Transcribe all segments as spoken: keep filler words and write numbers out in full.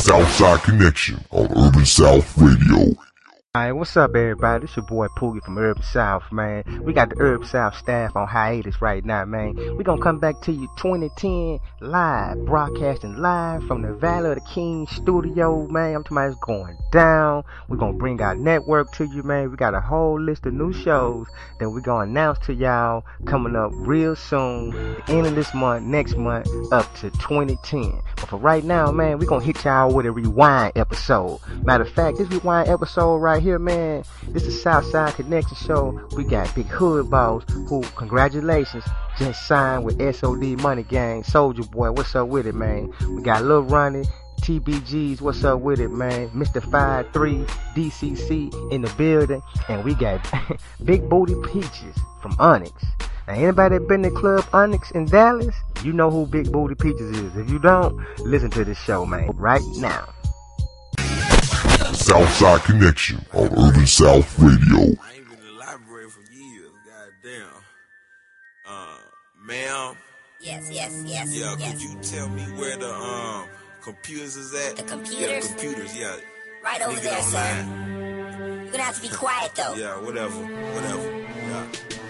Southside Connection on Urban South Radio. Alright, what's up everybody? This your boy Poogie from Urban South, man. We got the Urban South staff on hiatus right now, man. We gonna come back to you twenty ten live, broadcasting live from the Valley of the Kings studio, man. I'm talking about it's going down. We're gonna bring our network to you, man. We got a whole list of new shows that we're gonna announce to y'all coming up real soon, the end of this month, next month, up to twenty ten. But for right now, man, we're gonna hit y'all with a rewind episode. Matter of fact, this rewind episode right here, man, this is Southside Connection show. We got Big Hood Boss, who, congratulations, just signed with S O D Money Gang. Soldier Boy, what's up with it, man? We got Lil Ronnie, T B Gs, what's up with it, man? Mister five three, D C C in the building. And we got Big Booty Peaches from Onyx. Now, anybody that been to Club Onyx in Dallas, you know who Big Booty Peaches is. If you don't, listen to this show, man, right now. Southside Connection on Urban South Radio. I ain't been in the library for years, goddamn. Uh, ma'am? Yes, yes, yes. Yeah, yes. could you tell me where the um computers is at? The computers? Yeah, the computers, yeah. Right over Nigga there, sir. online. You're gonna have to be quiet, though. Yeah, whatever, whatever, yeah.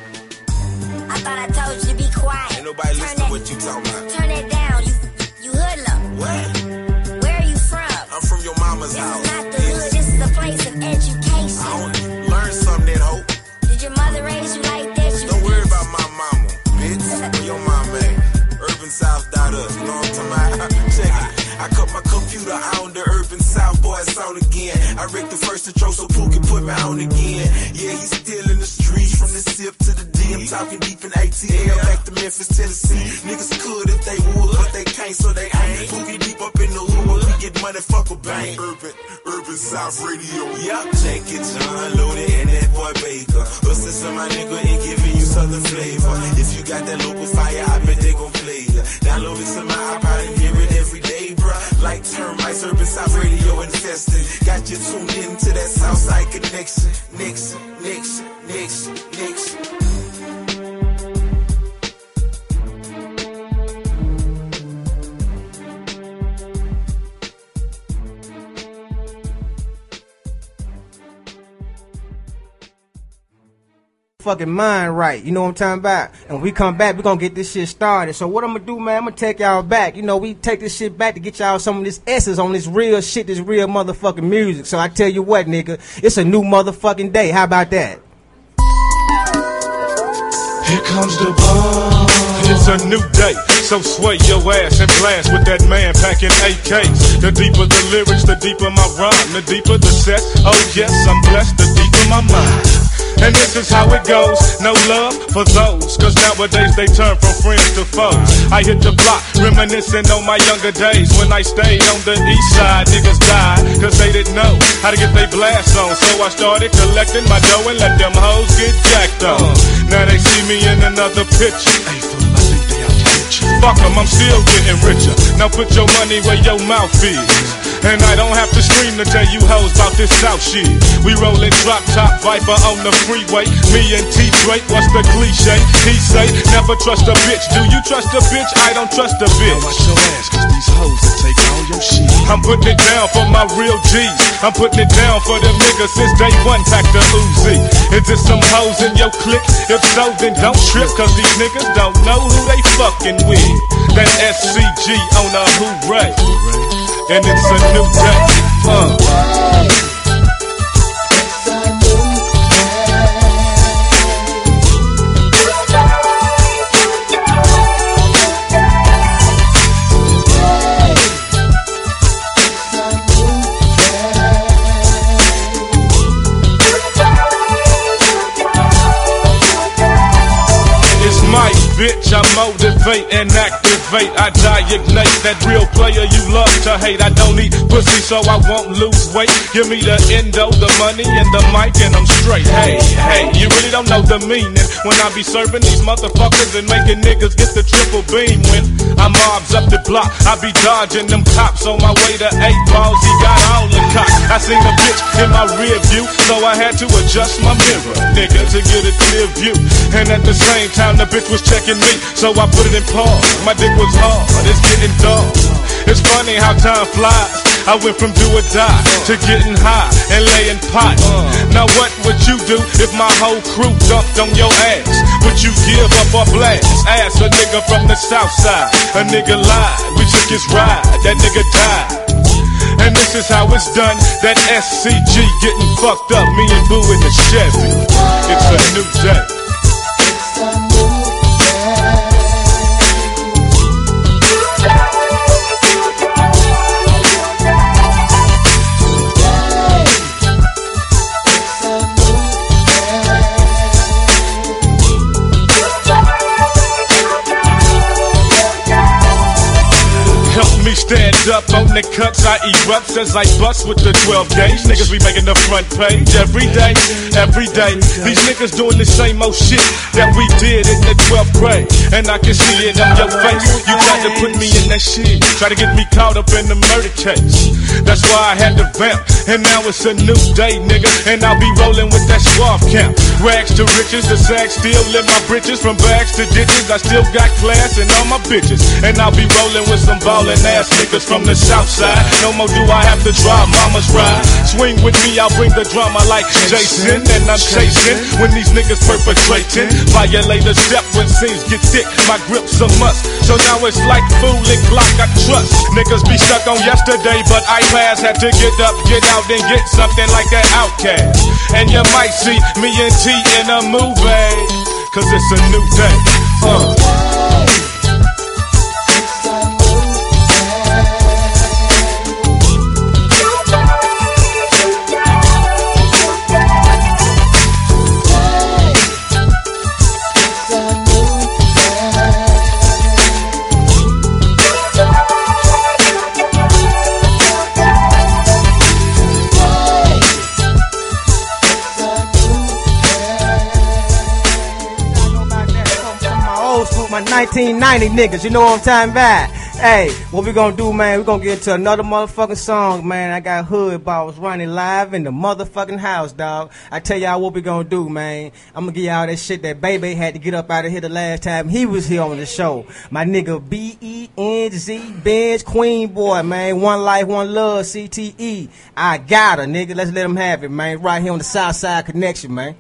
I thought I told you to be quiet. Ain't nobody Turn listen that, to what you talking about. Turn it down, you, you hoodlum. What? Where are you from? I'm from your mama's This house. is not the hood, this is a place of education. I don't learn something that hope. Did your mother raise you like this? You Don't worry about my mama, bitch. Where your mama at? Urban South dot us, you know what I'm talking about? Check it. I cut my computer on the Urban South, boy, it's on again. I wrecked the first intro so Pooh can put me on again. Yeah, he's still in the streets from the sip to the D. I'm talking deep in A T L, back to Memphis, Tennessee. Niggas could if they would, but they can't, so they ain't. Pooh deep up in the hood, we get money, fuck a bang. Urban, Urban South Radio. Yup, check it, John Loaded and that boy Baker. Us to my nigga ain't giving you southern flavor. If you got that local fire, I bet they gon' play ya. Download it to my iPod and hear it every day, bruh. Like termites, Urban South Radio infested. Got you tuned in to that Southside Connection. Nixon, Nixon, Nixon, Nixon. Fucking mind right, you know what I'm talking about? And when we come back, we gonna get this shit started. So what I'm gonna do, man, I'm gonna take y'all back. You know, we take this shit back to get y'all some of this essence on this real shit, this real motherfucking music. So I tell you what, nigga, it's a new motherfucking day. How about that? Here comes the bomb. It's a new day, so sway your ass and blast with that man packing A Ks. The deeper the lyrics, the deeper my rhyme, the deeper the set. Oh yes, I'm blessed, the deeper my mind. And this is how it goes, no love for those, cause nowadays they turn from friends to foes. I hit the block, reminiscing on my younger days when I stayed on the east side. Niggas died, cause they didn't know how to get they blast on. So I started collecting my dough and let them hoes get jacked on. Now they see me in another picture. Hey, fool, I think they out to get you. Fuck them, I'm still getting richer. Now put your money where your mouth is. And I don't have to scream to tell you hoes about this South shit. We rollin' drop top Viper on the freeway. Me and T Drake, what's the cliche? He say, never trust a bitch. Do you trust a bitch? I don't trust a bitch. Now watch your ass, cause these hoes that take all your shit. I'm putting it down for my real G's. I'm putting it down for them niggas since day one, pack the Uzi. Is there some hoes in your clique? If so, then don't trip, cause these niggas don't know who they fucking with. That S C G on a hooray. And it's a new day. Uh. Bitch, I motivate and activate. I diagnate that real player you love to hate. I don't eat pussy, so I won't lose weight. Give me the endo, the money, and the mic, and I'm straight. Hey, hey, you really don't know the meaning when I be serving these motherfuckers and making niggas get the triple beam. When I mobs up the block, I be dodging them cops on my way to eight balls. He got all the cock. I seen a bitch in my rear view, so I had to adjust my mirror, nigga, to get a clear view. And at the same time, the bitch was checking me, so I put it in pause. My dick was hard, it's getting dark. It's funny how time flies. I went from do or die to getting high and laying pot. Now what would you do if my whole crew dumped on your ass? Would you give up or blast? Ask a nigga from the south side. A nigga lied, we took his ride, that nigga died. And this is how it's done, that S C G getting fucked up, me and Boo in the Chevy. It's a new day. It's a new day. Stand up on the cuts, I erupt as I bust with the twelve gauge. Niggas be making the front page every day, every day. These niggas doing the same old shit that we did in the twelfth grade. And I can see it on your face. You tried to put me in that shit, try to get me caught up in the murder case. That's why I had to vamp, and now it's a new day, nigga. And I'll be rolling with that suave camp. Rags to riches, the sag still in my britches. From bags to ditches, I still got class and all my bitches. And I'll be rolling with some ballin' ass niggas from the south side. No more do I have to drive mama's ride. Swing with me, I'll bring the drama like Jason. And I'm chasing when these niggas perpetrating. Violator step when scenes get thick, my grip's a must. So now it's like fooling block I trust. Niggas be stuck on yesterday, but I pass. Had to get up, get out, and get something like that outcast. And you might see me and T in a movie, cause it's a new day. Uh. nineteen ninety niggas, you know what I'm talking about? Hey, what we gonna do, man? We gonna get to another motherfucking song, man. I got Hood Boss running live in the motherfucking house, dog. I tell y'all what we gonna do, man. I'm gonna give y'all that shit that Baby had to get up out of here the last time he was here on the show. My nigga B E N Z, Benz, Queen Boy, man. One Life, One Love, C T E. I got her, nigga. Let's let him have it, man. Right here on the Southside Connection, man.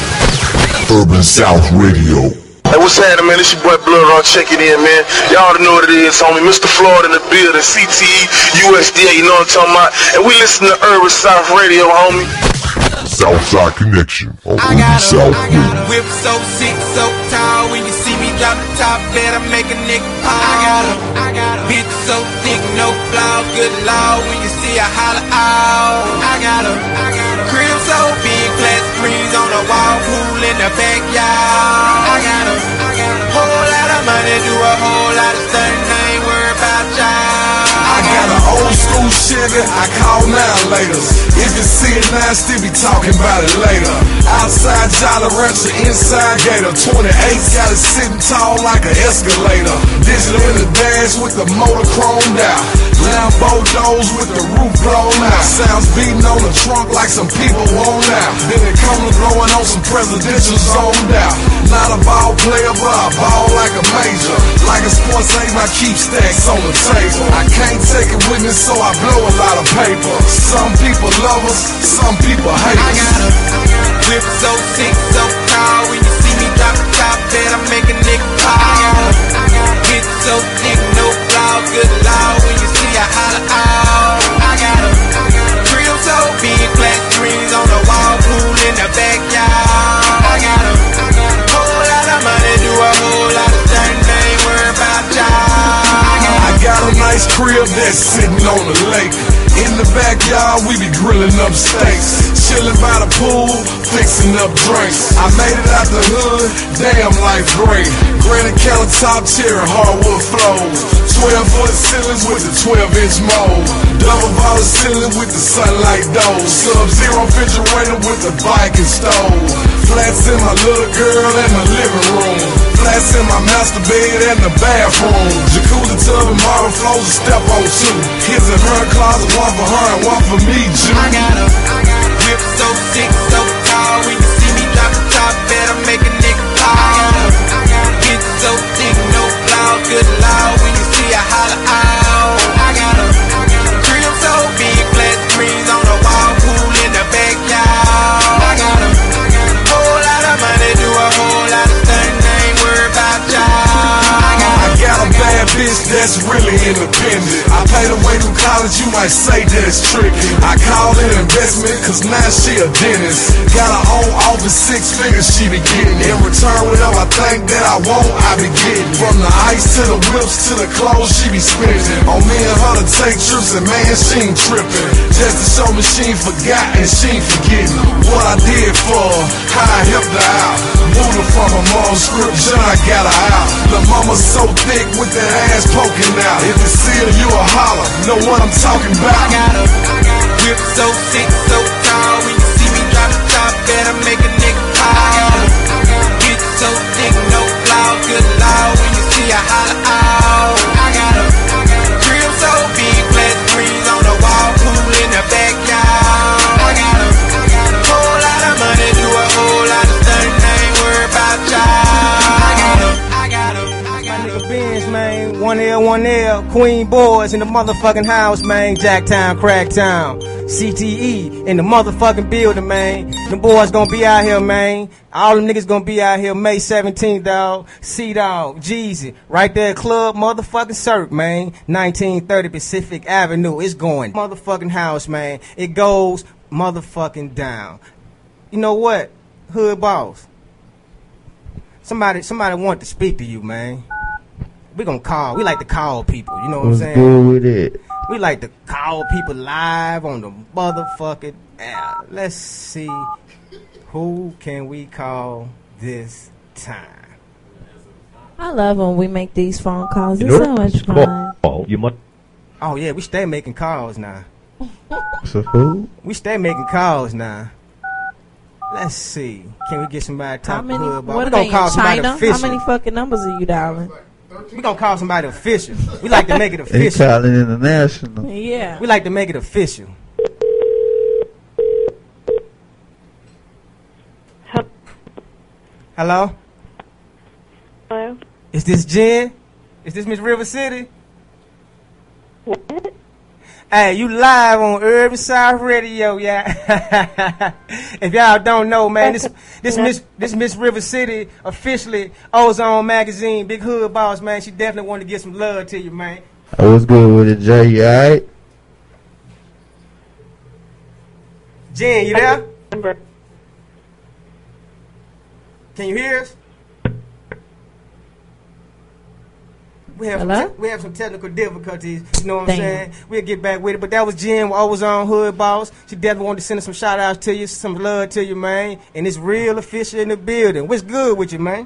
Urban South Radio. Hey, what's happening, man? It's your boy Blood Rock checking in, man. Y'all already know what it is, homie. Mister Florida in the building, C T E, U S D A, you know what I'm talking about? And we listen to Urban South Radio, homie. Southside Connection on I Urban got South a, I got a whip so sick, so tall. When you see me drop the top, better make a nigga pop. I got a, I got a bitch so thick, no flaws, good law. When you see I holler out. I got a, I got a crib so big, glass screens on the wall, pool in the backyard. I got a, I got a whole lot of money, do a whole lot of things, I ain't worried about y'all. I got an old school Chevy, I call now later. If you see it now, still be talking about it later. Outside Jolly Rancher, inside Gator. twenty-eight got it sitting tall like an escalator. Digital in the dash with the motor chromed out. Lambo doors with the roof blown out. Sounds beating on the trunk like some people worn out. Then it come to blowing on some presidential zoned out. Not a ball player, but I ball like a major. Like a sports aim, I keep stacks on the table. I can't take it with me, so I blow a lot of paper. Some people love us, some people hate us. I got a, I got a whip so sick, so tall. When you see me drop the top, better make a nigga pop. I got a, I got a bitch so thick, no flaws, good law. When you see I holler out. I got a, I got a crib so big, black screens on the wall, pool in the backyard. I got a, I got a whole lot of money, do a whole lot of things, ain't worried about y'all. I got a nice crib that's sitting on the lake. In the backyard, we be grilling up steaks. Chilling by the pool, fixing up drinks. I made it out the hood, damn life great. Granite countertop, cherry hardwood flows. twelve foot ceilings with the twelve inch mold. Double bottle ceiling with the sunlight dome. Sub-zero refrigerator with the Viking stove. Flats in my little girl in my living room. Flats in my master bed and the bathroom. Jacuzzi tub and marble floors to step on two. Kids in her closet, one for her and one for me, Jew. I got a, I got a whip so sick, so tall. When you see me drop the top, better make a nigga pop. I got a, I got a bitch so thick, no flaws, good law. When you see I holler out. I got a, I got a crib so big, college, you might say that it's tricky. I call it investment, cause now she a dentist. Got her own office, six figures she be getting. In return, whatever I think that I want, I be getting. From the ice to the whips to the clothes she be spending. On me and her to take trips, and man, she ain't tripping. Just to show me she ain't forgot and she ain't forgetting what I did for her, how I helped her out. Moved her from her mom's script, John got her out. The mama's so thick with that ass poking out. If it's seal, you a holler, know what I'm talking about. I got a whip so thick, so tall. When you see me drop the top, better make a nigga call. I got a bitch so thick, no flaw, good law. When you see I holler out. I got a crib so big, flat screens on the wall, pool in the backyard. I got a whole lot of money, do a whole lot of stunning, ain't worried about y'all. I got a, I got a, I got a. Nigga Benz, man, one L, one L, Queen Boys in the motherfucking house, man, Jacktown, Cracktown, C T E in the motherfucking building, man. Them boys gonna be out here, man. All them niggas gonna be out here May seventeenth, dog. C-Dog, Jeezy, right there, Club motherfucking Cirque, man. nineteen thirty Pacific Avenue. It's going motherfucking house, man. It goes motherfucking down. You know what? Hood boss. Somebody, somebody want to speak to you, man. We gonna call. We like to call people. You know what What's I'm saying? good with it? We like to call people live on the motherfucking air. Let's see, who can we call this time? I love when we make these phone calls. It's so much fun. Oh, you must. Oh yeah, we stay making calls now. So who? We stay making calls now. Let's see. Can we get somebody to How talk many? hood about? What We are gonna they call in somebody China? official. How many fucking numbers are you dialing? We gonna call somebody official. We like to make it They official. calling international. Yeah. We like to make it official. Hello? Hello? Is this Jen? Is this Miss River City? What? Hey, you live on Urban South Radio, yeah. If y'all don't know, man, this this Miss this Miss River City officially Ozone Magazine, Big Hood Boss, man. She definitely wanted to get some love to you, man. I was good with it, Jay. You alright? Jen, you there? Number. Can you hear us? We have, Hello? some te- we have some technical difficulties, you know what I'm Damn. saying? We'll get back with it. But that was Jen, I was on Hood Boss. She definitely wanted to send some shout outs to you, some love to you, man. And it's real official in the building. What's good with you, man?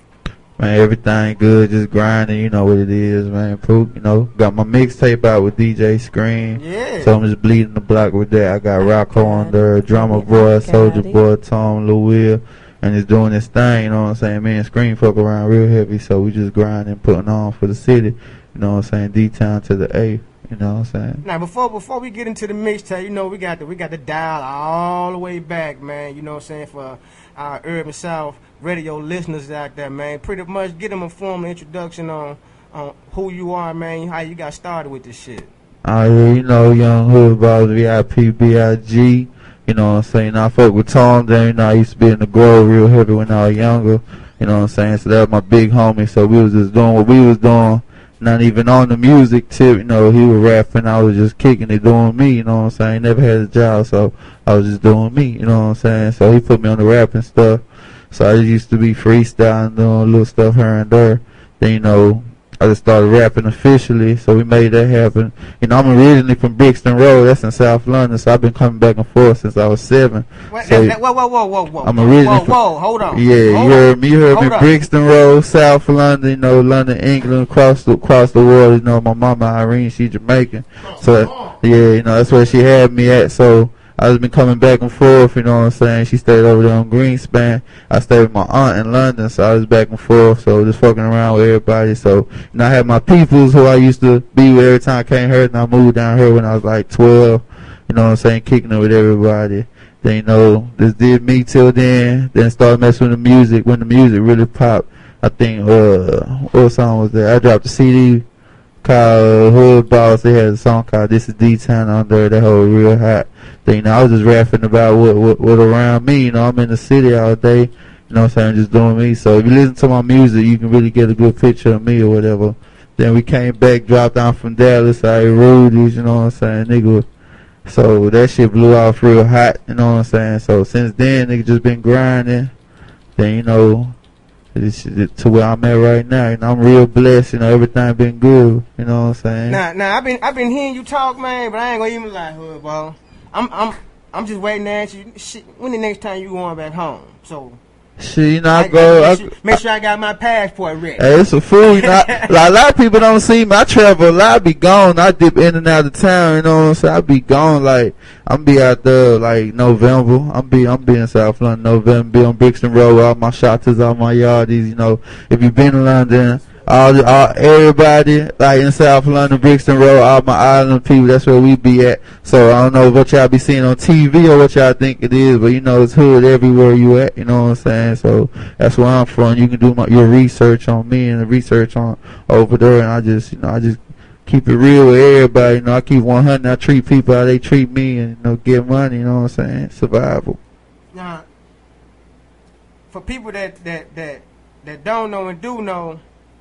Man, everything good, just grinding, you know what it is, man. Pook, you know, got my mixtape out with D J Scream. Yeah. So I'm just bleeding the block with that. I got Rocco on there, Drummer Boy, Soldier Boy, Tom, Lil Will, and it's doing this thing, you know what I'm saying? Me and Scream fuck around real heavy, so we just grinding, putting on for the city, you know what I'm saying? D-Town to the A, you know what I'm saying? Now before before we get into the mixtape, you know we got the we got the dial all the way back, man. You know what I'm saying, for our Urban South radio listeners out there, man. Pretty much get them a formal introduction on on who you are, man, how you got started with this shit. Oh yeah, you know, Young Hood Boss, V I P, B I G, you know what I'm saying? I fuck with Tom there, you know, I used to be in the Grove real heavy when I was younger, you know what I'm saying? So that was my big homie, so we was just doing what we was doing, not even on the music tip, you know, he was rapping, I was just kicking it, doing me, you know what I'm saying? Never had a job, so I was just doing me, you know what I'm saying? So he put me on the rapping stuff, so I just used to be freestyling, doing little stuff here and there, then, you know, I just started rapping officially, so we made that happen. You know, I'm originally from Brixton Road, that's in South London, so I've been coming back and forth since I was seven. What, So that, that, whoa, whoa, whoa, whoa, whoa. I'm originally Whoa, from, whoa, hold on. Yeah, you Hold heard on. me, you heard Hold me, on. Brixton Road, South London, you know, London, England, across the, across the world, you know, my mama Irene, she Jamaican. So, yeah, you know, that's where she had me at, so I just been coming back and forth, you know what I'm saying? She stayed over there on Greenspan. I stayed with my aunt in London, so I was back and forth, so just fucking around with everybody. So, you know, I had my peoples who I used to be with every time I came here, and I moved down here when I was like twelve, you know what I'm saying, kicking it with everybody. Then, you know, just did me till then, then started messing with the music when the music really popped. I think, uh, what song was that? I dropped a C D called Hood Boss. They had a song called This Is D-Town on there, that whole real hot. Then, you know, I was just rapping about what, what what around me, you know, I'm in the city all day, you know what I'm saying, just doing me. So if you listen to my music, you can really get a good picture of me or whatever. Then we came back, dropped down from Dallas, I Rudy's, you know what I'm saying, nigga. So that shit blew off real hot, you know what I'm saying. So since then, nigga just been grinding. Then, you know, it's, it's to where I'm at right now. You know, I'm real blessed, you know, everything been good, you know what I'm saying. Nah, nah, I've been, I've been hearing you talk, man, but I ain't gonna even lie, hood, bro. I'm, I'm, I'm just waiting to ask you, shit, when the next time you going back home? So. Shit, you know, I, I go. Make, I, sure, make sure I got my passport ready. Hey, it's a fool. You know, I, like, a lot of people don't see me. I travel a lot. I be gone. I dip in and out of town. You know what I'm saying? I be gone. Like, I'm be out there like November. I'm be I'm be in South London November. Be on Brixton Road. All my shotters, all my yardies. You know, if you been in London. All, the, all everybody like in South London, Brixton Road, all my island people, that's where we be at. So I don't know what y'all be seeing on T V or what y'all think it is, but you know it's hood everywhere you at. You know what I'm saying? So that's where I'm from. You can do my, your research on me and the research on over there, and I just you know I just keep it real with everybody. You know I keep one hundred. I treat people how they treat me, and you know get money. You know what I'm saying? Survival. Now, for people that that that that don't know and do know.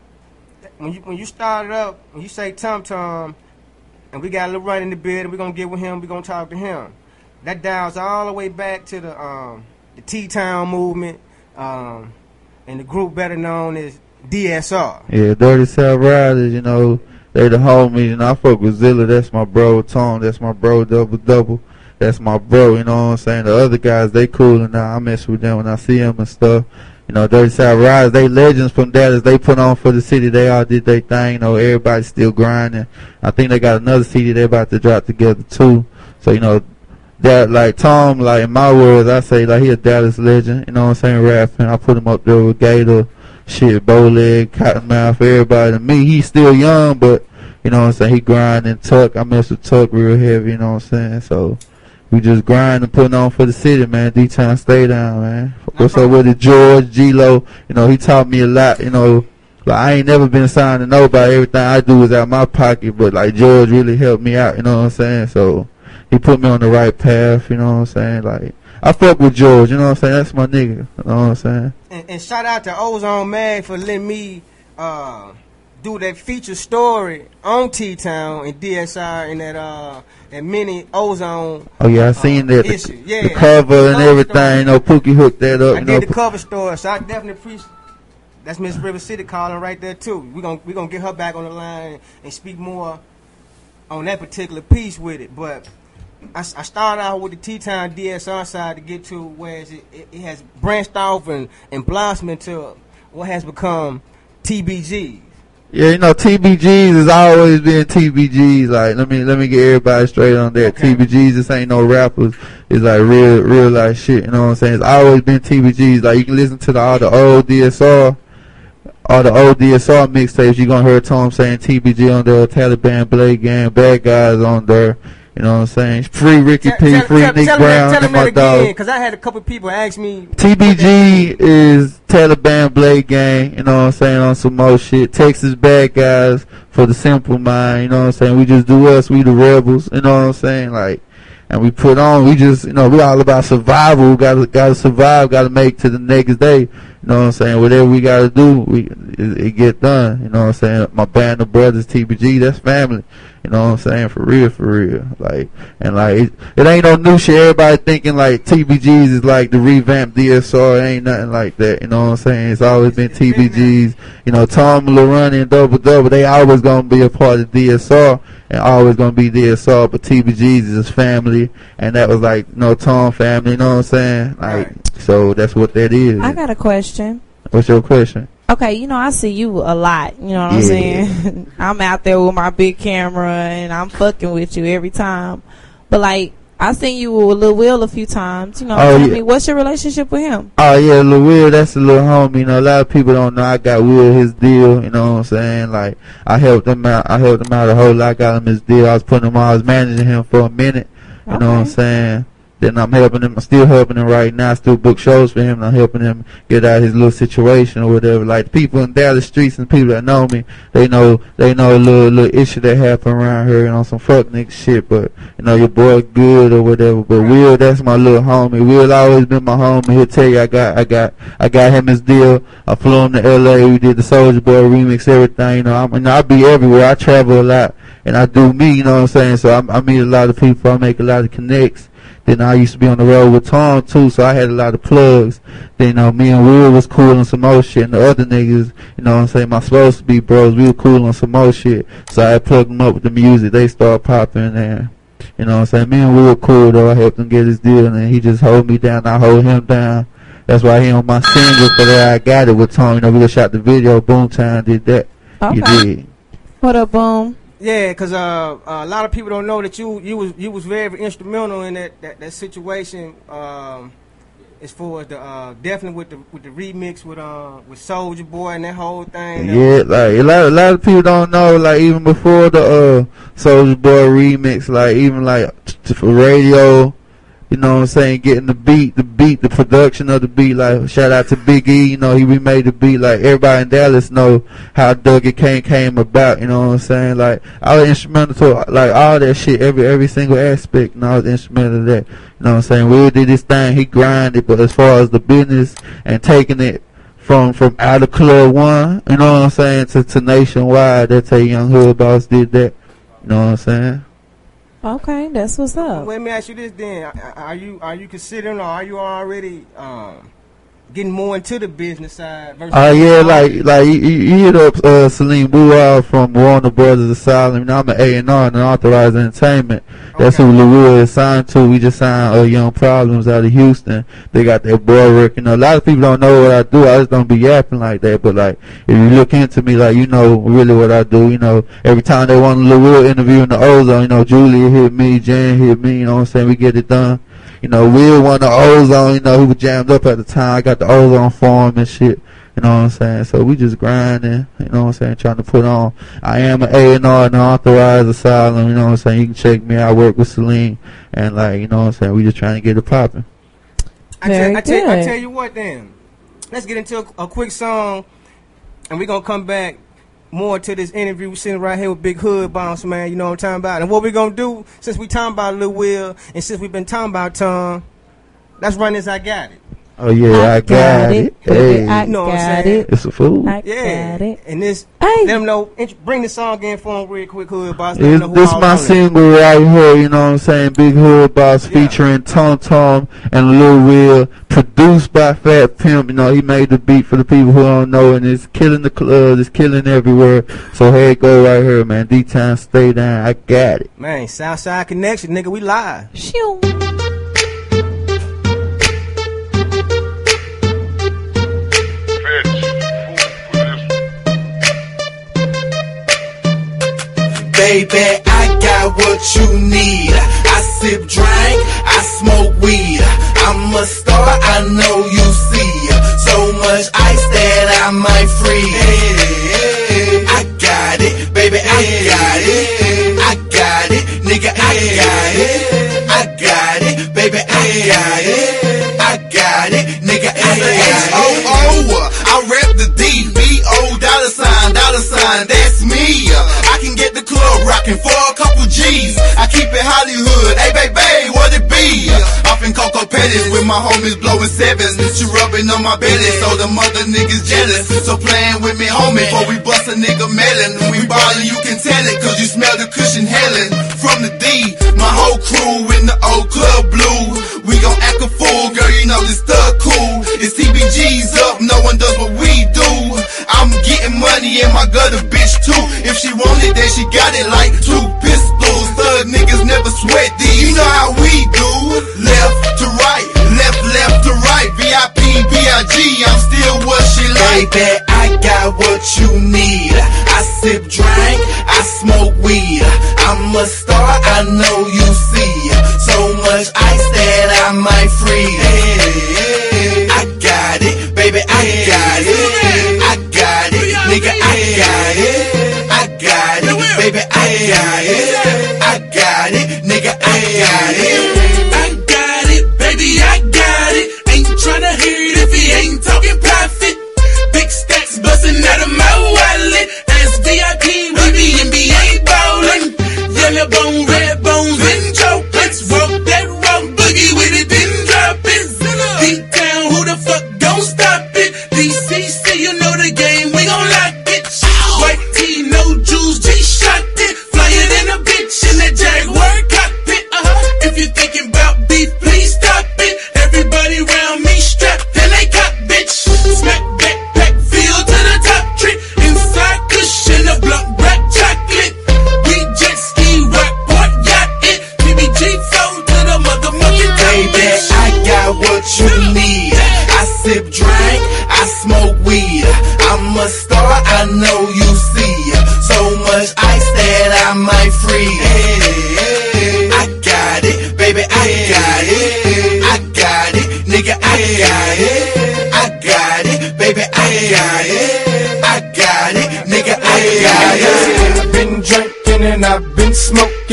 When you when you started up, when you say Tum Tum, and we got a little run in the bed, and we're gonna get with him, we're gonna talk to him. That dials all the way back to the um, the T-Town movement, um, and the group better known as D S R. Yeah, Dirty South Riders, you know, they the homies, and I fuck with Zilla, that's my bro. Tom, that's my bro. Double Double, that's my bro. You know what I'm saying? The other guys, they cool, and I mess with them when I see them and stuff. You know, Dirty South Riders, they legends from Dallas. They put on for the city. They all did their thing. You know, everybody's still grinding. I think they got another C D they about to drop together too. So, you know, that like Tom, like in my words, I say like he a Dallas legend. You know what I'm saying? Rapping. I put him up there with Gator, shit, Bowleg, Cottonmouth, everybody. To me, he's still young, but you know what I'm saying? He grinding. Tuck, I mess with Tuck real heavy. You know what I'm saying? So. We just grind and putting on for the city, man. D-Town, stay down, man. What's up with it? George, G-Lo, you know, he taught me a lot, you know. Like, I ain't never been signed to nobody. Everything I do is out of my pocket, but, like, George really helped me out, you know what I'm saying? So, he put me on the right path, you know what I'm saying? Like, I fuck with George, you know what I'm saying? That's my nigga, you know what I'm saying? And, and shout out to Ozone Mag for letting me uh, do that feature story on T-Town and D S R and that, uh, that mini Ozone. Oh yeah, I seen uh, that the, yeah, the cover and everything. Story. You know, Pookie hooked that up. I you did know, the cover story, so I definitely appreciate. That's Miss River City calling right there too. We gonna we gonna get her back on the line and speak more on that particular piece with it. But I, I started out with the T-Town D S R side to get to where it, it, it has branched off and, and blossomed into what has become T B Gs. Yeah, you know, T B Gs has always been T B Gs. Like, let me let me get everybody straight on that. Okay. T B Gs, this ain't no rappers. It's like real, real life shit. You know what I'm saying? It's always been T B Gs. Like, you can listen to the, all the old D S R, all the old D S R mixtapes. You gonna hear Tom saying T B G on there, Taliban, Blade Gang, Bad Guys on there. You know what I'm saying? Free Ricky Tell, P, tell, free tell, Nick tell Brown, tell and my dog. Because I had a couple people ask me. T B G is Taliban Blade Gang, you know what I'm saying, on some more shit. Texas Bad Guys for the simple mind, you know what I'm saying. We just do us, we the rebels, you know what I'm saying, like, and we put on, we just, you know, we all about survival. We gotta, gotta survive, gotta make it to the next day, you know what I'm saying. Whatever we gotta do, we, it, it get done, you know what I'm saying. My band of brothers, T B G, that's family. You know what I'm saying? For real, for real. Like, and like, it, it ain't no new shit. Everybody thinking like T B Gs is like the revamped D S R. It ain't nothing like that. You know what I'm saying? It's always been T B Gs. You know, Tom, LaRunny, and Double Double, they always gonna be a part of D S R and always gonna be D S R, but T B Gs is his family, and that was like, you know, Tom family, you know what I'm saying? Like, so that's what that is. I got a question. What's your question? Okay, you know, I see you a lot, you know what Yeah. I'm saying? I'm out there with my big camera and I'm fucking with you every time. But like, I seen you with Lil Will a few times, you know, Oh, tell yeah. me, what's your relationship with him? Oh yeah, Lil Will, that's a little homie. You know, a lot of people don't know I got Will his deal. You know what I'm saying? Like, I helped him out. I helped him out a whole lot. I got him his deal. I was putting him on. I was managing him for a minute. You Okay. know what I'm saying? Then I'm helping him, I'm still helping him right now. I still book shows for him, and I'm helping him get out of his little situation or whatever. Like, the people in Dallas streets and people that know me, they know, they know a little, little issue that happened around here, and on some fuck nigga shit, but, you know, your boy good or whatever. But Will, that's my little homie. Will always been my homie. He'll tell you I got, I got, I got him his deal. I flew him to L A. We did the Soulja Boy remix, everything. You know, I'm, you know, I be everywhere. I travel a lot, and I do me. You know what I'm saying? So I, I meet a lot of people. I make a lot of connects. Then I used to be on the road with Tom too, so I had a lot of plugs. Then, you know, me and Will was cool on some more shit, and the other niggas, you know what I'm saying, my supposed to be bros, we were cool on some more shit. So I plugged them up with the music. They started popping, and you know what I'm saying, me and Will were cool though. I helped him get his deal, and he just hold me down. I hold him down. That's why he on my single for that I Got It with Tom. You know, we just shot the video. Boomtown did that. Okay. You did. What up, Boom? Yeah, cause uh, uh, a lot of people don't know that you you was you was very instrumental in that that, that situation. Um, as far as the uh, definitely with the with the remix with uh with Soulja Boy and that whole thing. Yeah, like a lot a lot of people don't know. Like, even before the uh Soulja Boy remix, like even like t- t- for radio. You know what I'm saying? Getting the beat, the beat, the production of the beat. Like, shout out to Big E. You know, he remade the beat. Like, everybody in Dallas know how Doug It Kane came about. You know what I'm saying? Like, I was instrumental to, like, all that shit, every every single aspect. And I was instrumental to that. You know what I'm saying? Will did his thing. He grinded. But as far as the business and taking it from from out of Club One, you know what I'm saying, to, to nationwide, that's how Young Hood Boss did that. You know what I'm saying? Okay, that's what's up. Well, let me ask you this then: Are you are you considering, or are you already um, getting more into the business side? Oh uh, yeah, like like you, you hit up uh, Salim Boual from Warner Brothers Asylum. You know, I'm an A and R and Authorized Entertainment. That's okay. Who Lil is signed to. We just signed uh, Young Problems out of Houston. They got their boy work. You know, a lot of people don't know what I do. I just don't be yapping like that. But like, if you look into me, like, you know really what I do. You know, every time they want a Lil Will interview in the Ozone, you know, Julia hit me, Jan hit me. You know what I'm saying? We get it done. You know, Will won the Ozone. You know, he was jammed up at the time. I got the Ozone for him and shit. You know what I'm saying? So we just grinding, you know what I'm saying, trying to put on. I am an A and R and Authorized Asylum, you know what I'm saying? You can check me out. I work with Celine, and like, you know what I'm saying, we just trying to get it popping. I tell, I, tell, I tell you what then, let's get into a, a quick song, and we're going to come back more to this interview. We're sitting right here with Big Hood Boss, man, you know what I'm talking about. And what we're going to do, since we talking about Lil Will, and since we've been talking about Tom, let's run this I Got It. Oh yeah, I, I got, got it. it. Hey. I you know got what I'm saying? it. It's a fool. I yeah. got it. And this, hey. let them know. Bring the song in for them real quick, Hood Boss. This is my single right here. You know what I'm saying? Big Hood Boss, yeah, featuring Tom Tom and Lil Will, produced by Fat Pimp. You know, he made the beat for the people who don't know, and it's killing the club. It's killing everywhere. So here it go right here, man. D-Town, stay down. I got it. Man, Southside Connection, nigga. We live. Shoo. Baby, I got what you need. I sip drink, I smoke weed. I'm a star, I know you see. So much ice that I might freeze. I got it, baby, I got it. I got it, nigga, I got it. I got it, baby, I got it. I got it, nigga, I got it. H O O, I rep the D, B O, dollar sign, dollar sign, that's me. I can get the club rockin' for a couple G's. I keep it Hollywood, hey baby, what it be? Off in Cocoa Petties with my homies blowing sevens. She rubbing on my belly, so the mother niggas jealous. So playing with me, homie, before we bust a nigga melon. When we ballin', you can tell it, cause you smell the cushion Helen. From the D, my whole crew in the old club blue. We gon' act a fool, girl, you know this thug cool. It's T B G's up, no one does what we do. I'm getting money and my gutter bitch too. If she want it, then she got it like two pistols. Thug niggas never sweat these. You know how we do. Left to right, left, left to right. V I P, B I G, I'm still what she like. Baby, I got what you need. I sip drink, I smoke weed. I'm a star, I know you see. So much ice that I might freeze. I got it, baby, I got it. I got it, nigga, I got it. I got it, baby, I got it. I got it, nigga, I got it. I got it,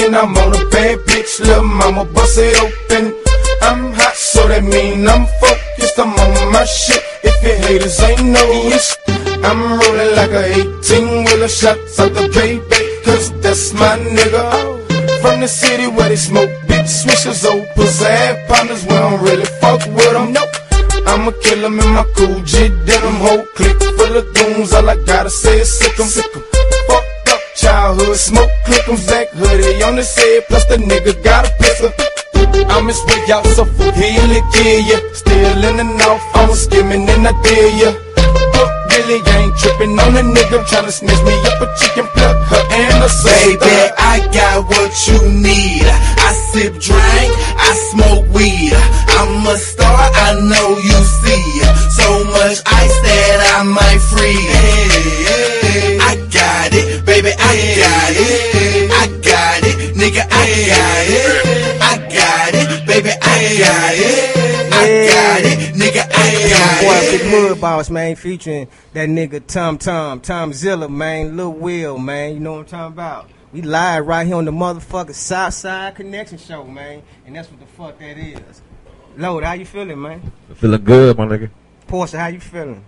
and I'm on a bad bitch, lil' mama, bust it open. I'm hot, so that mean I'm focused, I'm on my shit. If your haters ain't know it, I'm rolling like a eighteen wheeler, shots out the baby, cause that's my nigga. From the city where they smoke big swishers, old pussy ass partners, we don't really fuck with them, nope. I'ma kill 'em in my cool G denim, whole clique full of goons, all I gotta say is sick 'em, sick 'em. Fucked up childhood, smoke click 'em, Zach hoodie on his head, plus the nigga got a pistol. I'm his way out, so fuck he'll kill ya. Still in the north, I'm skimming and I dare ya. Fuck really, I ain't tripping on a nigga, tryna snitch me up a chicken, pluck her and a sister. Baby, I got what you need. I sip drink, I smoke weed. I'm a star, I know you see. So much ice that I might freeze. I got it, baby, I got it. I got it, nigga, I got it. I got it, baby, I got it. I got it, nigga, I got it. Boy, Big Hood Boss, man, featuring that nigga Tom Tom, Tom Zilla, man, Lil Will, man, you know what I'm talking about. We live right here on the motherfucking Southside Connection Show, man, and that's what the fuck that is. Lord, how you feeling, man? Feeling good, my nigga. Portia, how you feeling?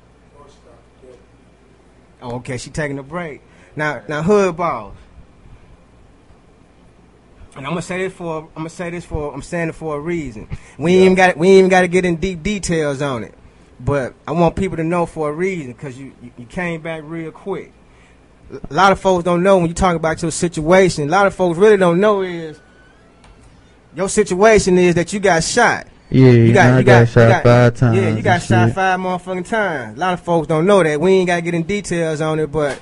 Oh, okay, she taking a break. Now, now, Hood Boss. And I'm gonna say this for I'm gonna say this for I'm saying it for a reason. We ain't even got we ain't even got to get in deep details on it, but I want people to know for a reason because you, you you came back real quick. A lot of folks don't know when you talk about your situation. A lot of folks really don't know is your situation is that you got shot. Yeah, you got I you got, got shot you got, five times. Yeah, you got and shot shit. five motherfucking times. A lot of folks don't know that. We ain't got to get in details on it, but.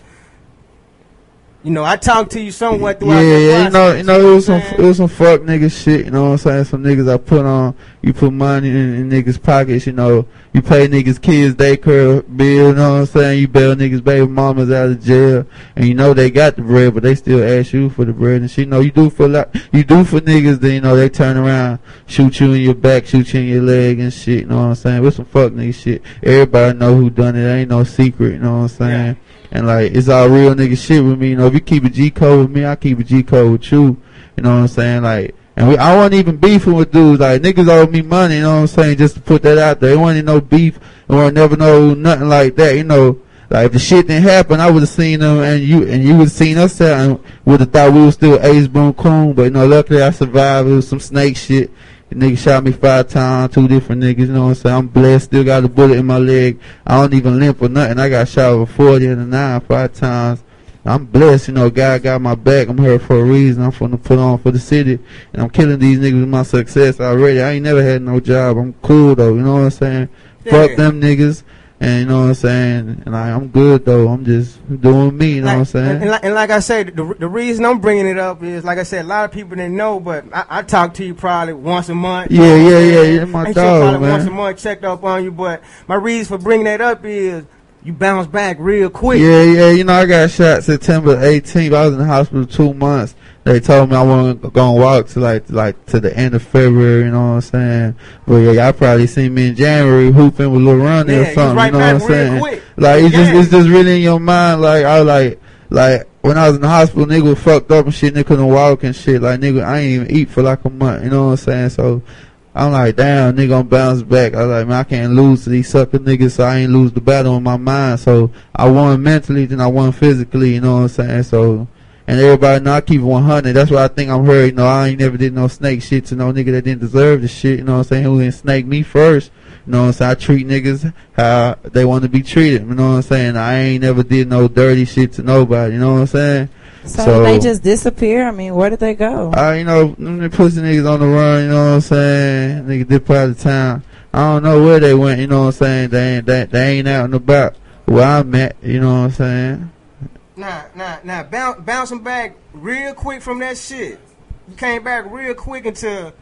You know, I talked to you somewhat throughout yeah, that yeah, you know, you know, it was some, saying? it was some fuck nigga shit. You know what I'm saying? Some niggas I put on. You put money in, in niggas' pockets. You know, you pay niggas' kids daycare bill. You know what I'm saying? You bail niggas' baby mamas out of jail, and you know they got the bread, but they still ask you for the bread and shit. You know, you do for a lot. You do for niggas. Then you know they turn around, shoot you in your back, shoot you in your leg and shit. You know what I'm saying? With some fuck nigga shit. Everybody know who done it. Ain't no secret. You know what I'm saying? Yeah. And like, it's all real nigga shit with me. You know, if you keep a G code with me, I keep a G code with you. You know what I'm saying? Like, and we, I wasn't even beefing with dudes. Like, niggas owe me money, you know what I'm saying? Just to put that out there. It wasn't no beef. It wasn't never no nothing like that, you know. Like, if the shit didn't happen, I would have seen them and you, and you would have seen us out and would have thought we was still Ace Boone Coon. But, you know, luckily I survived. It was some snake shit. The nigga shot me five times, two different niggas, you know what I'm saying? I'm blessed, still got a bullet in my leg. I don't even limp or nothing. I got shot with forty and a nine five times. I'm blessed, you know, God got my back. I'm here for a reason. I'm finna put on for the city. And I'm killing these niggas with my success already. I ain't never had no job. I'm cool though, you know what I'm saying? Yeah. Fuck them niggas. And you know what I'm saying? And I, I'm good though. I'm just doing me, you know like, what I'm saying? And, and, like, and like I said, the, the reason I'm bringing it up is, like I said, a lot of people didn't know, but I, I talk to you probably once a month. Yeah, yeah, yeah, yeah, my I dog, probably man. once a month checked up on you, but my reason for bringing that up is you bounce back real quick. Yeah, yeah, you know, I got shot September eighteenth. I was in the hospital two months. They told me I wasn't gonna walk to like like to the end of February, you know what I'm saying? But yeah, y'all probably seen me in January hooping with Lil Ronnie yeah, or something, right you know what I'm saying? Quick. Like it's yeah. just it's just really in your mind. Like I was like like when I was in the hospital, nigga was fucked up and shit, nigga couldn't walk and shit. Like nigga, I ain't even eat for like a month, you know what I'm saying? So I'm like, damn, nigga gonna bounce back. I was like, man, I can't lose to these sucker niggas, so I ain't lose the battle in my mind. So I won mentally, then I won physically, you know what I'm saying? So. And everybody know I keep it one hundred. That's why I think I'm hurt. You know, I ain't never did no snake shit to no nigga that didn't deserve the shit. You know what I'm saying? Who didn't snake me first. You know what I'm saying? I treat niggas how they want to be treated. You know what I'm saying? I ain't never did no dirty shit to nobody. You know what I'm saying? So, so they just disappear? I mean, where did they go? I, you know, them pussy niggas on the run. You know what I'm saying? Nigga dip out of town. I don't know where they went. You know what I'm saying? They ain't, they, they ain't out and about where I'm at. You know what I'm saying? Nah, nah, nah. Bounce, bouncing back real quick from that shit. You came back real quick into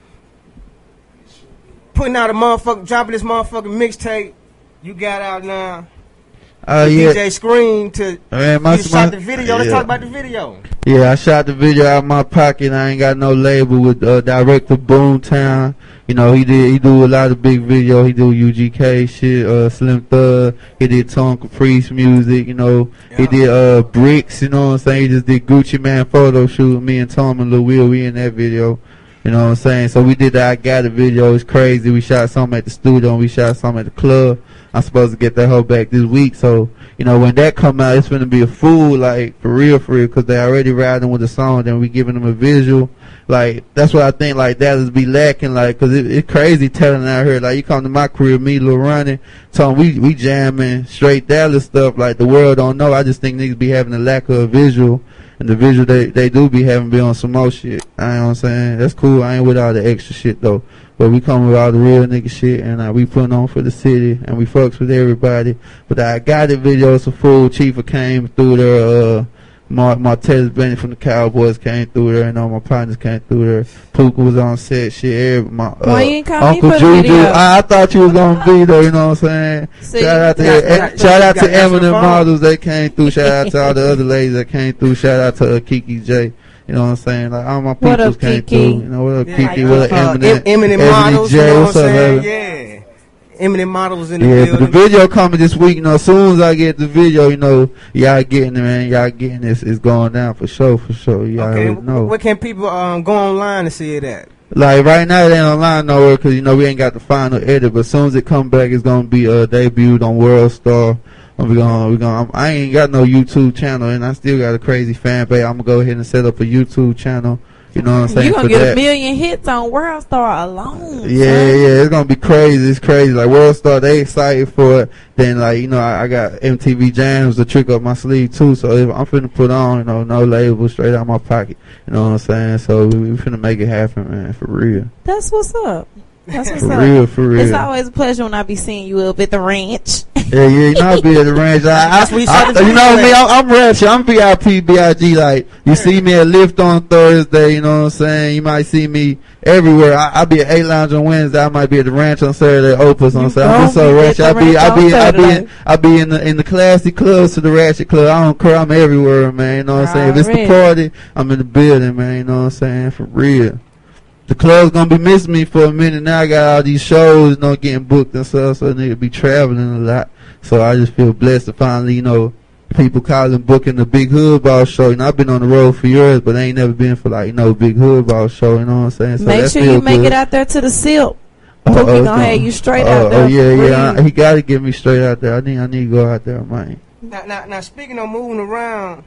putting out a motherfucker, dropping this motherfucking mixtape. You got out now. Uh, yeah. D J Scream to Man, my, you shot my, the video. Let's yeah. talk about the video. Yeah, I shot the video out of my pocket. I ain't got no label with uh, director Boomtown. You know, he did he do a lot of big video. He do U G K shit, uh, Slim Thug. He did Tone Caprice music. You know, yeah. He did uh Bricks. You know what I'm saying? He just did Gucci Man photo shoot. Me and Tom and Lil Will, we in that video. You know what I'm saying? So we did the I Got It video. It's crazy. We shot something at the studio and we shot something at the club. I'm supposed to get that hoe back this week. So, you know, when that come out, it's going to be a fool, like, for real, for real, because they already riding with the song. Then we giving them a visual. Like, that's what I think, like, that is be lacking, like, because it, it's crazy telling out here. Like, you come to my crib, me, Lil Ronnie, so we, we jamming straight Dallas stuff, like, the world don't know. I just think niggas be having a lack of a visual. And the visual they, they do be having be on some more shit. I know what I'm saying? That's cool. I ain't with all the extra shit, though. But we come with all the real nigga shit, and uh, we putting on for the city, and we fucks with everybody. But I Got It video, it's a full. Chief came through there. Uh, Mar- Martez Bennett from the Cowboys came through there, and all my partners came through there. Puka was on set, shit. Every, my, uh, Why you ain't call Uncle me for the Juju, video? I, I thought you was gonna be there. You know what I'm saying? See, shout out to got- eh, got- shout out got- to got some Eminem phone. models that came through. Shout out to all the other ladies that came through. Shout out to uh, Kiki J. You know what I'm saying? Like all my What peoples up, came Kiki? through. You know what up, Yeah, Kiki? like, What up, uh, Eminem? Em- Eminem Ebony models, J. you know what What's I'm up, saying? baby? Yeah. Eminem models in the Yeah, but the building. video coming this week. You know, as soon as I get the video, you know, y'all getting it, man. Y'all getting this. It's going down for sure, for sure. Y'all Okay, already know. where can people um go online to see it at? Like right now, it ain't online nowhere because you know we ain't got the final edit. But as soon as it come back, it's gonna be uh debuted on World Star. And we gonna we gonna. I ain't got no YouTube channel, and I still got a crazy fan base. I'm gonna go ahead and set up a YouTube channel. You know what I'm saying? You gonna for get that. a million hits on World Star alone. Yeah, yeah, it's gonna be crazy. It's crazy. Like World Star, they excited for it. Then, like you know, I, I got M T V Jams to trick up my sleeve too. So if I'm finna put on, you know, no label, straight out my pocket. You know what I'm saying? So we, we finna make it happen, man, for real. That's what's up. That's what's For up. real, for real. It's always a pleasure when I be seeing you up at the ranch. Yeah, yeah, you know I be at the range. I, I, That's where you I, saw the you know video me, at. I'm, I'm ratchet. I'm V I P, B I G. Like you see me at Lyft on Thursday. You know what I'm saying? You might see me everywhere. I, I be at A Lounge on Wednesday. I might be at the ranch on Saturday. Opus on Saturday. I'm just so ratchet. I be, I be, I be, in, I be in the in the classy clubs to the ratchet club. I don't care. I'm everywhere, man. You know what I'm saying? If it's the party, I'm in the building, man. You know what I'm saying? For real. The club's gonna be missing me for a minute now. I got all these shows, you know, getting booked and stuff, so I need to be traveling a lot. So I just feel blessed to finally, you know, people calling booking the Big Hood Ball show. You know, I've been on the road for years, but I ain't never been for like, you know, Big Hood Ball show. You know what I'm saying? So Make that sure feel you make good. it out there to the silk. Uh, Pookie uh, gonna uh, have you straight uh, out there. Oh yeah, for yeah. real. I, he gotta get me straight out there. I need, I need to go out there, man. Now, now, now, speaking of moving around,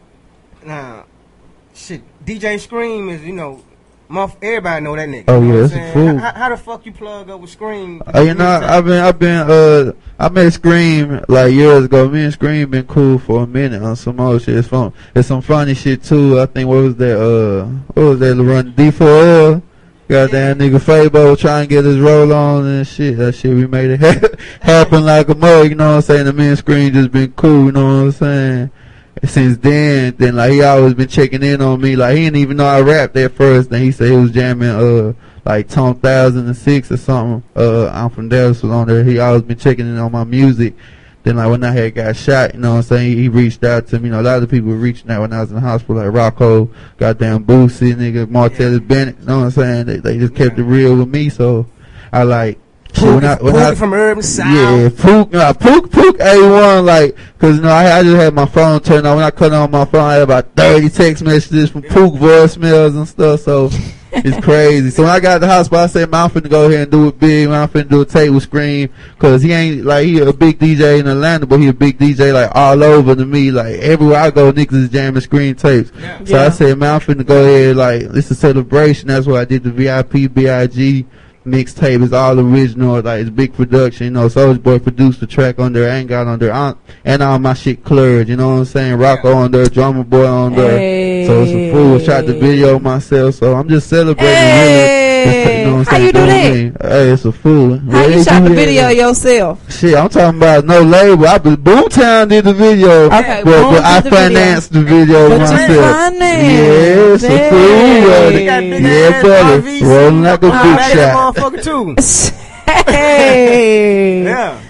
now, shit, D J Scream is, you know, muff, everybody know that nigga. Oh, you know yeah, what it's I'm a saying? fool. How, how the fuck you plug up with Scream? Uh, you know, I've been, I've been, uh, I met Scream like years ago. Me and Scream been cool for a minute on some other shit. It's fun. It's some funny shit too. I think what was that? Uh, what was that? Run D four L. Goddamn nigga Fabo was trying to get his roll on and shit. That shit we made it ha- happen like a mug. You know what I'm saying? The me and Scream just been cool. You know what I'm saying? Since then, then like he always been checking in on me. Like he didn't even know I rapped at first. Then he said he was jamming uh like two thousand six or something. Uh, I'm from Dallas was on there. He always been checking in on my music. Then like when I had got shot, you know what I'm saying, he, he reached out to me. You know, a lot of people were reaching out when I was in the hospital, like Rocco, goddamn Boosie, nigga, Martellus Bennett. You know what I'm saying? They, they just kept it real with me. So I like. Shit, when I, when I, from Urban South. Yeah, Pook, uh, Pook, Pook A one, like, cause you know, I, I just had my phone turned on. When I cut on my phone, I had about thirty text messages from Pook voicemails and stuff, so it's crazy. So when I got to the hospital, I said, man, I'm finna go ahead and do it big, man. I'm finna do a tape with Scream, cause he ain't, like, he a big D J in Atlanta, but he a big D J, like, all over to me. Like, everywhere I go, niggas is jamming Scream tapes. Yeah. So Yeah. I said, man, I'm finna go ahead, like, it's a celebration. That's why I did the V I P, B I G mixtape. Is all original, like it's big production, you know. Soulja Boy produced the track on there, ain't got on there, uh, and all my shit cleared, you know what I'm saying? Rocco on there, Drummer Boy on there, Hey. so it's a fool. Shot the video myself, so I'm just celebrating. Hey. Really, you know what I'm How saying? you do know what I that? mean? Hey, it's a fool. How Well, you they shot do the that. video yourself? Shit, I'm talking about no label. I be Boomtown did the video, Okay, but, Boom but I did the video. financed the video But you myself. financed. Yeah, it's a Hey. fool. They buddy. got big Yeah, ass buddy, R Vs. rolling like a I big back that shot. motherfucker too. Hey. Yeah.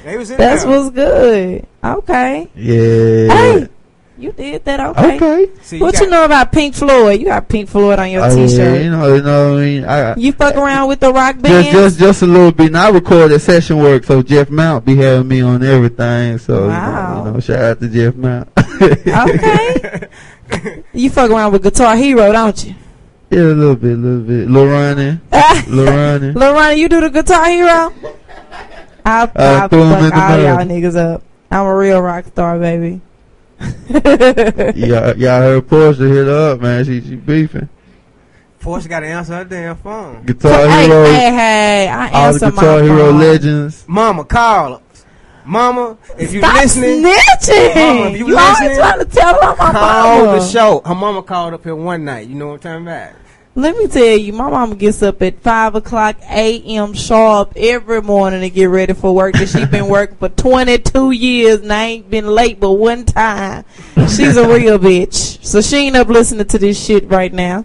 They was in That's there. what's good. Okay. Yeah. Hey, you did that. Okay. Okay. See, what you you know about Pink Floyd? You got Pink Floyd on your Oh, yeah, T-shirt. you know, you know what I mean? I, You fuck around with the rock just, band? just, just a little bit. Now I recorded session work, so Jeff Mount be having me on everything. So, Wow. you know, you know, shout out to Jeff Mount. Okay. You fuck around with Guitar Hero, don't you? Yeah, a little bit, a little bit. Lil Ronnie. Lil Ronnie. Lil Ronnie, you do the Guitar Hero? I'll, I I'll threw him in fuck the all mud. y'all niggas up. I'm a real rock star, baby. Yeah, y'all heard Portia hit her up, man. She she beefing. Portia got to answer her damn phone. Guitar Hey, Hero. hey, hey, I all the answer Guitar my Hero phone. legends. Mama, call us. Mama, if you Stop listening, snitching. Mama, if you, You always listening, trying to tell on my call mama. the show. Her mama called up here one night. You know what I'm talking about? Let me tell you, my mama gets up at five o'clock a.m. sharp every morning to get ready for work. And she been working for twenty-two years and I ain't been late but one time. She's a real bitch. So she ain't up listening to this shit right now.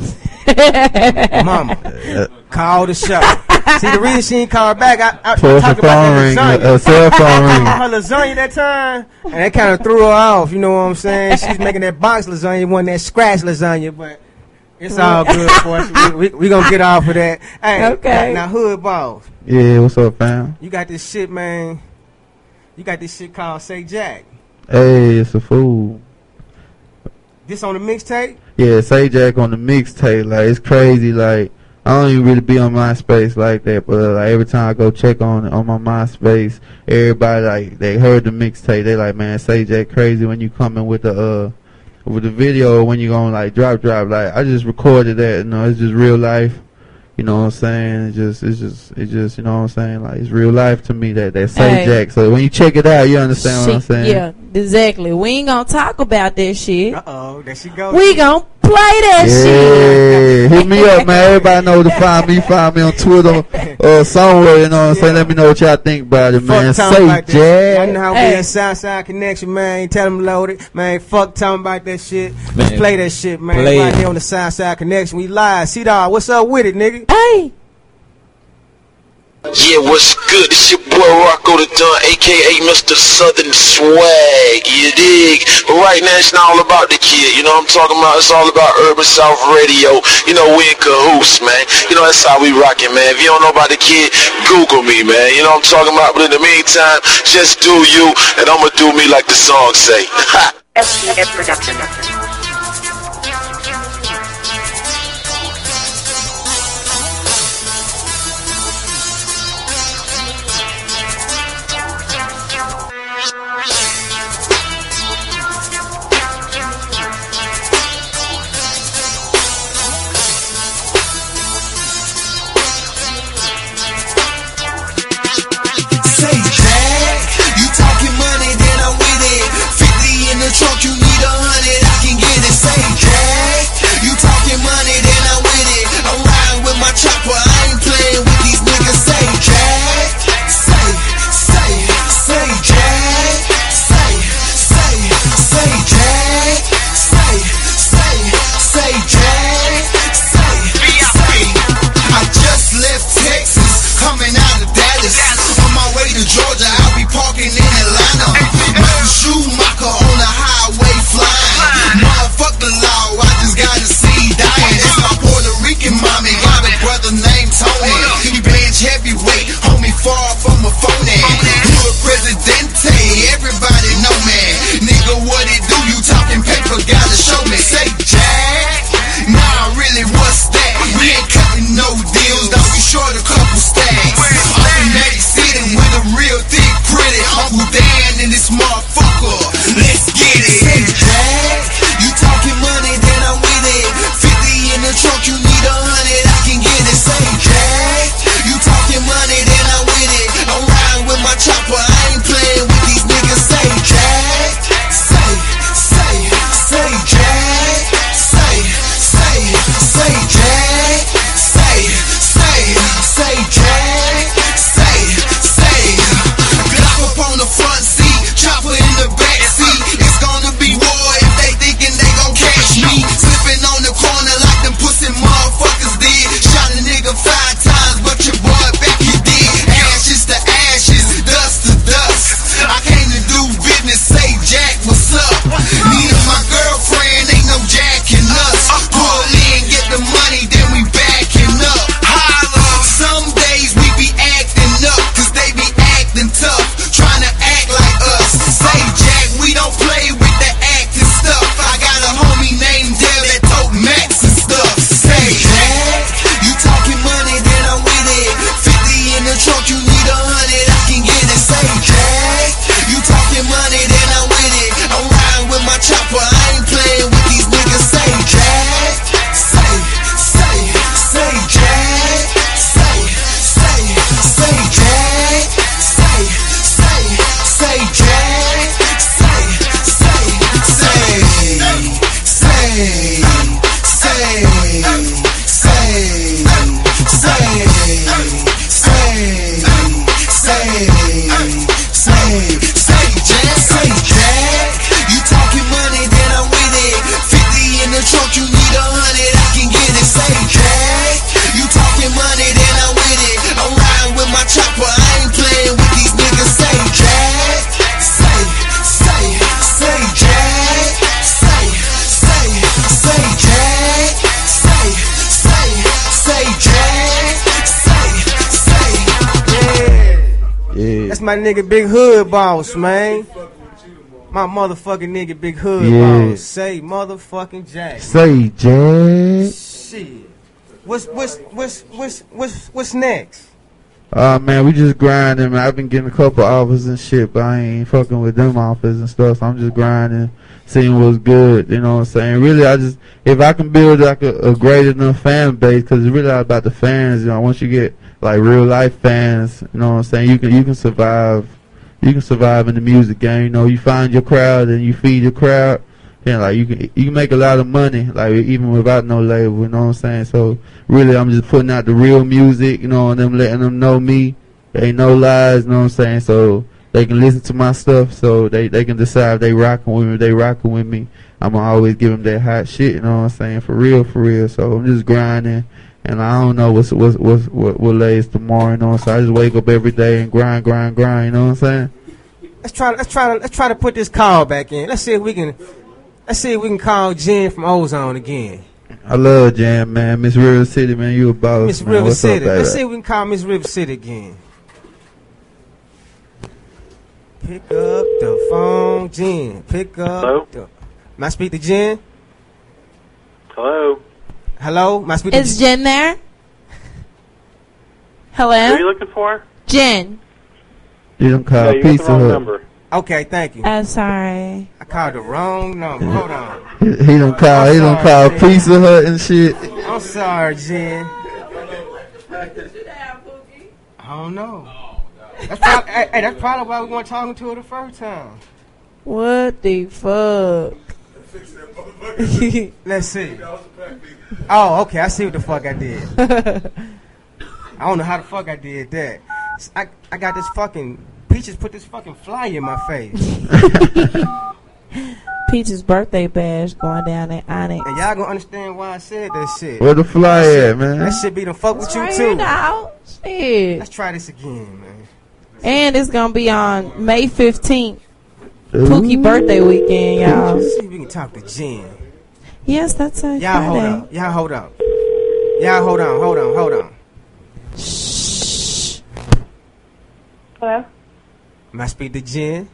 Mama, call the show. See, the reason she ain't called back, I, I, I Portia talked about phone that ring, lasagna. a cell phone ring. Her lasagna that time, and that kind of threw her off. You know what I'm saying? She's making that box lasagna, one that scratch lasagna, but it's all good for us. We, we, we gonna get off of that. Hey, Okay. Now, Hood Boss, Yeah, what's up, fam? you got this shit, man. You got this shit called Say Jack. Hey, it's a fool. This on the mixtape? Yeah, Say Jack on the mixtape. Like, it's crazy. Like, I don't even really be on MySpace like that, but uh, like every time I go check on on my MySpace, everybody like they heard the mixtape. They like, man, Say Jack crazy when you coming with the uh with the video when you gonna like drop drop. Like, I just recorded that. You know, it's just real life. You know what I'm saying? It's just, it's just, it's just, you know what I'm saying? Like, it's real life to me, that, that Say Hey. Jack. So when you check it out, you understand what I'm She- saying? Yeah, exactly. We ain't gonna talk about that shit. Uh-oh, there she goes. We gonna play that shit. Yeah, hit me up, man. Everybody know to find me. Find me on Twitter or somewhere, you know what I'm saying? Let me know what y'all think about it, man. Fuck talking Say about that. Jack. Y'all know how Hey. we at Southside Connection, man. Tell them loaded. Man, fuck talking about that shit. Man, Play that shit, man. play Right it. here on the Southside Connection. We live. C-Dog, what's up with it, nigga? Hey. Yeah, what's good? It's your boy Rocco the Don, aka Mister Southern Swag, you dig? But right now it's not all about the kid, you know what I'm talking about? It's all about Urban South Radio. You know, we in cahoots, man. You know, that's how we rockin', man. If you don't know about the kid, Google me, man. You know what I'm talking about? But in the meantime, just do you, and I'ma do me like the song say. S T F Production. Say Jack, you talking money, then I'm with it. Fifty in the trunk, you need a hundred, I can get it. Say Jack, you talking money, then I'm with it. I'm riding with my chopper, I ain't playing with these niggas. Say Jack, say, say, say Jack, say, say, say Jack, say, say, say Jack, say, say. I just left Texas, coming out of Dallas. On my way to Georgia, I'll be parking in Atlanta. Michael Schumacher on the highway flying. Motherfuck the law, I just gotta see dying. It's my Puerto Rican mommy, got a brother named Tony. He bench heavyweight, homie far from a phony. Hood Presidente, everybody know me. Nigga, what it do? You talking paper, gotta show me. Say Jack, nah, really, what's that? We ain't cutting no deals, don't be short a couple stacks. I'm in Magic City with a real thick, pretty Uncle Dan in this motherfucker. Let's get it. Say Jack, you talking money, then I'm with it. Fifty in the trunk, you need a hundred, I can get it. Say Jack, you talking money, then I'm with it. I'm riding with my chopper, I ain't playing with these niggas. Say Jack, say, say, say Jack, say, say, say Jack, say, say, say That's my nigga Big Hood Boss, man. My motherfucking nigga Big Hood Yeah. Boss. Say motherfucking Jack. Say Jack. Shit. What's what's what's what's what's what's next? Uh man, we just grinding, man. I've been getting a couple offers and shit, but I ain't fucking with them offers and stuff. So I'm just grinding, seeing what's good. You know what I'm saying? Really, I just if I can build like a, a great enough fan base, because it's really all about the fans. You know, once you get like real life fans, you know what I'm saying? You can you can survive. You can survive in the music game. You know, you find your crowd and you feed your crowd. And like you can you can make a lot of money, like even without no label. You know what I'm saying? So really, I'm just putting out the real music. You know, and them letting them know me. There ain't no lies. You know what I'm saying? So they can listen to my stuff. So they they can decide if they rocking with me. If they rocking with me, I'm gonna always give them that hot shit. You know what I'm saying? For real, for real. So I'm just grinding. And I don't know what's what's, what's what what lays tomorrow. You know what I'm saying? I just wake up every day and grind, grind, grind. You know what I'm saying? Let's try let's try to let's try to put this call back in. Let's see if we can let's see if we can call Jen from Ozone again. I love Jam, man. Miss River City, man. You a boss, Miss man. River What's City. up, Let's baby? see if we can call Miss River City again. Pick up the phone, Jen. Pick up. Hello? The, may I speak to Jen? Hello. Hello? May I speak to Is Jen there? Hello? Who are you looking for? Jen. You don't call No, you got the Pizza wrong Hut. number. Okay, thank you. I'm sorry. I called the wrong number. Hold on. He, he don't call. I'm He don't sorry, call Jen. Pizza Hut and shit. I'm sorry, Jen. I don't know. That's probably, hey, hey, that's probably why we weren't talking to her the first time. What the fuck? Let's see. Oh, okay. I see what the fuck I did. I don't know how the fuck I did that. I I got this fucking Peaches put this fucking flyer in my face. Peach's birthday bash going down at Onyx. And y'all gonna understand why I said that shit. Where the flyer at, man? That shit be the fuck with It's you right too. here now. Shit. Let's try this again, man. And it's gonna be on May fifteenth. Pookie birthday weekend, y'all. Let's see if we can talk to Jen. Yes, that's a Y'all hold Friday. on. Y'all hold on. Y'all hold on. Hold on. Hold on. Shh. Hello? May I speak to Jen?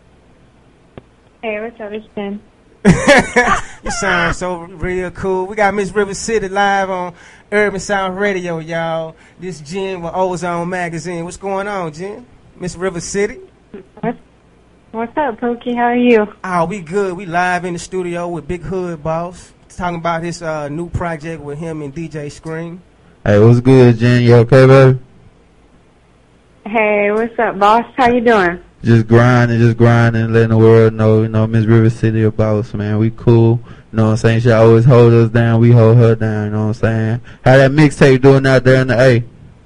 Hey, what's up? It's Jen. You sound so real cool. We got Miss River City live on Urban South Radio, y'all. This Jen with Ozone Magazine. What's going on, Jen? Miss River City? What's, what's up, Pookie? How are you? Oh, we good. We live in the studio with Big Hood Boss. Talking about his uh, new project with him and D J Scream. Hey, what's good, Jen? You okay, baby? Hey, what's up, boss? How you doing? Just grinding, just grinding, letting the world know, you know, Miss River City about us, man. We cool. You know what I'm saying? She always hold us down. We hold her down, you know what I'm saying? How that mixtape doing out there in the A?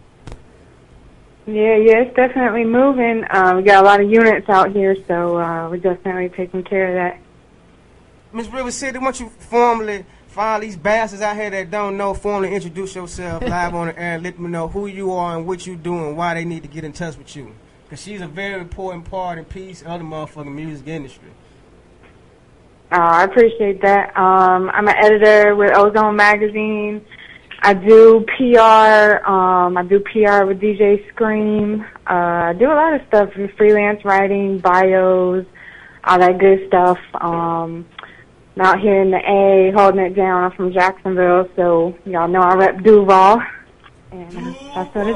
Yeah, yeah, it's definitely moving. Uh, we got a lot of units out here, so uh, we're definitely taking care of that. Miss River City, why don't you formally, for all these bastards out here that don't know, formally introduce yourself live on the air and let me know who you are and what you do and why they need to get in touch with you. Because she's a very important part and piece of the motherfucking music industry. Uh, I appreciate that. Um, I'm an editor with Ozone Magazine. I do P R. Um, I do P R with D J Scream. Uh, I do a lot of stuff, freelance writing, bios, all that good stuff. Um, I'm out here in the A, holding it down. I'm from Jacksonville, so y'all know I rep Duval, and that's what it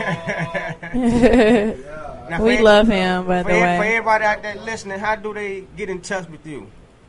is. Now, We for love him, by for the e- way. For everybody out there listening, how do they get in touch with you?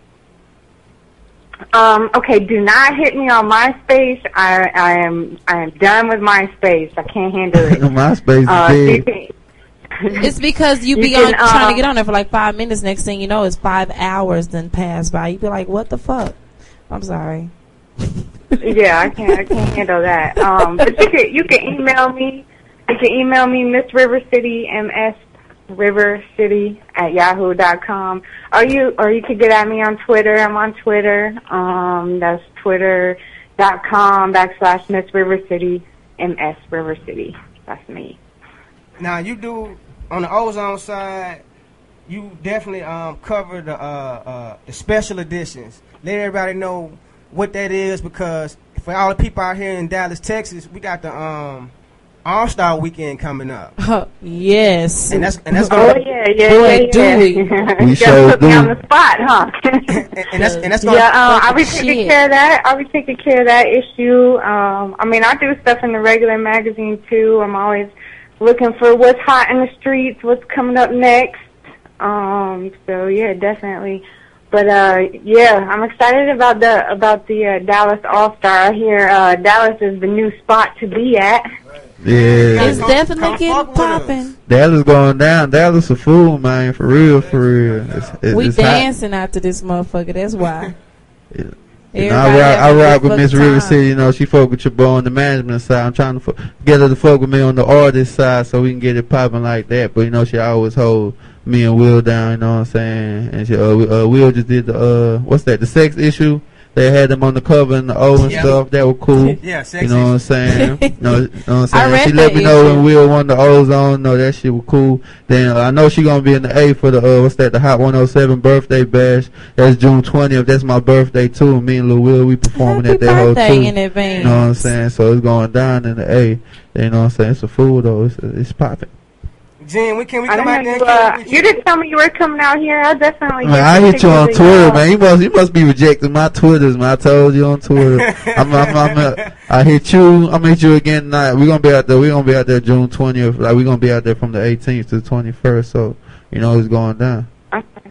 Um, okay, do not hit me on MySpace. I, I am I am done with MySpace. I can't handle it. MySpace is Uh, dead. you can- It's because you You be can, on trying um, to get on there for like five minutes. Next thing you know, it's five hours then pass by. You be like, "What the fuck?" I'm sorry. Yeah, I can't I can't handle that. Um, but you can you can email me. You can email me Miss River City M S River City at yahoo dot com. Or you or you could get at me on Twitter. I'm on Twitter. Um, that's twitter dot com backslash Miss River City M S River City. That's me. Now, you do, on the Ozone side, you definitely um, cover the, uh, uh, the special editions. Let everybody know what that is, because for all the people out here in Dallas, Texas, we got the um, All Star Weekend coming up. Uh, yes. And that's and that's oh gonna, yeah, yeah, Boy, yeah, do yeah. we. You We gotta sure put me do. on the spot, huh? and, and that's and that's gonna Yeah, um, I'll be fucking taking shit. care of that. I'll be taking care of that issue. Um, I mean, I do stuff in the regular magazine too. I'm always looking for what's hot in the streets, what's coming up next. Um, so yeah, definitely. But uh, yeah, I'm excited about the about the uh, Dallas All Star. I hear uh, Dallas is the new spot to be at. Yeah. It's definitely getting popping. Dallas going down. Dallas a fool, man. For real, for real. It's, it's, We it's hot. dancing after this motherfucker. That's why. You know, I rock, I having a rock good with Miss fucking River time. City. You know, she fuck with your boy on the management side. I'm trying to fu- get her to fuck with me on the artist side so we can get it popping like that. But you know, she always hold me and Will down. You know what I'm saying? And she, uh, we- uh, Will just did the uh, what's that? The sex issue. They had them on the cover and the O and Yeah. stuff. That was cool. Yeah, sex You know what I'm issue. saying? you know, you know what I'm I saying? read She let that me know issue. when Will won the Ozone. No, that shit was cool. Then uh, I know she gonna be in the A for the uh, what's that? The Hot one oh seven birthday bash. That's June twentieth. That's my birthday too. Me and Lil Will, we performing Happy at that whole birthday too. in advance. You know what I'm saying? So it's going down in the A. You know what I'm saying? It's a fool though. It's, it's popping. Jen, we can we I come don't out know. there? You, and uh, kick it you didn't tell me you were coming out here. I definitely. Man, get I some hit you on tickets, Twitter, y'all. man. You must, you must be rejecting my Twitters, man. I told you on Twitter. I'm, I'm, I'm, uh, I hit you. I'm gonna hit you again tonight. We're gonna be out there. We're gonna be out there June twentieth. Like we're gonna be out there from the eighteenth to the twenty-first. So you know it's going down. Okay.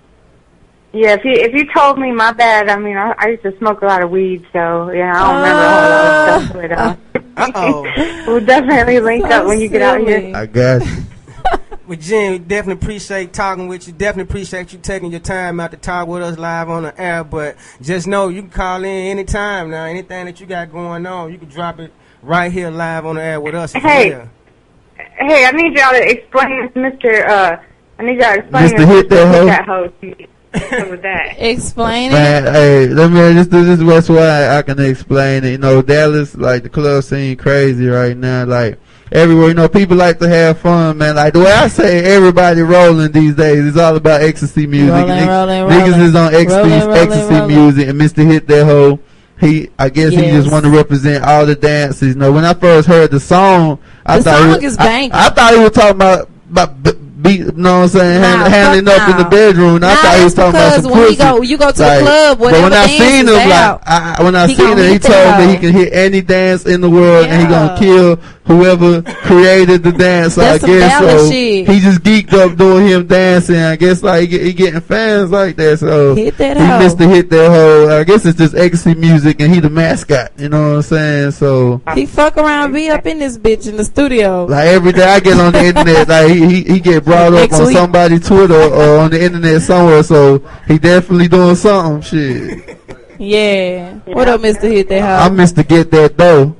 Yeah, if you if you told me, my bad. I mean, I, I used to smoke a lot of weed, so yeah, I don't remember a whole lot of stuff. But uh, Uh-oh. we'll definitely link So up when you get out silly. here. I got you. Well, Jen, we definitely appreciate talking with you. Definitely appreciate you taking your time out to talk with us live on the air. But just know you can call in anytime now. Anything that you got going on, you can drop it right here live on the air with us. Hey. Yeah. Hey, I need y'all to explain this, Mister Uh, I need y'all to explain Mister this, Hit That Hoe. That hoe. What's with that? Explain it. Man, hey, let me just do this. That's why I can explain it. You know, Dallas, like the club scene, crazy right now. Like everywhere, you know, people like to have fun, man. Like the way I say, everybody rolling these days. It's all about ecstasy music. Rolling, Nigg- rolling, Niggas rolling. is on ecstasy, Rolling, rolling, ecstasy rolling. music, and Mister Hit That Hoe. He, I guess he Yes. just want to represent all the dances. You know, when I first heard the song, I The thought song he was, is I, banging. I thought he was talking about about. B- Beat, you know what I'm saying? Nah, Hand, handling fuck up in the nah. bedroom. And I Nah, thought he was that's talking about because some when he pussy. go- you go to the Like, club, but when whatever I dance seen is him, out, like, I, when I he seen gonna him, he hit told that me he hoe. can hit any dance in the world and he Yeah. gonna kill whoever created the dance. So That's I some guess Dallas so. shit. He just geeked up doing him dancing. I guess like he, get, he getting fans like that. So Hit that he hoe. missed to hit that hoe. I guess it's just ecstasy music and he the mascot. You know what I'm saying? So. He fuck around, be up in this bitch in the studio. Like every day I get on the internet, like he, he he get brought up Next on week. somebody's Twitter or on the internet somewhere, so he definitely doing something. Shit, Yeah. What up, Mister Hit That Hoe? I missed to get that though.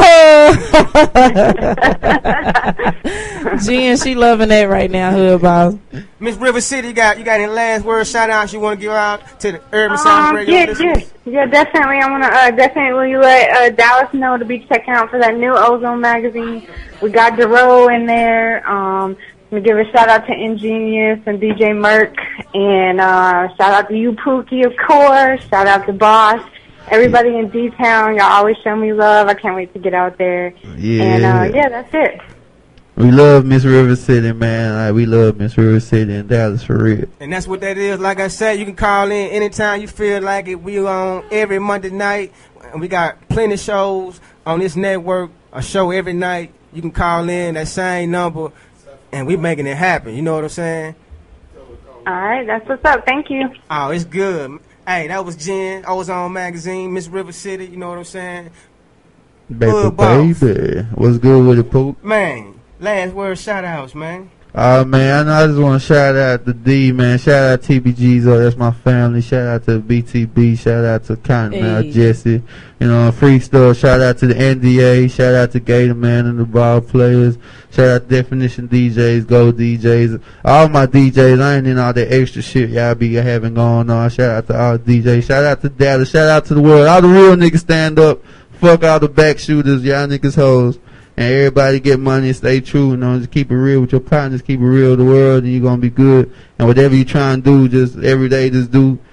Oh, Jen, she loving that right now, Hood Boss. Miss River City, you got you got any last words, shout outs you want to give out to the Urban Sound Um, Radio yeah, listeners? yeah, yeah, definitely. I want to uh, definitely let uh, Dallas know to be checking out for that new Ozone magazine. We got Dero in there. Um, I'm gonna give a shout out to Ingenious and D J Merc, and uh, shout out to you, Pookie, of course. Shout out to Boss. Everybody in D-Town, y'all always show me love. I can't wait to get out there. Yeah. And uh, yeah, that's it. We love Miss River City, man. Like we love Miss River City and Dallas for real. And that's what that is. Like I said, you can call in anytime you feel like it. We on every Monday night. And we got plenty of shows on this network, a show every night. You can call in that same number, and we making it happen. You know what I'm saying? All right, that's what's up. Thank you. Oh, it's good. Hey, that was Jen, Ozone Magazine, Miss River City. You know what I'm saying? Baby, Hood Boss. baby, what's good with it, Poop? Man, last word shout outs, man. Uh, man, I know I just want to shout out to D, man. Shout out T B G's, oh, that's my family. Shout out to B T B. Shout out to Cottonmouth Hey. Jesse. You know, Free Stuff. Shout out to the N D A. Shout out to Gator Man and the ball players. Shout out to Definition D Js, Go D Js. All my D Js. I ain't in all that extra shit y'all be having going on. Shout out to all D Js. Shout out to Dallas. Shout out to the world. All the real niggas stand up. Fuck all the back shooters. Y'all niggas hoes. And everybody get money and stay true. You know, just keep it real with your partners. Keep it real with the world, and you're gonna be good. And whatever you try and do, just every day, just do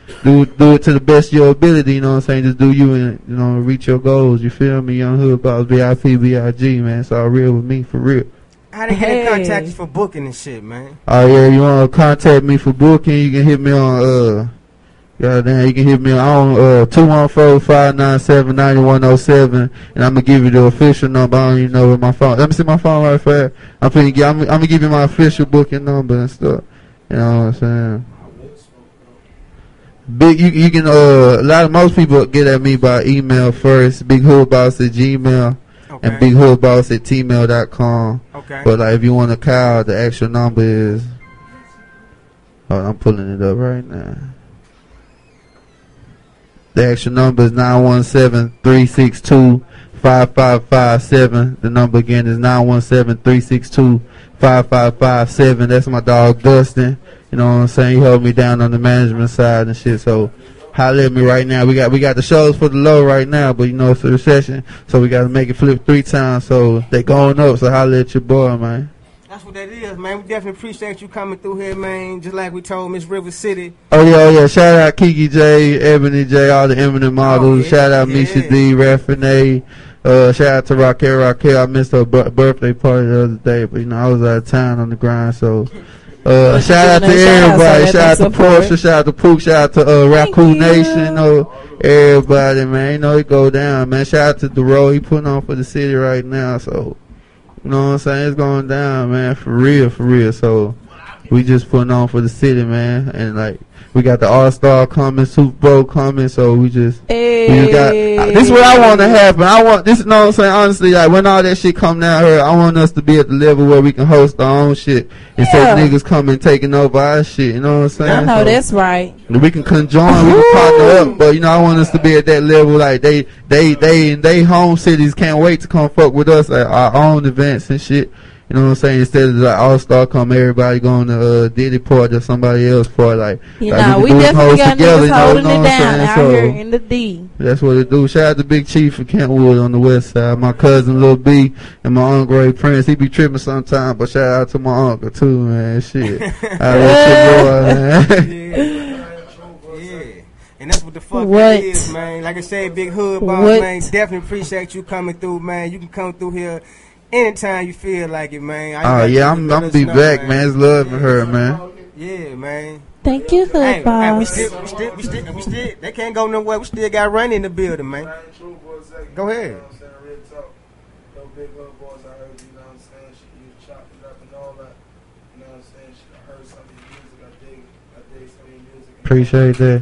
do do it to the best of your ability. You know what I'm saying? Just do you and you know reach your goals. You feel me? Young Hood Boss, B I P B I G, man. It's all real with me, for real. How they get in contact you for booking and shit, man? Oh yeah, you want to contact me for booking? You can hit me on uh, goddamn, you can hit me on uh two one four, five nine seven, nine one zero seven, and I'm gonna give you the official number. I don't even know with my phone. Let me see my phone right fast. I'm finna give, I'm, I'm gonna give you my official booking number and stuff. You know what I'm saying? Big, you you can uh a lot of most people get at me by email first. Big Hood Boss at Gmail. Okay. And Big Hood Boss at T-mail dot com. Okay. But like if you want to call, the actual number is. Oh, I'm pulling it up right now. The actual number is nine one seven, three six two, five five five seven. The number again is nine one seven, three six two, five five five seven. That's my dog Dustin. You know what I'm saying? He held me down on the management side and shit. So holler at me right now. We got we got the shows for the low right now, but you know it's a recession, so we got to make it flip three times. So they going up. So holler at your boy, man. That's what that is, man. We definitely appreciate you coming through here, man. Just like we told Miss River City. Oh yeah, oh yeah. Shout out Kiki J, Ebony J, all the eminent models. Oh, yeah, shout out yeah. Misha D, Raffinay. Uh, shout out to Raquel. Raquel, I missed her b- birthday party the other day, but you know I was out of town on the grind, so. Uh, shout out to everybody. Shout out to Portia. Shout out to Pook. Shout out to uh, Raccoon Nation. You know, everybody, man. You know it go down, man. Shout out to the role he putting on for the city right now. So, you know what I'm saying? It's going down, man. For real, for real. So, we just putting on for the city, man. And like, we got the All Star coming, Super Bowl coming. So we just, hey. we just got. Uh, this is what I want to happen. I want this. You know what I'm saying? Honestly, like when all that shit come down here, I want us to be at the level where we can host our own shit instead yeah. of niggas coming taking over our shit. You know what I'm saying? I know so that's right. We can conjoin, we can partner up, but you know I want us to be at that level. Like they, they, they, and they home cities can't wait to come fuck with us at our own events and shit. You know what I'm saying? Instead of like All Star come, everybody going to uh, Diddy part or somebody else part. Like, you like know, we, we definitely got together, niggas you know, holding know it down out so here in the D. That's what it do. Shout out to Big Chief from Kentwood on the west side. My cousin Lil B and my uncle Ray Prince. He be tripping sometimes, but shout out to my uncle too, man. Shit, I love your boy, man. Yeah. And that's what the fuck it is, man. Like I said, Big Hood Boss, what? man. Definitely appreciate you coming through, man. You can come through here anytime you feel like it, man. Oh, yeah, I'm I'm be know, back, man. man. It's love for her, man. Yeah, man. Thank you, Hood hey, Boss. Hey, we, still, we, still, we, still, we still, they can't go nowhere. We still got running in the building, man. Go ahead. Appreciate that.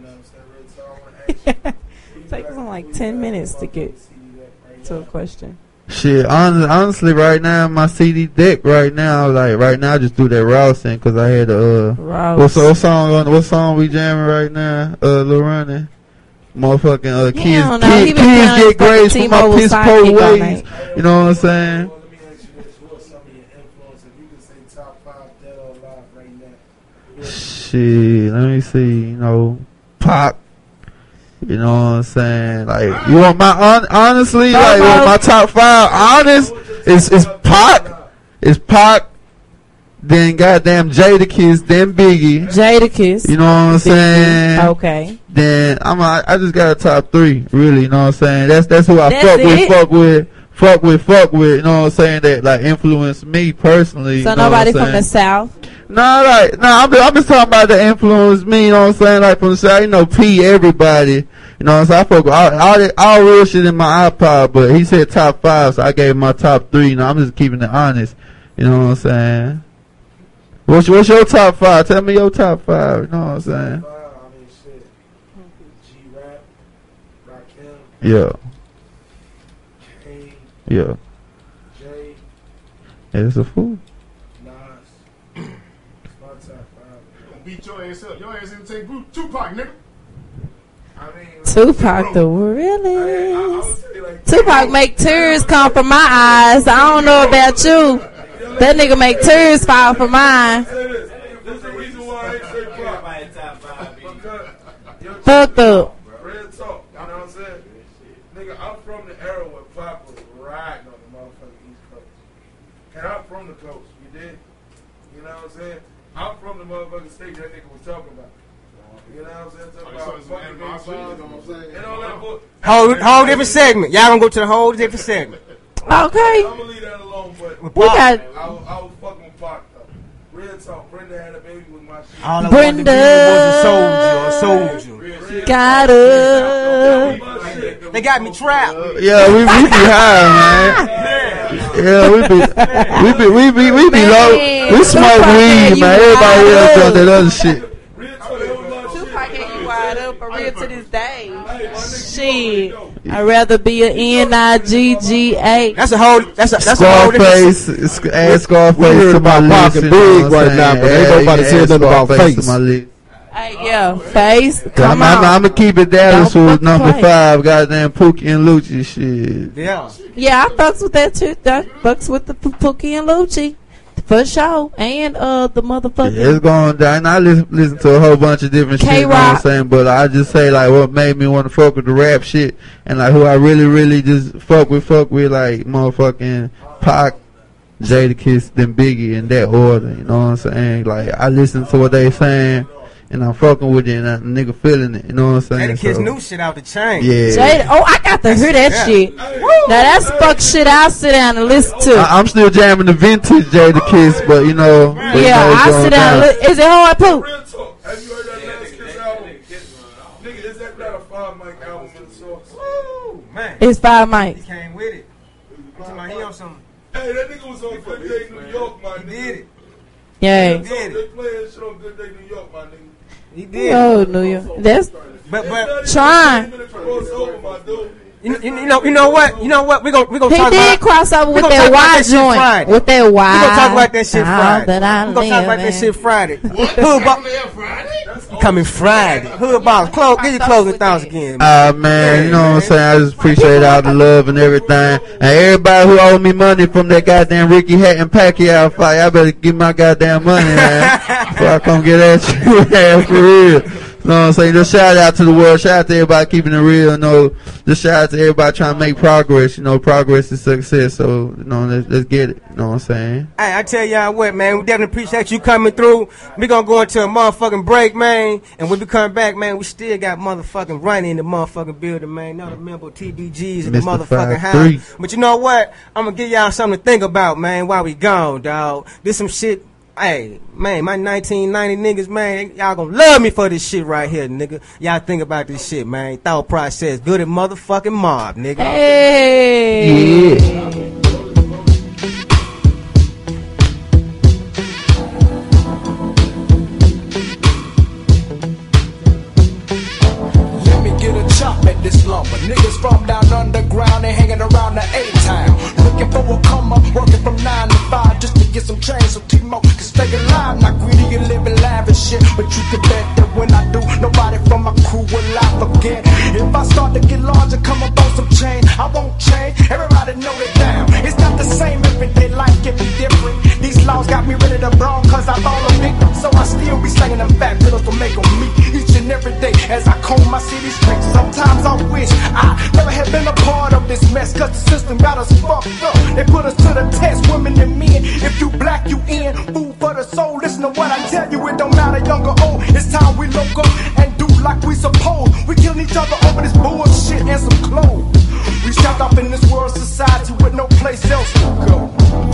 It takes them like ten minutes to get to a question. Shit, honestly, honestly, right now my C D deck right now, like right now, I just do that Rouse thing because I had a uh, what, what song on what song we jamming right now? Uh, Lil Ronnie, motherfucking uh, kids, yeah, kids, kids get grades for my piss poor ways. You know what I'm saying? Shit, let me see. You know, Pop. You know what I'm saying? Like, you want my on, honestly, like want my top five honest is is Pac, is Pac, then goddamn Jadakiss, then Biggie. Jadakiss. You know what I'm saying? Okay. Then I'm a, I just got a top three, really. You know what I'm saying? That's that's who I that's fuck it? with, fuck with, fuck with, fuck with. You know what I'm saying? That like influenced me personally. So you know nobody from the South. No, like, no, I'm, I'm just talking about the influence me, you know what I'm saying? Like, from the side, you know, P, everybody, you know what I'm saying? I fuck with all, all, that, all real shit in my iPod, but he said top five, so I gave him my top three, you know, I'm just keeping it honest, you know what I'm saying? What's, what's your top five? Tell me your top five, you know what I'm saying? Yeah. Yeah. It's a fool. Beat your ass up. Your ass in the same group. Tupac, nigga. I mean, Tupac the realest. Tupac make tears come from my eyes. I don't know about you. That nigga make tears fall from mine. This is the reason why I ain't say Pac. Fucked up. Real talk. You know what I'm saying? Nigga, I'm from the era where Pac was riding on the motherfucking East Coast. And I'm from the coast. You did? You know what I'm saying? I'm from the motherfucking state that nigga was talking about. Whole, whole different segment. Y'all gonna go to the whole different segment. Okay. I'm gonna leave that alone, but we got. I, I was fucking with Pac though. Real talk. Brenda had a baby with my shit. All I Brenda was a soldier, a soldier. Got her. They got me trapped. Yeah, we, we be high, man. Yeah, we be we be we be we be low. We smoke weed, man. Everybody else doing that other shit. Tupac had you wide up for real to this day. Shit, I'd rather be an N I G G A. That's a whole. That's a that's Scarface, a whole. Sc- add Scarface heard to my about list. Pac You know big what right I'm now, saying? but ain't Yeah, nobody yeah, said add nothing about Scarface Face. to my list. Hey, yeah, Face. I'm, Come I'm, on. I'm gonna keep it Dallas Don't with fucking number play. five. Goddamn Pookie and Lucci shit. Yeah. Yeah, I fucks with that too. That fucks with the P- Pookie and Lucci. For sure. And uh the motherfucker. Yeah, it's going down. I listen, listen to a whole bunch of different shit, you know what I'm saying? But I just say, like, what made me want to fuck with the rap shit, and, like, who I really, really just fuck with, fuck with, like, motherfucking Pac, Jadakiss, then Biggie, in that order, you know what I'm saying? Like, I listen to what they saying, and I'm fucking with it, and a nigga feeling it, you know what I'm saying? Jadakiss So, new shit out the chain. yeah. Jada, oh, I got to hear that Yeah. shit. Now that's fuck shit I'll sit down and listen to. I, I'm still jamming the vintage Jadakiss, but, you know. But, you yeah, know, it's I going sit down. down. And li- is it hard poop? Real talk. Have you heard that last Kiss album? Nigga, is that not a five mic album in the source? Woo, man. It's five mics. He came with it. He talking about he on some. Hey, that nigga was on Good Day New York, my nigga. He did it. Yeah. He did They it. playing shit on Good Day New York, my nigga. He did. Oh, New York. That's But but trying. Crossover, my dude. you, you, you know you know what you know what we gonna we gonna He talk did about. cross over we with gonna that talk about wide that shit joint. Friday. With that wide. We gonna talk about that shit How Friday. that I We gonna talk about that live shit Friday. Hood Boss coming Friday. Hood Boss, close. Get your closing thoughts again. Man. Ah man, you know what I'm saying? I just appreciate all the love and everything. And everybody who owe me money from that goddamn Ricky Hatton Pacquiao fight, I better give my goddamn money, man. Before I come get at you, man, for real. You know what I'm saying? Just shout out to the world. Shout out to everybody keeping it real. You know, just shout out to everybody trying to make progress. You know, progress is success. So, you know, let's, let's get it. You know what I'm saying? Hey, I tell y'all what, man, we definitely appreciate you coming through. We gonna go into a motherfucking break, man. And when we come back, man, we still got motherfucking running in the motherfucking building, man. Another member of T B G's in the Mister motherfucking five three. house. But you know what? I'm gonna give y'all something to think about, man, while we gone, dog. This some shit. Hey, man, my nineteen ninety niggas, man, y'all gonna love me for this shit right here, nigga. Y'all think about this shit, man. Thought process, good at motherfucking mob, nigga. Hey. Yeah. Let me get a chop at this lumber. Niggas from down underground, they hanging around the A-town. Looking for a come up, working from nine to five just to get some change so T-Mo can stay alive. Not greedy and living lavish shit, but you can bet that when I do, nobody from my crew will I forget. If I start to get larger, come up on some change, I won't change. Everybody know it down. It's not the same everyday life, get me different. These laws got me ready to brawl cause I fall a victim. So I still be slanging them fat pillows to make them meet each and every day as I comb my city streets. Sometimes I wish I never had been a part of this mess cause the system got us fucked up. They put us to the test, women and men. If you black, you in. Food for the soul. Listen to what I tell you, it don't matter young or old. It's time we look up and do like we supposed. We kill each other over this bullshit and some clothes. We strapped up in this world society with no place else to go.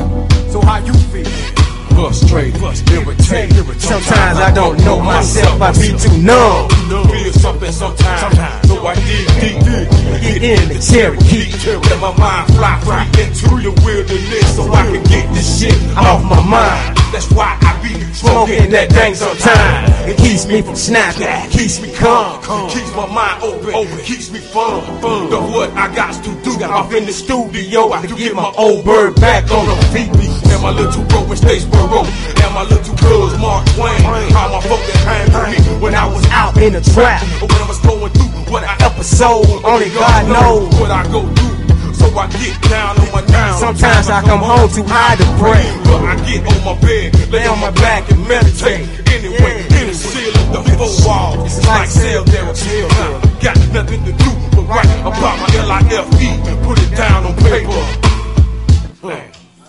So how you feel? Frustrated, irritated, irritated. Sometimes I don't know myself, I be too numb. Feel something sometimes, so I dig deep, Get in the Cherokee. let my mind fly free into the wilderness, so I can get this shit Off my mind. That's why I be Smoking that thing sometimes. It keeps me from snapping, keeps me calm. keeps my mind open, keeps me fun. The what I got to do, off in the studio, I to get my old bird back on her feet. And my little bro in Statesboro, and my little cuz Mark Twain. How my folk that came for me when I was out In the trap, or when I was going through what I episode, only God knows. what I go through. So I get down on my down. Sometimes I come home too high to pray. But I get on my bed, lay on my back and meditate. Anyway, in the ceiling, the four walls, it's like cell therapy. Nah, got nothing to do but write about my L I F E, put it down on paper. Man.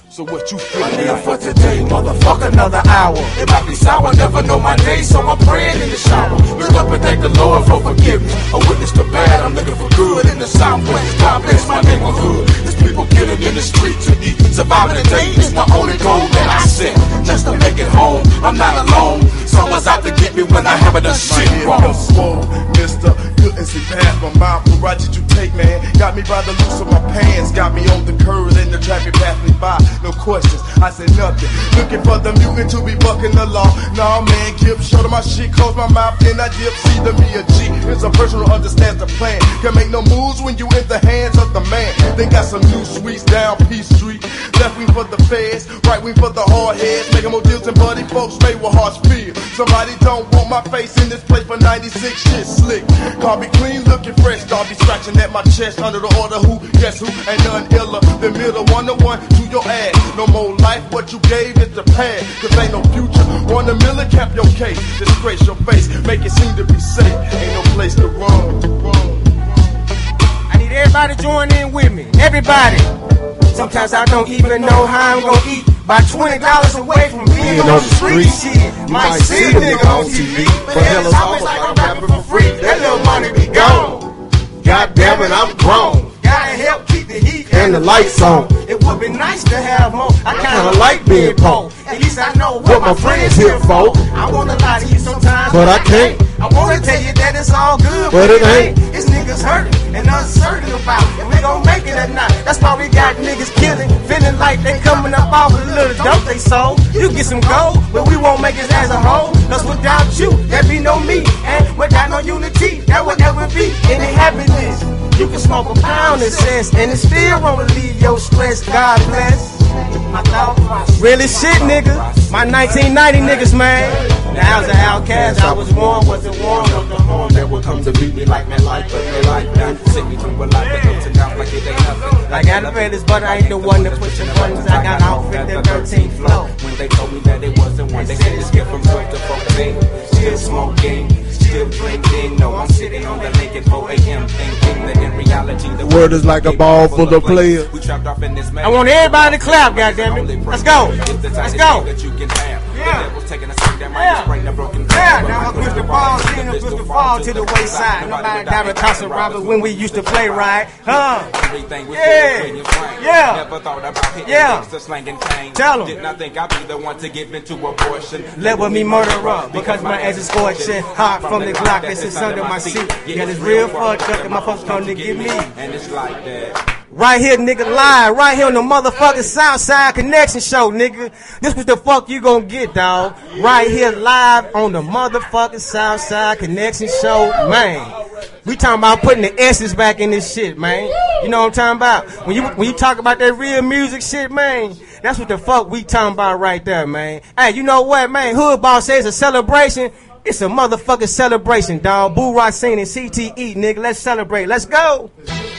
So what you feel? I'm here for today, motherfucker, another hour. It might be sour, never know my name, so I'm praying in the shower. Look up and thank the Lord for forgiveness. A witness to bad, I'm looking for good in the Southwest. God bless my neighborhood. There's people killing in the street to eat. Surviving today is my only goal that I set. Just to make it home, I'm not alone. Someone's out to get me when I have the shit wrong. Mister, couldn't see past my mouth. What route did you take, man? Got me by the loose of my pants. Got me on the curve and the traffic passed me by. No questions, I said nothing. Looking for the mutant to be bucking the law. Nah, man, Kip, show them my shit, close my mouth, and I dip. See the me a G. It's a person who understands the plan. Can make no moves when you in the hands of the man. They got some new sweets down P Street. Left wing for the feds, right wing for the hard heads. Making more deals than buddy folks made with hearts feel. Somebody don't want my face in this place for ninety-six shit slick. Call me clean, looking fresh. I'll be scratching at my chest under the order. Who, guess who, ain't none iller. The middle one to one to your ass. No more life, what you gave is the past. Cause ain't no future. One a million, cap your case. Disgrace your face, make it seem to be safe. Ain't no place to run. I need everybody to join in with me. Everybody. Sometimes I don't even know how I'm gonna eat. By twenty dollars away from being on the street, shit. Might see a nigga on T V, but hell is always like I'm rapping for free. That little money be gone. God damn it, I'm grown. Gotta help keep the heat And the lights on. It would be nice to have more. I kinda Kinda like being poor. At least I know what, What my friends here for. I wanna lie to you sometimes, But I can't. I wanna tell you that it's all good, But it ain't. It's niggas hurting and uncertain about if we gon' make it or not. That's why we got niggas killing, feeling like they coming up off a little dope they sold. You get some gold, but we won't make it as a whole. Cause without you, there be no me. And without no unity, there would never be any happiness. You can smoke a pound of cess and it still won't relieve your stress. God bless. My thought process. Really shit, nigga. My nineteen ninety niggas, man. Now I was an outcast. I was warm, wasn't warm. But the horn that would come to beat me like man, like, but they like that. Sit me through a lot that ups and downs like it ain't nothing. I got the feathers, but I ain't the one that push the buttons. I got outfit the thirteenth floor. When they told me that it wasn't one, they said it's skip from twelve to fourteen. Still smoking, still drinking. No, I'm sitting on the lake at four a m thinking that in reality the Word is like a ball full of players. We trapped off in this I want everybody to clap, goddammit. Let's go. Let's go. Yeah. Yeah, now I push the ball, see him push the ball to the wayside. Nobody David Casa Robert when we used to play, right? Huh? Yeah. Yeah. Never thought about hitting Yeah. the slanging cane. Tell 'em. Did not think I'd be the one to give into abortion. Label me murderer because my ass is scorching hot from the Glock that sits under my seat. Yeah, it's real fucked up that my folks come to get me. And it's like that. Right here, nigga, live. Right here on the motherfucking Southside Connection Show, nigga. This was the fuck you gonna get, dawg. Right here, live on the motherfucking Southside Connection Show, man. We talking about putting the essence back in this shit, man. You know what I'm talking about? When you when you talk about that real music shit, man, that's what the fuck we talking about right there, man. Hey, you know what, man? Hood Boss says a celebration. It's a motherfucking celebration, dawg. Boo Racine and C T E, nigga. Let's celebrate. Let's go.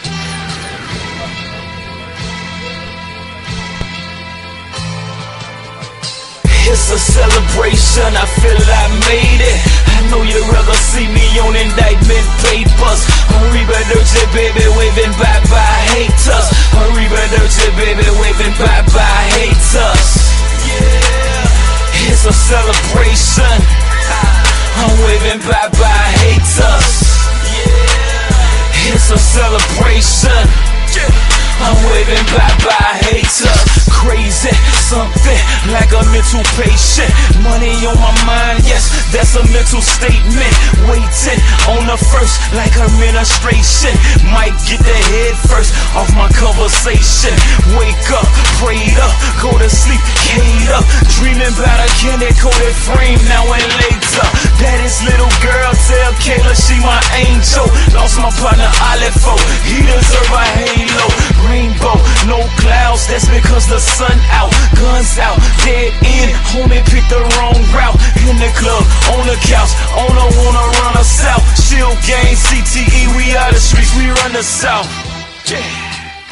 It's a celebration, I feel I made it. I know you'd rather see me on indictment papers. Arriba Dirty baby waving bye-bye haters. Arriba Dirty baby waving bye-bye haters. Yeah, it's a celebration. I'm waving bye-bye haters. Yeah, it's a celebration. I'm waving bye-bye haters. Crazy, something like a mental patient. Money on my mind, yes, that's a mental statement. Waiting on the first like administration. Might get the head first off my conversation. Wake up, prayed up, go to sleep, K'd up. Dreaming about a candy-coated frame now and later. Daddy's little girl, tell Kayla she my angel. Lost my partner, Olifo, he deserve a halo. Rainbow, no clouds, that's because the sun out. Guns out, dead end, homie picked the wrong route. In the club, on the couch, owner wanna run us out. Shield gang, C T E, we out the streets, we run the south. Yeah.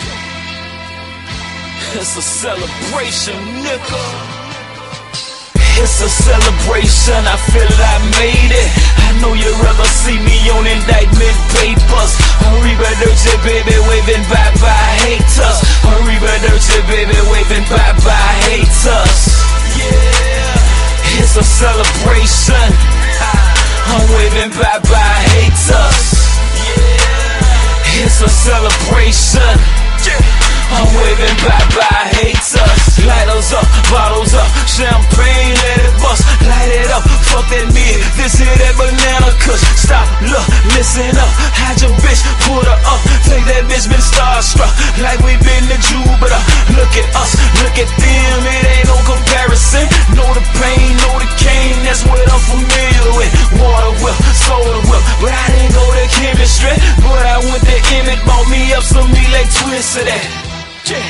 It's a celebration, nigga. It's a celebration, I feel I made it. I know you'd rather see me on indictment papers. Arriba Dirty, baby, waving bye-bye haters. Arriba Dirty, baby, waving bye-bye haters. Yeah, it's a celebration. I'm waving bye-bye haters. Yeah, it's a celebration. I'm waving bye-bye haters. Lighters up, bottles up, champagne, let it bust. Light it up, fuck that mid, this here that banana kush. Stop, look, listen up, hide your bitch, put her up. Think that bitch been starstruck, like we been to Jupiter. Look at us, look at them, it ain't no comparison. Know the pain, know the cane, that's what I'm familiar with. Water whip, soda whip, but I didn't go to chemistry. But I went to Emmett, bought me up some meat like twist of that. Yeah.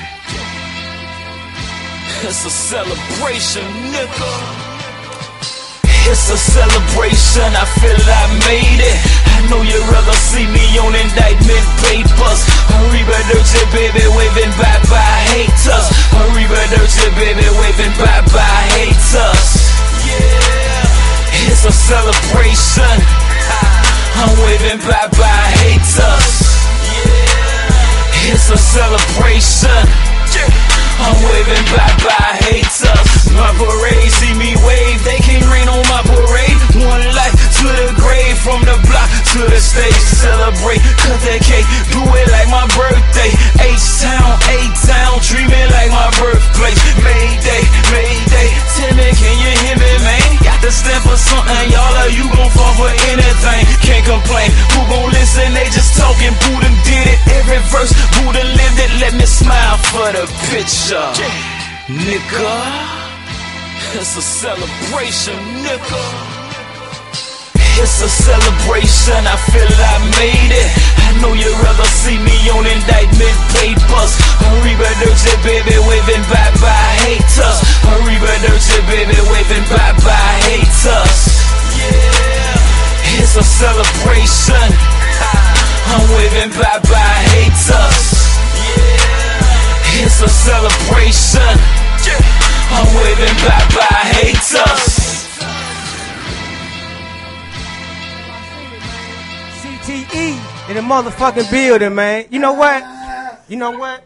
It's a celebration, nigga. It's a celebration, I feel I made it. I know you'd rather see me on indictment papers. Arriba Dirty, baby, waving bye-bye haters. Arriba Dirty, baby, waving bye-bye haters. Yeah, it's a celebration. I'm waving bye-bye haters. Yeah, it's a celebration. I'm waving bye-bye haters. My parade, see me wave, they can't rain on my parade. One life to the grave, from the block to the stage. Celebrate, cut that cake, do it like my birthday. H-Town, A-Town, treat me like my birthplace. Mayday, Mayday, tell me, can you hear me, man? Got to stand for something, y'all, or you gon' fall for anything. Can't complain, who gon' listen, they just talking. Who done did it, every verse, who done lived it. Let me smile for the picture, nigga. It's a celebration, nigga. It's a celebration, I feel I made it. I know you'd rather see me on indictment papers. Arriba Dirty, baby, waving bye-bye haters. Arriba Dirty, baby, waving bye-bye haters. Yeah, it's a celebration. I'm waving bye-bye haters. Yeah, it's a celebration. I'm waving bye-bye haters. C T E in the motherfucking building, man. You know what? You know what?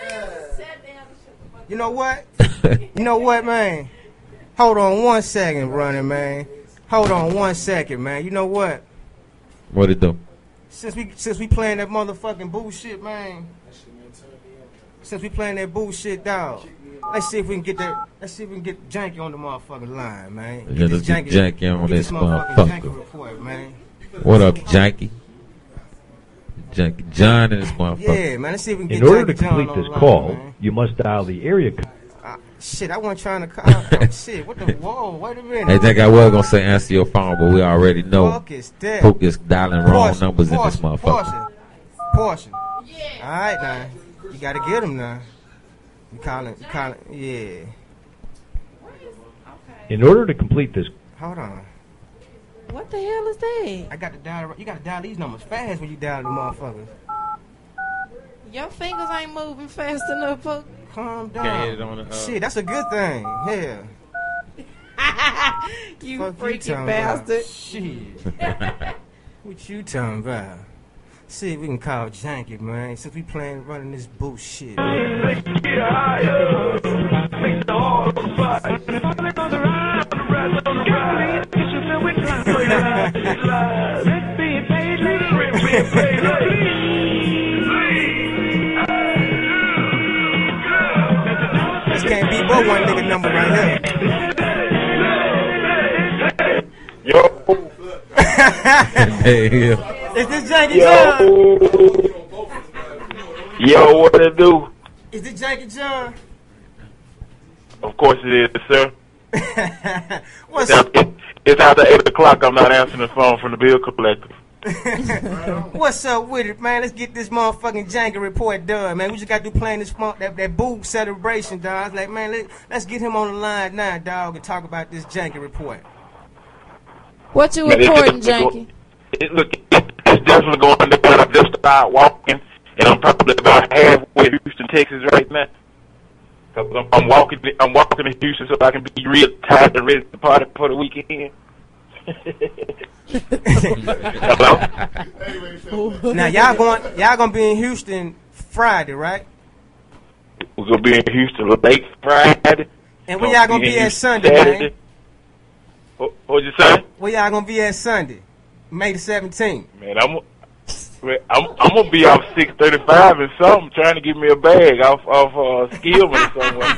You know what? You know what, man? Hold on one second, running, man. Hold on one second, man. You know what? What it do? Since we since we playing that motherfucking bullshit, man. Since we playing that bullshit, dog. Let's see if we can get that. Let's see if we can get Janky on the motherfucking line, man. Yeah, let's get Janky on this motherfucker. Report, man. What up, Janky? Janky John and this motherfucker. Yeah, man. Let's see if we can In get order Janky to complete John this on the call, line, man. you must dial the area code. Uh, shit, I wasn't trying to call. Oh, shit, what the? Whoa, wait a minute. I think I was gonna say answer your phone, but we already know Fuck is that? Pook is dialing wrong Portion, numbers in this portion, motherfucker. Portion. Portion. Yeah. All right, now you gotta get him now. You calling? You calling? Yeah. In order to complete this, Hold on. What the hell is that? I got to dial. You got to dial these numbers fast when you dial the motherfuckers. Your fingers ain't moving fast enough, Pook. Calm down. Can't hit it on the, uh, Shit, that's a good thing. Yeah. You Fuck freaky talking bastard. about? Shit. What you talking about? See if we can call Janky, man. Since we playing running this bullshit. This can't be but one nigga number right here. Yo. Hey, yo. Is this Janky Yo. John? Yo, what it do? Is this Janky John? Of course it is, sir. What's it's, after, it's after eight o'clock. I'm not answering the phone from the bill collector. What's up with it, man? Let's get this motherfucking Janky report done, man. We just got to playing this fun, that, that boo celebration, dog. I was like, man, let, let's get him on the line now, dog, and talk about this Janky report. What you Man, reporting, it's Janky? It, look, it's definitely going to when I just start walking, and I'm probably about halfway to Houston, Texas right now. Cause I'm, I'm walking, I'm walking to Houston so I can be real tired and ready to party for the weekend. Hello. Now y'all going, y'all gonna be in Houston Friday, right? We're gonna be in Houston late Friday. And where y'all gonna be at Sunday, Saturday. man? What, what'd you say? Where y'all gonna be at Sunday, May the seventeenth? Man, I'm. I'm, I'm gonna be off six thirty-five and something, trying to get me a bag off off uh, Skillman or somewhere.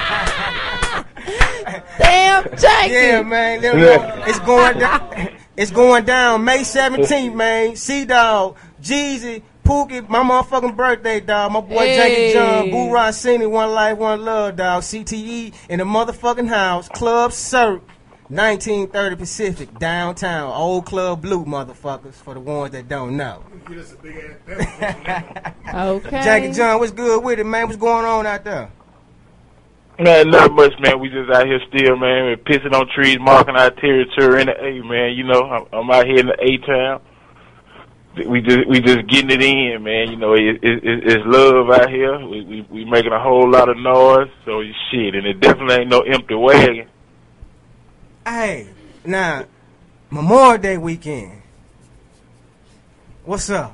Damn, Jackie. Yeah, man. Yeah. It's going down. It's going down May seventeenth, man. C-Dog, Jeezy, Pookie, my motherfucking birthday, dog. My boy Hey. Jackie John, Boo Rossini, One Life, One Love, dog. C T E in the motherfucking house. Club Cirque, nineteen thirty Pacific, downtown. Old Club Blue, motherfuckers, for the ones that don't know. Okay. Jackie John, what's good with it, man? What's going on out there? Man, not much, man. We just out here still, man. We're pissing on trees, marking our territory in the A, man. You know, I'm, I'm out here in the A-town. We just we just getting it in, man. You know, it, it, it, it's love out here. We, we we making a whole lot of noise, so shit, and it definitely ain't no empty wagon. Hey, now, Memorial Day weekend. What's up?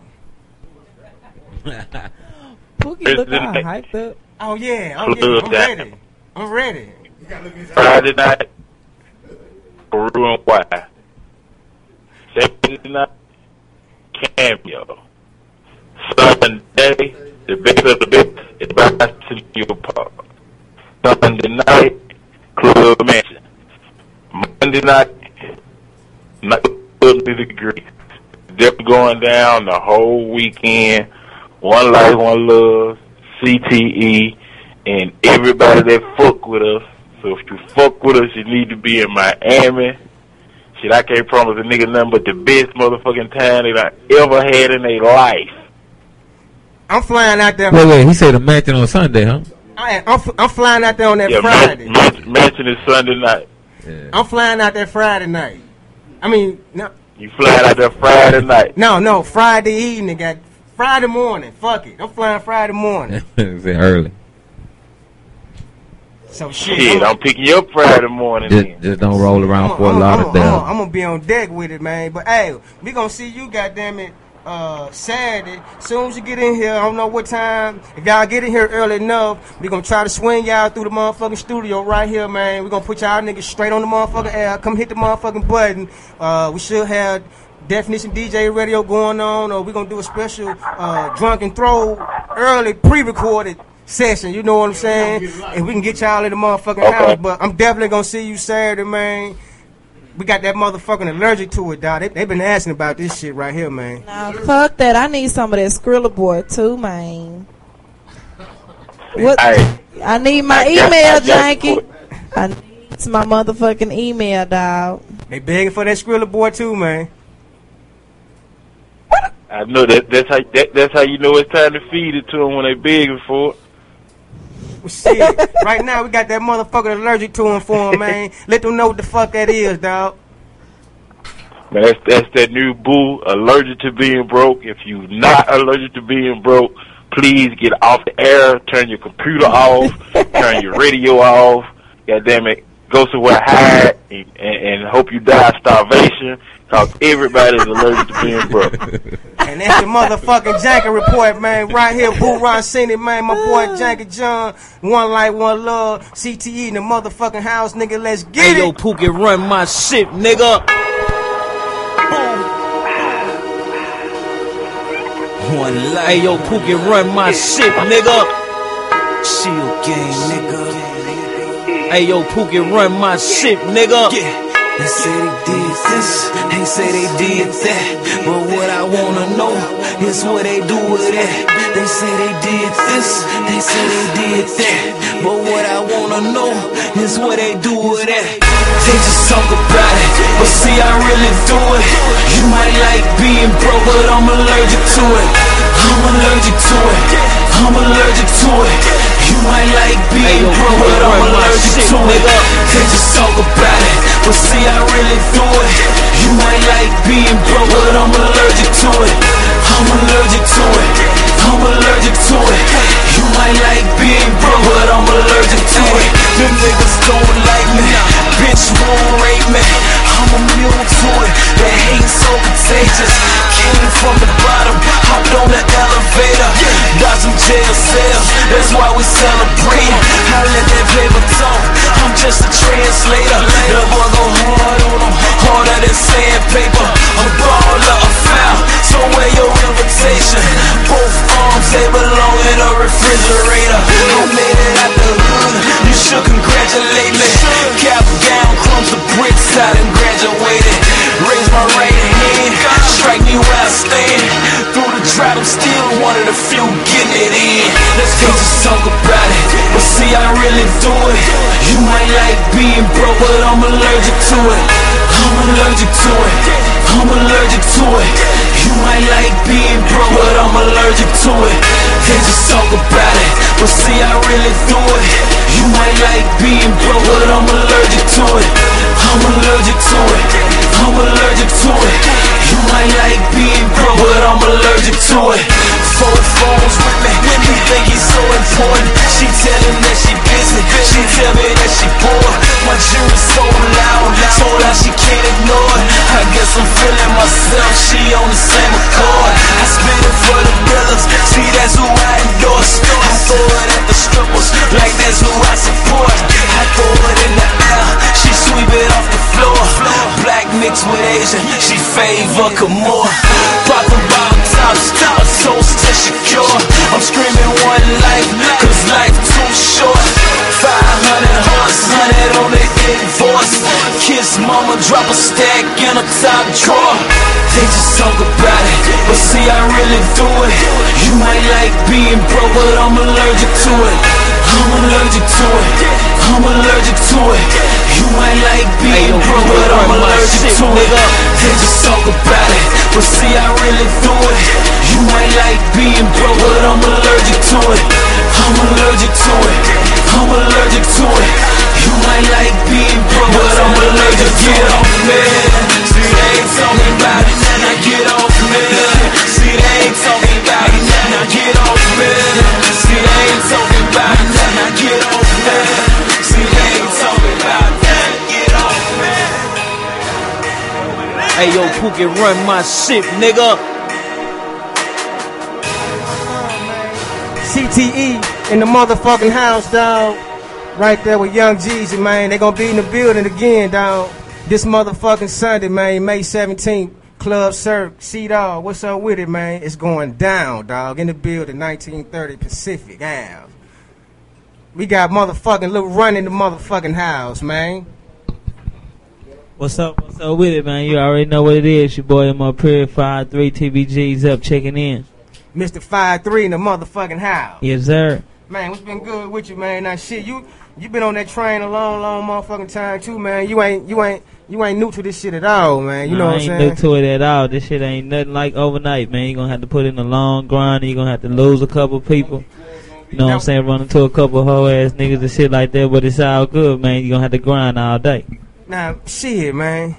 Pookie look all hyped up. Oh, yeah. Oh, yeah. I'm ready. I'm ready. Friday night, Peru and Y. Saturday night, Cameo. Sunday, the best of the best is Bicentennial Park. Sunday night, Club Mansion. Monday night, night Club Degree. They're going down the whole weekend. One Life, One Love, C T E, and everybody that fuck with us. So if you fuck with us, you need to be in Miami. Shit, I can't promise a nigga nothing but the best motherfucking time that I ever had in their life. I'm flying out there. Wait, wait, he said a mansion on Sunday, huh? I, I'm, I'm flying out there on that Yeah, Friday. Mansion, mansion is Sunday night. Yeah. I'm flying out there Friday night. I mean, no. You flying out there Friday night. No, no, Friday evening. Got Friday morning. Fuck it. I'm flying Friday morning. It's early. So shit. Shit, I'm, I'm picking you up Friday morning. Just, then. just don't roll around I'm, for I'm, a lot I'm, of damn. I'm, I'm gonna be on deck with it, man. But hey, we gonna see you, goddamn it, uh, Saturday. Soon as you get in here, I don't know what time. If y'all get in here early enough, we gonna try to swing y'all through the motherfucking studio right here, man. We gonna put y'all niggas straight on the motherfucking air. Come hit the motherfucking button. Uh, we should have Definition D J radio going on, or we gonna do a special uh, drunk and throw early pre-recorded session. You know what I'm saying? And we can get y'all in the motherfucking Okay. house. But I'm definitely gonna see you Saturday, man. We got that motherfucking allergic to it, dog. They, they been asking about this shit right here, man. Nah, fuck that. I need some of that Skrilla boy too, man. What? Hey, I need my I got- email, I got Janky. I need my motherfucking email, dog. They begging for that Skrilla boy too, man. I know that that's how that, that's how you know it's time to feed it to them when they begging for it. Well, shit. Right now, we got that motherfucker allergic to him for him, man. Let them know what the fuck that is, dog. Man, that's that's that new boo, allergic to being broke. If you not allergic to being broke, please get off the air, turn your computer off, turn your radio off. God damn it, go somewhere hide and, and, and hope you die of starvation. Cause everybody's allergic to being broke. And that's the motherfucking Janky report, man. Right here, Boo Rossini, man. My boy Janky John, One Life, One Love, C T E in the motherfucking house, nigga. Let's get Hey, it. yo, Pookie, run my shit, nigga. One life. Hey, yo, Pookie, run my shit, nigga. Shield gang, nigga. Hey, yo, Pookie, run my shit, nigga. Yeah. They say they did this, they say they did that, but what I wanna know is what they do with it. They say they did this, they say they did that, but what I wanna know is what they do with it. They just talk about it, but see I really do it. You might like being broke, but I'm allergic to it. I'm allergic to it, I'm allergic to it. You might like being broke, but I'm allergic to it. They just talk about it, but see I really do it. You might like being broke, but I'm allergic to it. I'm allergic to it. I'm allergic to it. You might like being broke, but I'm allergic to it. Them niggas don't like me, bitch won't rate me. I'm immune to it. That hate so contagious. Came from the bottom, hopped on the elevator, got some jail cells. That's why we celebrate. I let that paper talk. I'm just a translator. The boy go hard on them, harder than sandpaper. I'm baller, a foul, so wear your invitation. Both arms, they belong in a refrigerator. I made it out the hood, you should congratulate me. Cap down, crumbs the bricks out and graduated. Raise my right hand, strike me where I stand. Through the drought, I'm still one of the few getting it in. Let's go just talk about it, but see I really do it. You might like being broke, but I'm allergic to it. I'm allergic to it. I'm allergic to it. You might like being broke, but I'm allergic to it. They just talk about it, but see I really do it. You might like being broke, but I'm allergic to it. I'm allergic to it. I'm allergic to it. You might like being broke, but I'm allergic to it. Four phones with me, he think he's so important. She tell him that she busy, she tell me that she bored. My jury's so loud, so loud she can't ignore it. I guess I'm feeling myself, she on the same accord. I spit it for the brothers, see that's who I endorse. I throw it at the strippers, like that's who I support. I throw it in the air, she sweep it off the floor. Black mixed with Asian, she favor Kamora. Pop the bottom tops, a toast to Shakur. I'm screaming one life, cause life too short. Five hundred hearts, hundred on the invoice. Kiss mama, drop a stack in a top drawer. They just talk about it, but see I really do it. You might like being broke, but I'm allergic to it. I'm allergic to it. I'm allergic to it. You might like being broke, but I'm allergic to it. They just talk about it, but see I really do it. You might like being broke, but I'm allergic to it. I'm allergic to it. I'm allergic to it. You might like being broke, but I'm allergic to it. Get off me. See they ain't talking about it. Now get off me. See they ain't talking about it. Now get off me. See they ain't talking about it. Now get off me. See they ain't talking about it. Get off me. Hey yo, Pookie, run my shit, nigga. C T E in the motherfucking house, dog. Right there with Young Jeezy, man. They gonna be in the building again, dog. This motherfucking Sunday, man, May seventeenth. Club Cirque, C-Dog, what's up with it, man? It's going down, dog. In the building, nineteen thirty Pacific Ave. We got motherfucking Lil Run in the motherfucking house, man. What's up? What's up with it, man? You already know what it is. Your boy M up here, five three T B G's up, checking in. Mister five three in the motherfucking house. Yes, sir. Man, what's been good with you, man? Now, shit, you you been on that train a long, long motherfucking time too, man. You ain't you ain't you ain't new to this shit at all, man. You no, know what I'm I saying? ain't new to it at all. This shit ain't nothing like overnight, man. You gonna have to put in a long grind. You gonna have to lose a couple people. You know what I'm saying? Run into a couple hoe ass niggas and shit like that. But it's all good, man. You gonna have to grind all day. Now, shit, man.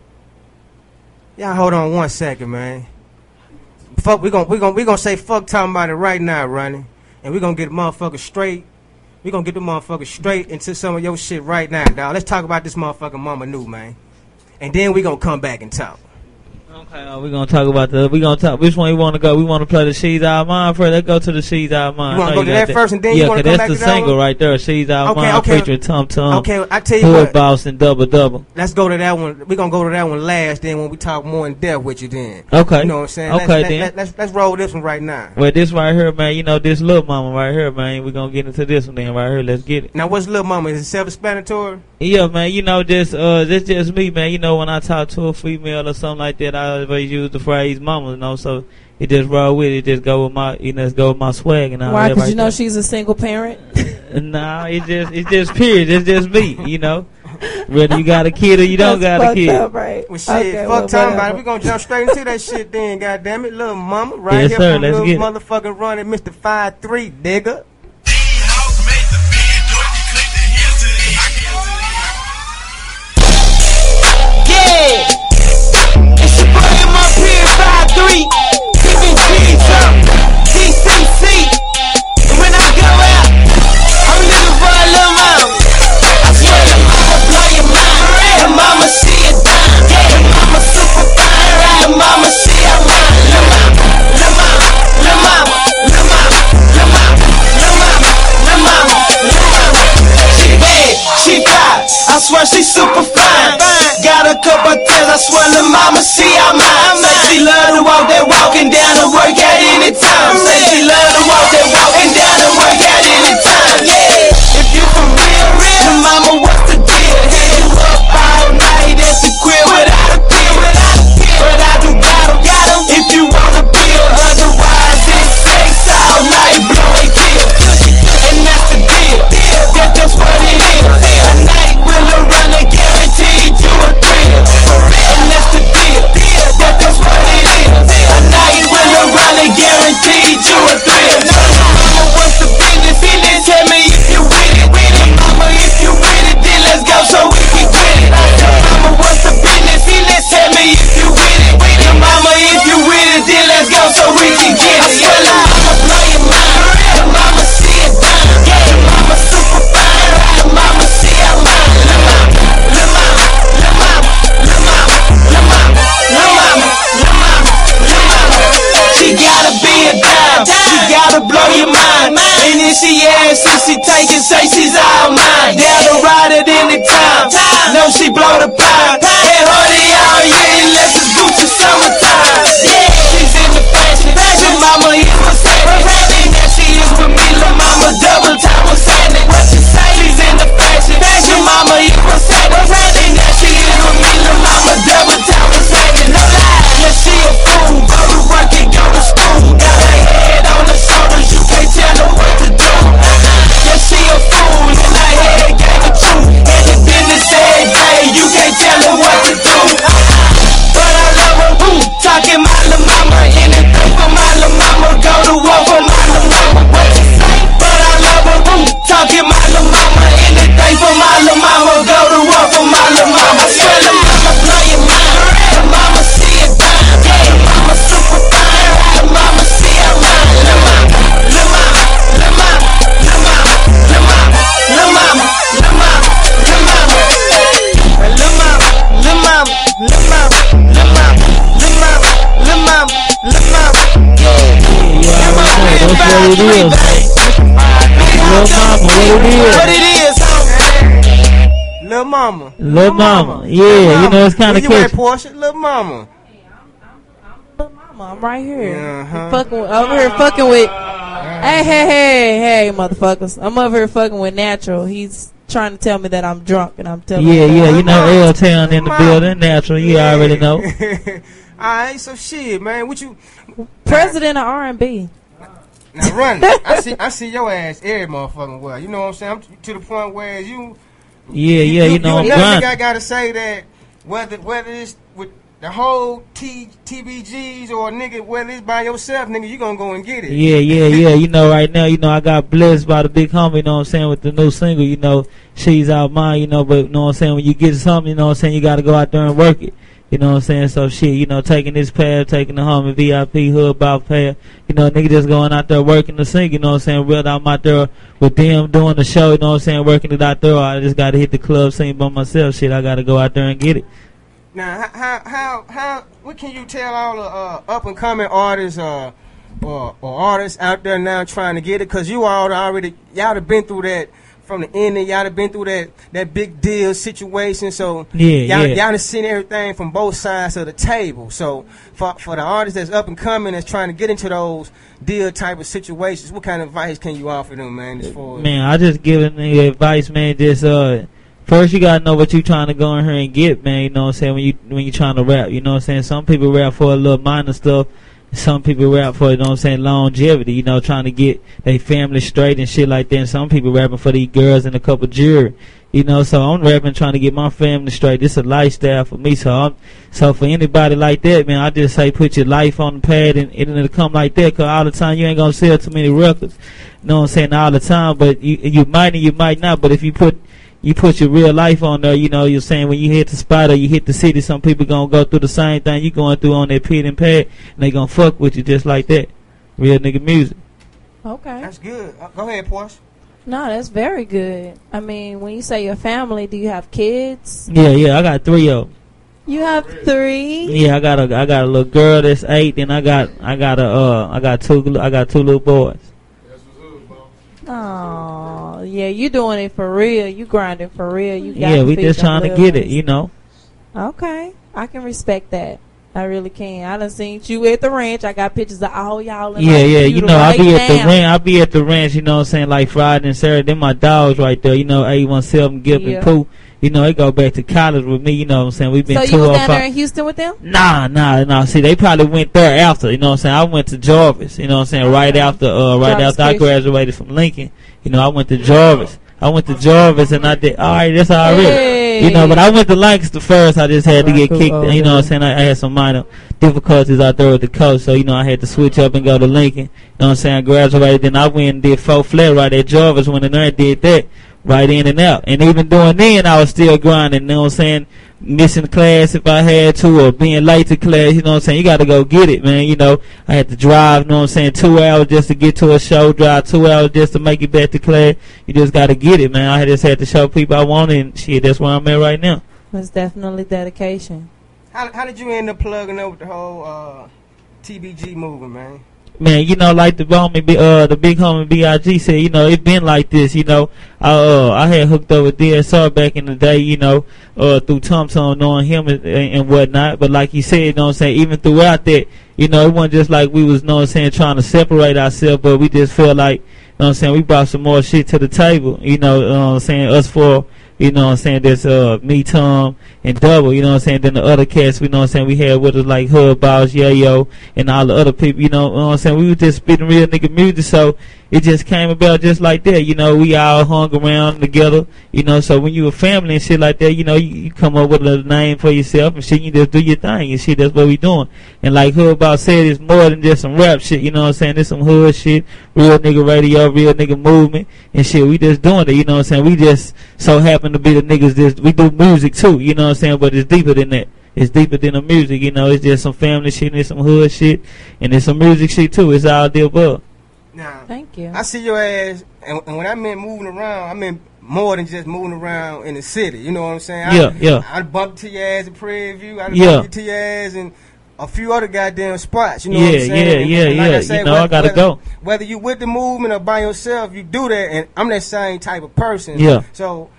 Y'all hold on one second, man. Fuck, we gon' we gon' we gonna say fuck talking about it right now, Ronnie, and we gonna get the motherfucker straight. We gonna get the motherfucker straight into some of your shit right now, dog. Let's talk about this motherfucking Mama New, man, and then we gonna come back and talk. Okay, uh, we're gonna talk about the. We gonna talk. Which one you want to go? We want to play the She's Out Mine first. Let's go to the She's Out Mine. You want to go to that, that first, and then yeah, you want to come back to that? Yeah, that's the single right there. She's Out okay, Mine, okay. featuring Tum Tum. Okay, I tell you Hood what. Boss and Double Double. Let's go to that one. We gonna go to that one last. Then when we talk more in depth with you, then. Okay. You know what I'm saying? Okay, let's, then. Let, let's let's roll this one right now. Well, this right here, man. You know this Lil Mama right here, man. We gonna get into this one then right here. Let's get it. Now, what's Lil Mama? Is it self-explanatory? Yeah, man. You know, just uh, this just me, man. You know, when I talk to a female or something like that, I always use the phrase "mama." You know, so it just roll with it. Just go with my, you know, just go with my swag and all Why? that. Because right you know there. she's a single parent. Nah, it just it's just period. It's just me. You know, whether you got a kid or you don't That's got a kid. up, right? Well, shit, Okay, fuck well, talking about whatever. it. We gonna jump straight into that shit then, goddamn it, Lil Mama, right Yes, here sir, from let's Lil get it. motherfucking Running, Mister five three, nigga. swear she super fine. Got a couple tears, I swear the mama, she out mine. Say she love to walk that walking down to work at any time. Say she love to walk that walking down to work at any time. Yeah, if you for real, real, mama, what's the deal? Hit you up all night at the crib without a pill, without a pill. But I do got 'em, got 'em. If you want a pill, otherwise it's sex all night, blow and kill. And that's the deal, that that's what it is. A night will run and guaranteed you a thrill. And that's the deal, that that's what it is. A night will run and guaranteed you a thrill. Mama, what's the business? Feeling, tell me if you with it. Mama, if you with it, then let's go so we can get it. Mama, what's the business? Feeling, tell me if you with it. Mama, if you with it, then let's go so we can get it. I swear the mama blow your mind. The mama see it down. The mama super fine. The mama see it mine. The mama, the mama, the mama, the mama, the mama, the mama, the mama, the mama. She gotta be a dime. She gotta blow your mind. And then she asks if she take it, say she's all mine. Down to ride it anytime. No, she blow the pine. Hey, honey, all year unless it's Gucci summertime. Yeah, she's in the fashion. Fashion mama is what's happening. Now she is with me, la mama double time what's happening. What you say? She's in the fashion. Fashion mama is what's happening. Now she is with me, la mama double time what's happening. No lie, yeah, she a fool. Go to work and go to school. Got her head on her shoulders, you can't tell her what to do. Yeah, she a fool, and her head gave the truth. And the business every day, you can't tell her what to do. But I love her, who talking my la mama, anything for my la mama, go to war for my la mama. What you say? But I love her, who talking my la mama, anything for my la mama, go to war for my la mama. I swear the mama blow your mind. The mama see it down. The mama super fine. The mama see it mine. The mama, the mama, the mama, the mama, the mama, the mama, the mama, the mama, the mama, the mama, the mama. That's what it is. Lil' mama, what it is? What it is? Lil' mama. Lil' mama. Yeah, Lil' you know it's kind of catchy. You at Portia? Lil' mama. I'm right here. Uh-huh. Fucking with, over here fucking with. Hey, hey, hey, hey, motherfuckers! I'm over here fucking with Natural. He's trying to tell me that I'm drunk, and I'm telling. Yeah, him yeah, you know L Town in the building. Natural, you Yeah. already know. Alright, so shit, man. What you? President of R and B. Now run. I see. I see your ass every motherfucking well. You know what I'm saying? I'm t- to the point where you. Yeah, yeah, you know I'm another grinding. nigga I gotta say that whether whether it's with the whole T TBGs or nigga whether it's by yourself, nigga, you gonna go and get it. Yeah, yeah, yeah. You know, right now, you know, I got blessed by the big homie, you know what I'm saying, with the new single, you know, She's Out Mine, you know, but, you know what I'm saying, when you get something, you know what I'm saying, you got to go out there and work it. You know what I'm saying? So, shit, you know, taking this path, taking the homie V I P hood about path, you know, nigga just going out there working the sing, you know what I'm saying, whether I'm out there with them doing the show, you know what I'm saying, working it out there, or I just got to hit the club scene by myself, shit, I got to go out there and get it. Now, how how how what can you tell all the uh, up and coming artists uh, or or artists out there now trying to get it? Cause you all already y'all have been through that from the end, and y'all have been through that that big deal situation. So yeah, y'all yeah. y'all have seen everything from both sides of the table. So for for the artists that's up and coming that's trying to get into those deal type of situations, what kind of advice can you offer them, man? As far as Man, I just give a nigga advice, man. Just uh, first you gotta know what you trying to go in here and get, man. You know what I'm saying? When you when you trying to rap, you know what I'm saying? Some people rap for a little minor stuff. Some people rap for, you know what I'm saying, longevity. You know, trying to get their family straight and shit like that. And some people rapping for these girls and a couple jury. You know, so I'm rapping trying to get my family straight. This is a lifestyle for me. So I'm, so for anybody like that, man, I just say put your life on the pad and, and it'll come like that. Cause all the time you ain't gonna sell too many records. You know what I'm saying? All the time, but you you might and you might not. But if you put you put your real life on there, you know, you're saying when you hit the spot or you hit the city, some people gonna go through the same thing you going through on that pit and pad, and they gonna fuck with you just like that. Real nigga music. Okay. That's good. Uh, go ahead, Porsche. No, that's very good. I mean, when you say your family, do you have kids? Yeah, yeah, I got three of them. You have three? Yeah, I got a I got a little girl that's eight, and I got I got a uh I got two I got two little boys. Oh, yeah, you doing it for real. You grinding for real. You got yeah, we just trying to get it, you know. Okay, I can respect that. I really can. I done seen you at the ranch. I got pictures of all y'all. In yeah, my yeah. You computer know, right I be at the now. ranch. I be at the ranch. You know what I'm saying? Like Friday and Saturday. Them my dogs right there. You know, eight one seven, Gip Yeah. and Pooh. You know, they go back to college with me. You know what I'm saying? We've been So two you was or down five. there in Houston with them? Nah, nah, nah. See, they probably went there after. You know what I'm saying? I went to Jarvis. You know what I'm saying? Right after, uh, right Jarvis after I Christian. graduated from Lincoln. You know, I went to Jarvis. I went to Jarvis and I did. All right, that's already. Hey. You know, but I went to Lancaster first. I just had to get Right, kicked. cool. You know what I'm saying? I, I had some minor difficulties out there with the coach, so you know I had to switch up and go to Lincoln. You know what I'm saying? I graduated, then I went and did four flat right at Jarvis. Went in there and did that right in and out. And even doing then, I was still grinding. You know what I'm saying? Missing class if I had to, or being late to class. You know what I'm saying? You got to go get it, man. You know, I had to drive. You know what I'm saying? Two hours just to get to a show. Drive two hours just to make it back to class. You just got to get it, man. I just had to show people I wanted, and shit, that's where I'm at right now. That's definitely dedication. How, how did you end up plugging up with the whole uh, T B G movement, man? Man, you know, like the homie, B- uh, the big homie B I G said, you know, it been like this, you know. I, uh, I had hooked up with D S R back in the day, you know, uh, through Tum Tum, knowing him and, and whatnot. But like you said, you know what I'm saying, even throughout that, you know, it wasn't just like we was, you know what I'm saying, trying to separate ourselves, but we just felt like, you know what I'm saying, we brought some more shit to the table, you know, you know what I'm saying, us four. You know what I'm saying? There's uh, me, Tom, and Double. You know what I'm saying? Then the other cats, you know what I'm saying? We had with us like Hub, Boss, Yayo, and all the other people. You know, you know what I'm saying? We were just spitting real nigga music, so it just came about just like that. You know, we all hung around together. You know, so when you a family and shit like that, you know, you, you come up with a name for yourself and shit. You just do your thing and shit. That's what we doing. And like Hub Boss said, it's more than just some rap shit. You know what I'm saying? It's some hood shit, real nigga radio, real nigga movement and shit. We just doing it. You know what I'm saying? We just so happen to be the niggas that we do music too. You know what I'm saying? But it's deeper than that. It's deeper than the music. You know, it's just some family shit and it's some hood shit and it's some music shit too. It's all the above. Now, thank you. I see your ass, and, and when I meant moving around, I meant more than just moving around in the city. You know what I'm saying? Yeah, I, yeah. I bumped to your ass in Prairie View. I Yeah. bumped to your ass in a few other goddamn spots. You know Yeah, what I'm saying? yeah, And- yeah, and like yeah. I say, You know, whether, I gotta whether, go. Whether you with the movement or by yourself, you do that, and I'm that same type of person. Yeah. So,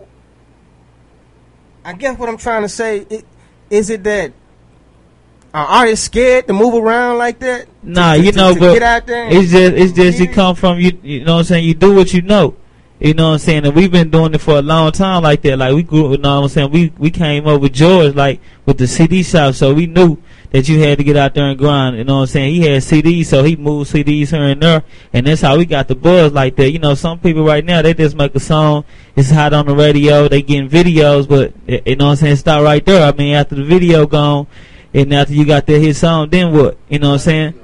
I guess what I'm trying to say it, is it that are artists scared to move around like that? Nah, To- to- you to- know, to but get out there and- it's just it's just get you come from you. You know what I'm saying? You do what you know. You know what I'm saying? And we've been doing it for a long time like that. Like we grew. You know what I'm saying? We we came up with George like with the C D shop, so we knew that you had to get out there and grind. You know what I'm saying? He had C Ds, so he moved C Ds here and there, and that's how we got the buzz like that. You know, some people right now they just make a song, it's hot on the radio, they getting videos, but you know what I'm saying? Stop right there. I mean, after the video gone, and after you got that hit song, then what? You know what I'm saying?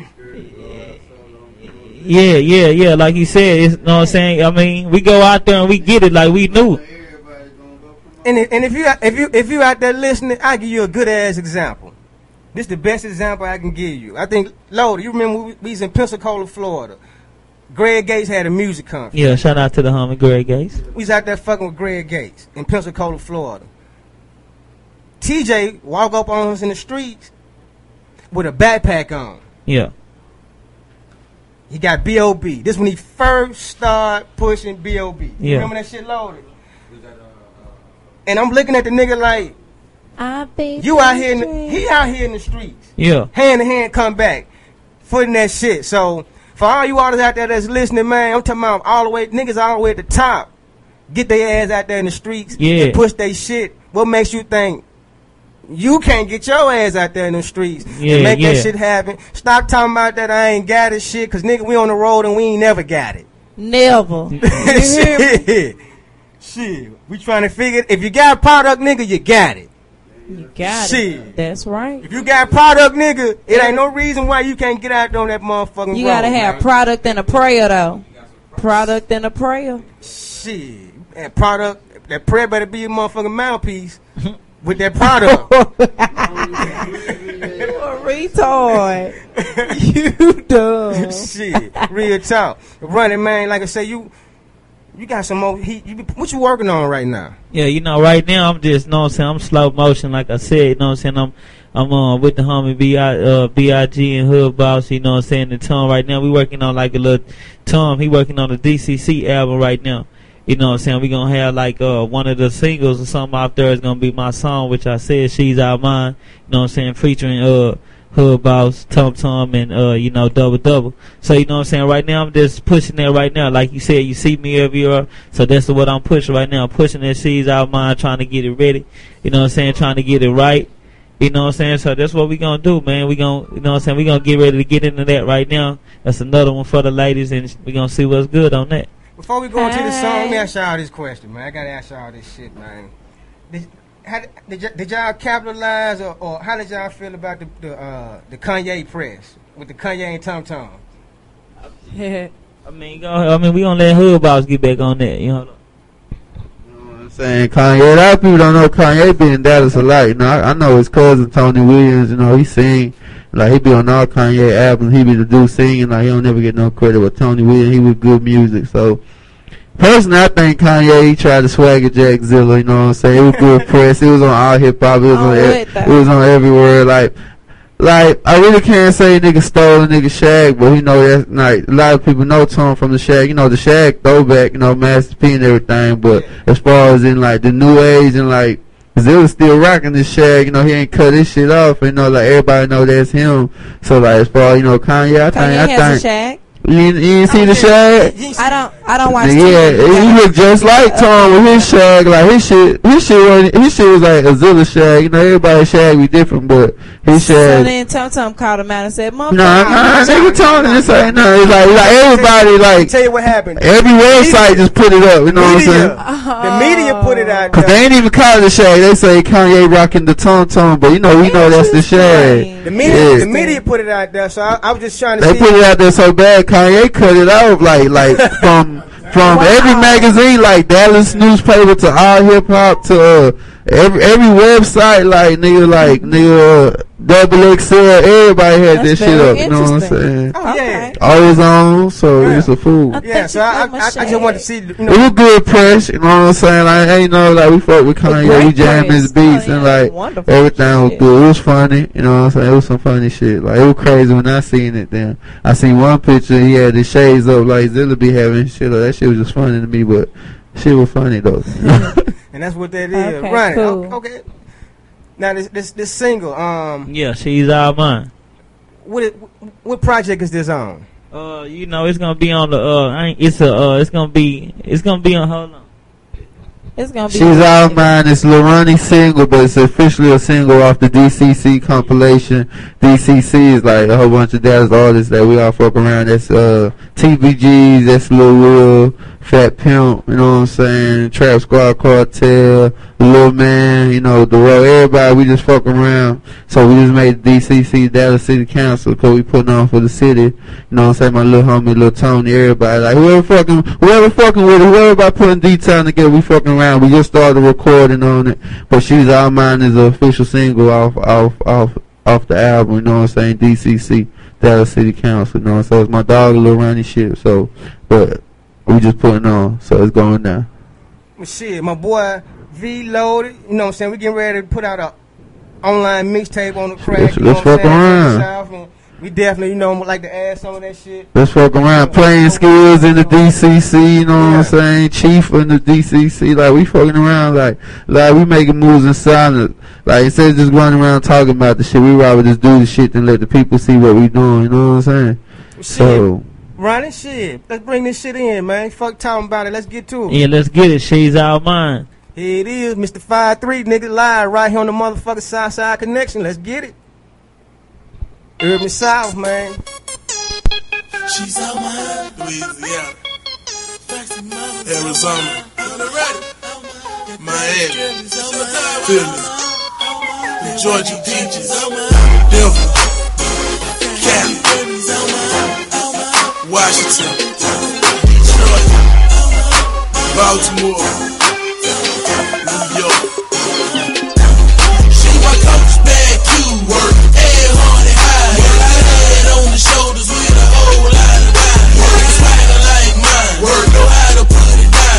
Yeah, yeah, yeah. Like you said, it's, you know what I'm saying? I mean, we go out there and we get it like we knew. And if, and if you if you if you out there listening, I give you a good ass example. This is the best example I can give you. I think, Lord, you remember we, we was in Pensacola, Florida. Greg Gates had a music conference. Yeah, shout out to the homie Greg Gates. We was out there fucking with Greg Gates in Pensacola, Florida. T J walk up on us in the streets with a backpack on. Yeah. He got B O B. This when he first started pushing B O B. You Yeah. remember that shit, Loaded? And I'm looking at the nigga like, I be you out here, in the, he out here in the streets. Yeah. Hand to hand, come back, footing that shit. So for all you artists out there that's listening, man, I'm talking about all the way niggas all the way at the top. Get their ass out there in the streets Yeah. and push their shit. What makes you think you can't get your ass out there in the streets Yeah, and make yeah. that shit happen? Stop talking about that I ain't got it shit, cause nigga, we on the road and we ain't never got it. Never. Shit. Shit. We trying to figure if you got a product, nigga, you got it. You got Shit. it. That's right. If you got a product, nigga, it ain't no reason why you can't get out there on that motherfucking You road, gotta have man. product and a prayer though. Product and a prayer. Shit. And product, that prayer better be a motherfucking mouthpiece with that product. You a retard. You dumb. Shit. Real talk. Running, man, like I say, you you got some more heat. You be, what you working on right now? Yeah, you know, right now I'm just, you know what I'm saying, I'm slow motion, like I said, you know what I'm saying, I'm I'm uh, with the homie B I, uh, B I G and Hood Boss, you know what I'm saying, the Tom right now. We working on like a little, Tom, he working on the D C C album right now. You know what I'm saying, we gonna have like uh, one of the singles or something out there is gonna be my song, which I said, She's Our Mind, you know what I'm saying, featuring uh Hood Boss, Tom Tom, and uh, you know, Double Double. So you know what I'm saying, right now I'm just pushing that right now. Like you said, you see me every year, so that's what I'm pushing right now. I'm pushing that She's Our Mind, trying to get it ready. You know what I'm saying, trying to get it right. You know what I'm saying? So that's what we gonna do, man. We gonna, you know what I'm saying, we gonna get ready to get into that right now. That's another one for the ladies, and we gonna see what's good on that. Before we go into the song, let me ask y'all this question, man. I gotta ask y'all this shit, man. Did, how, did, y- did y'all capitalize, or, or how did y'all feel about the the, uh, the Kanye press with the Kanye and Tom Tom? Yeah, I mean, go, I mean, we gonna let Hood Boss get back on that, you know. Saying Kanye, a lot of people don't know Kanye be in Dallas a lot. You know, I, I know his cousin Tony Williams. You know, he sing like he be on all Kanye albums. He be the dude singing like he don't never get no credit with Tony Williams. He was good music. So personally, I think Kanye he tried to swagger Jack Zilla. You know what I'm saying? It was good press. It was on all hip hop. It was on. It, it was on everywhere. Like. Like, I really can't say nigga stole a nigga Shag, but you know, that's like, a lot of people know Tom from the Shag. You know, the Shag throwback, you know, Master P and everything, but as far as in like the new age and like, Zilla's still rocking this Shag, you know, he ain't cut this shit off, you know, like everybody know that's him. So like, as far as, you know, Kanye, I think, Kanye I has think. a Shag? You, you didn't see the Shag? I don't. I don't watch. Yeah, T V. he looked just like Tom with his Shag. Like his shit, his shit was, his shit was like a Zilla Shag. You know, everybody's Shag be different, but his So Shag. then Tom Tom called him out and said, "Motherfucker." Nah, nah, nigga Tony just ain't nothing. It's like, like everybody, like, tell you what happened. Every website just put it up. You know what I'm saying? The media put it out. Cause they ain't even call it the Shag. They say Kanye rocking the Tom Tom, but you know, we know that's the Shag. The media, Yeah. the media put it out there, so I, I was just trying to They see. put it out there so bad, Kanye cut it off, like, like from from every magazine, like Dallas newspaper to all hip hop to uh, every every website, like nigga, like nigga, uh, Double X L, everybody had That's this shit very up. You know what I'm saying? Oh yeah. Ozone, so it's a fool. Yeah, so I, I, I just wanted to see. You know, It was good press, you know what I'm saying? Like, ain't no, like, we fuck with Kanye, we jam his beats, and like, everything was good. It was funny, you know what I'm saying? It was some funny shit. Like, it was crazy when I seen it then. I seen one picture, he had his shades up, like, Zilla be having shit up. That shit was just funny to me, but shit was funny, though. and that's what that is. Okay, Right. cool. Okay. Now this this this single, um, Yeah, She's Our Mind. what it, what project is this on? Uh, you know, it's gonna be on the, uh, I ain't, it's a, uh, it's gonna be, it's gonna be on, hold on. It's gonna be. She's Our Mind. It's Lorani single, but it's officially a single off the D C C compilation. D C C is like a whole bunch of Dallas artists that we all fuck around. That's uh, T V Gs, that's Lil Will, Fat Pimp, you know what I'm saying, Trap Squad Cartel, Lil Man, you know, the road, everybody, we just fuck around. So we just made D C C, Dallas City Council, because we putting on for the city. You know what I'm saying, my little homie, Lil Tony, everybody, like whoever fucking, whoever fucking with it, whoever by putting D-Town together, we fucking around. We just started recording on it, but She's Our Mind is the official single off, off, off, off the album, you know what I'm saying, D C C, Dallas City Council, you know, so it's my dog, Lil Ronnie shit, so, but we just putting on, so it's going down. Well, shit, my boy V Loaded, you know what I'm saying? We getting ready to put out a online mixtape on the crack. Let's- you know let's what I'm fuck saying? around. South, and we definitely, you know, like to add some of that shit. Let's fuck around, playing skills in the D C C, you know what I'm saying? Chief in the D C C, like we fucking around, like, like we making moves in silence. Like instead of just running around talking about the shit, we rather just do the shit and let the people see what we doing, you know what I'm saying? So, Ronnie, shit, let's bring this shit in, man. Fuck talking about it, let's get to it. Yeah, let's get it. She's Our Mind. Here it is, Mister five three, nigga, live right here on the motherfucking Southside Connection. Let's get it. Urban South, man. She's our mind. Louisiana. Arizona. Miami. Philly. The Georgia Peaches. Denver. Cali. Washington. Detroit. Baltimore. New York. She my coach, bad Q work. Head hard and high. Head on the shoulders with a whole lot of pride. Work swagger like mine. Work know how to put it down.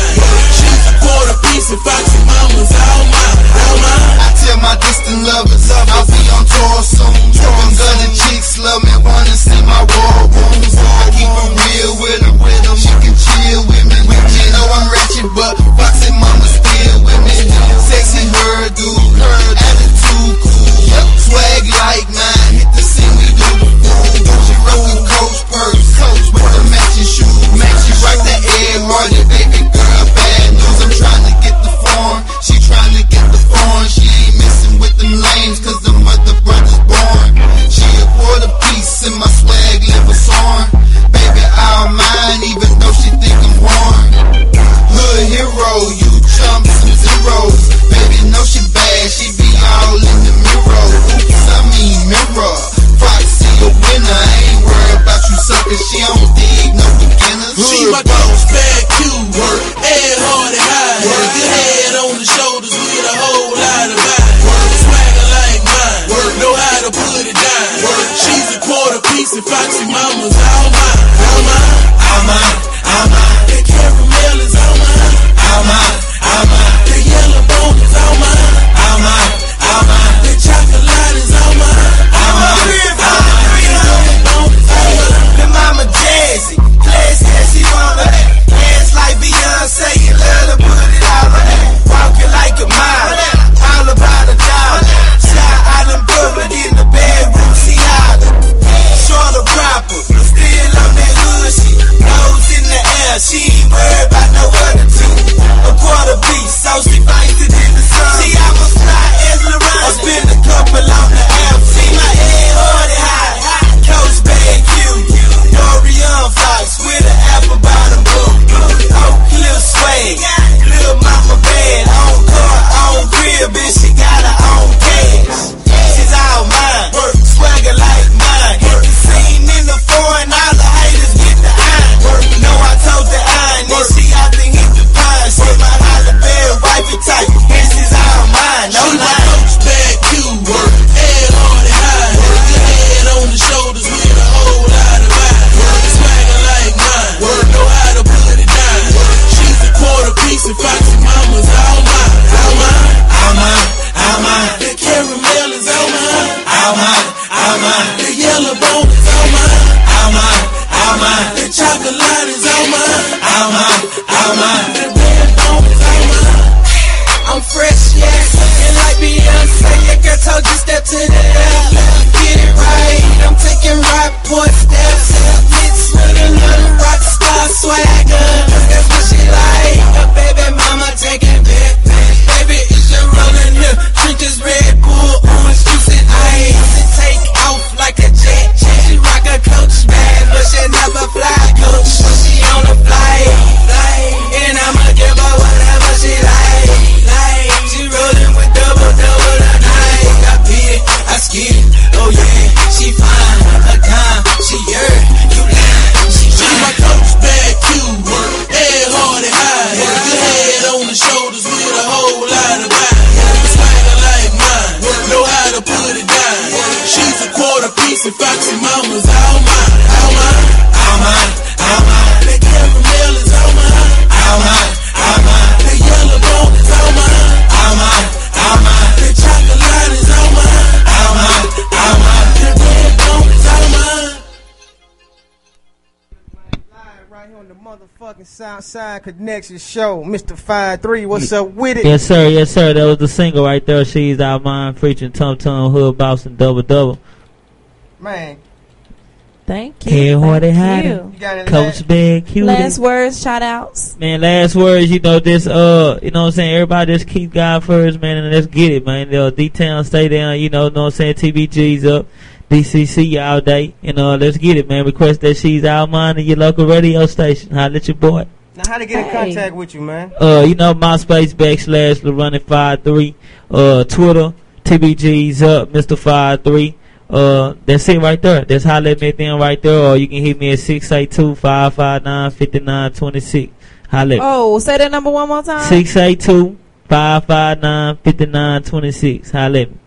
Southside Connection Show, Mister five three, what's up with it? Yes, sir, yes, sir. That was the single right there. She's Our Mind, featuring Tum Tum, Hood Boss, and Double Double. Man. Thank you. Hey, what they Thank had you. it. Coach Big, Q. Last words, shout outs. Man, last words, you know, this, uh, you know what I'm saying? Everybody just keep God first, man, and let's get it, man. The D-Town, stay down, you know, know what I'm saying? T B G's up. D C C all day. You know, let's get it, man. Request that She's Our Mind in your local radio station. Holla at your boy. Now, how to get in contact with you, man? Uh, you know, MySpace backslash LaRunning five three. Uh, Twitter, T B G's up, Mister five three. Uh, that's it right there. That's holla at me then right there. Or you can hit me at six eight two, five five nine, five nine two six. Holla at me. Oh, say that number one more time. six eight two, five five nine, five nine two six. Holla at me.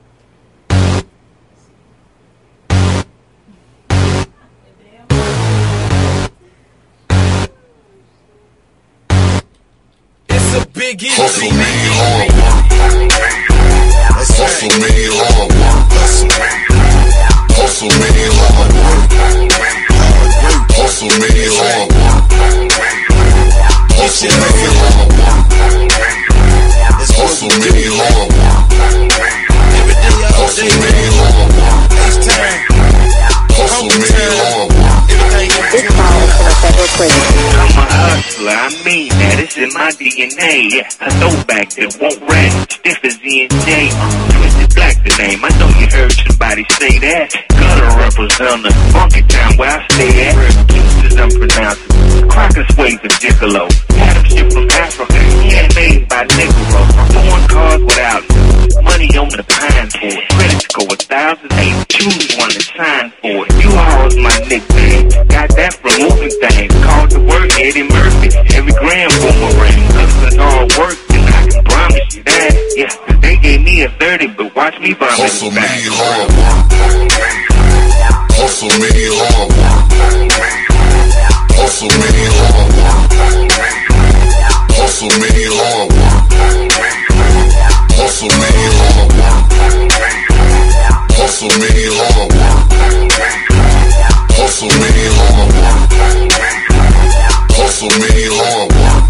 Big hustle me hard work. Hustle me hard work. Hustle me hard work. Hustle me hard work. Hustle me hard work. Hustle me hard work. Every day, all day, hard work. It's time. Hustle me hard work. Everything you I'm a hustler, I mean that, it's in my D N A. Yeah, a throwback that won't rest, stiff as E and J. Twisted Black the name, I know you heard somebody say that. Gutter represent the funky town where I stay at. Is unpronounceable, Crocker's ways of Gigolo. Had him shipped from Africa, handmade by Negro. Foreign cars without money on the pine for it. Credit score a thousand eight, choose one to sign for it. You always my nickname, got that from moving things. Called to work Eddie Murphy, every gram boomerang. Hustling hard work, and I can promise you that. Yeah, cause they gave me a thirty, but watch me vomit hustle it back. me hard work. Hustle me hard work. Hustle me hard work. Hustle me hard work. Hustle me hard work. Hustle me hard work. Hustle me hard work. Hustle me hard work.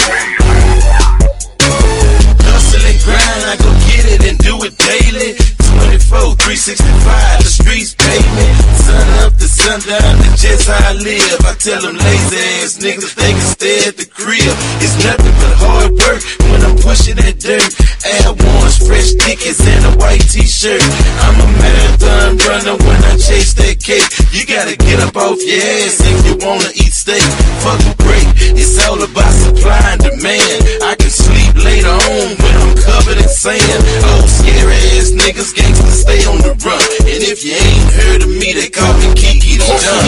Hustle and grind, I go get it and do it daily. twenty-four, three sixty-five, the streets pay me. Sun up to sundown, that's just how I live. I tell them lazy ass niggas they can stay at the crib. It's nothing but hard work when I'm pushing that dirt. Air ones, fresh tickets, and a white t-shirt. I'm a marathon runner when I chase that cake. You gotta get up off your ass if you wanna eat steak. Fuck a break, it's all about supply and demand. I can sleep later on when I'm covered in sand. Oh, scary ass niggas, gangsters stay on the run. And if you ain't heard of me, they call me Kiki the Dumb.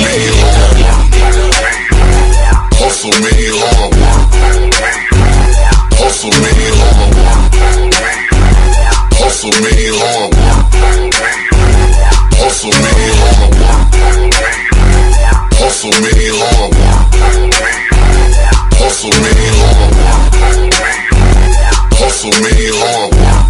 Hustle me hard work. Hustle me hard work. Hustle me hard work. Hustle me hard work. Hustle me hard work. Hustle me hard work. Hustle me hard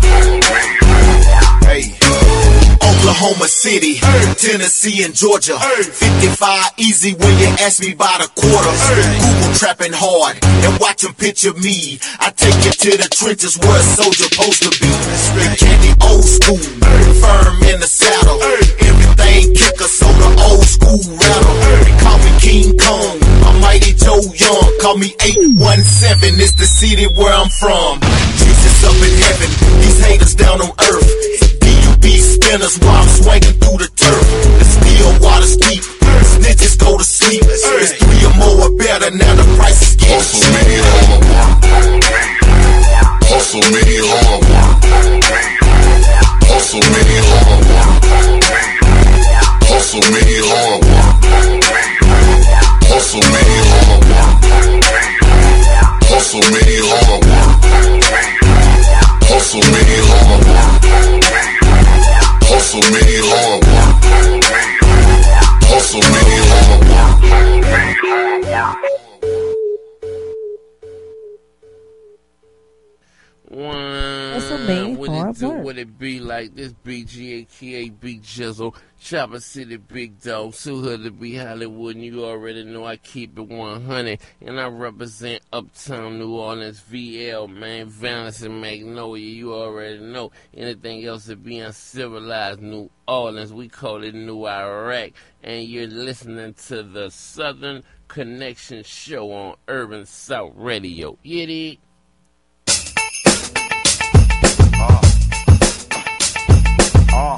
work. Hey. Oklahoma City, Tennessee and Georgia, fifty-five easy when you ask me by the quarter. Google trapping hard and watch them picture me. I take you to the trenches where a soldier supposed to be. The candy old school, firm in the saddle. Everything kicker, so the old school rattle. They call me King Kong, I'm Mighty Joe Young. Call me eight one seven, it's the city where I'm from. Jesus up in heaven, these haters down on earth. Spinners while I'm swinging through the turf. The still water's deep, snitches go to sleep. It's three or more or better, now the price is getting cheap. Hustle me hard work. Hustle me hard work. Hustle me hard work. Hustle me hard work. Hustle me hard work. Hustle me hard work. Hustle me hard work. Hustle me hard work. Hustle me hard work. One. That's a mean What hard it do, work. what it be like? This B G A K A Big Jizzle, Chopper City Big Dog, Sue Hood to be Hollywood, and you already know I keep it one hundred, and I represent Uptown New Orleans, V L, man, Valence and Magnolia, you already know. Anything else that be uncivilized New Orleans, we call it New Iraq, and you're listening to the Southern Connection Show on Urban South Radio. You dig? Uh, uh,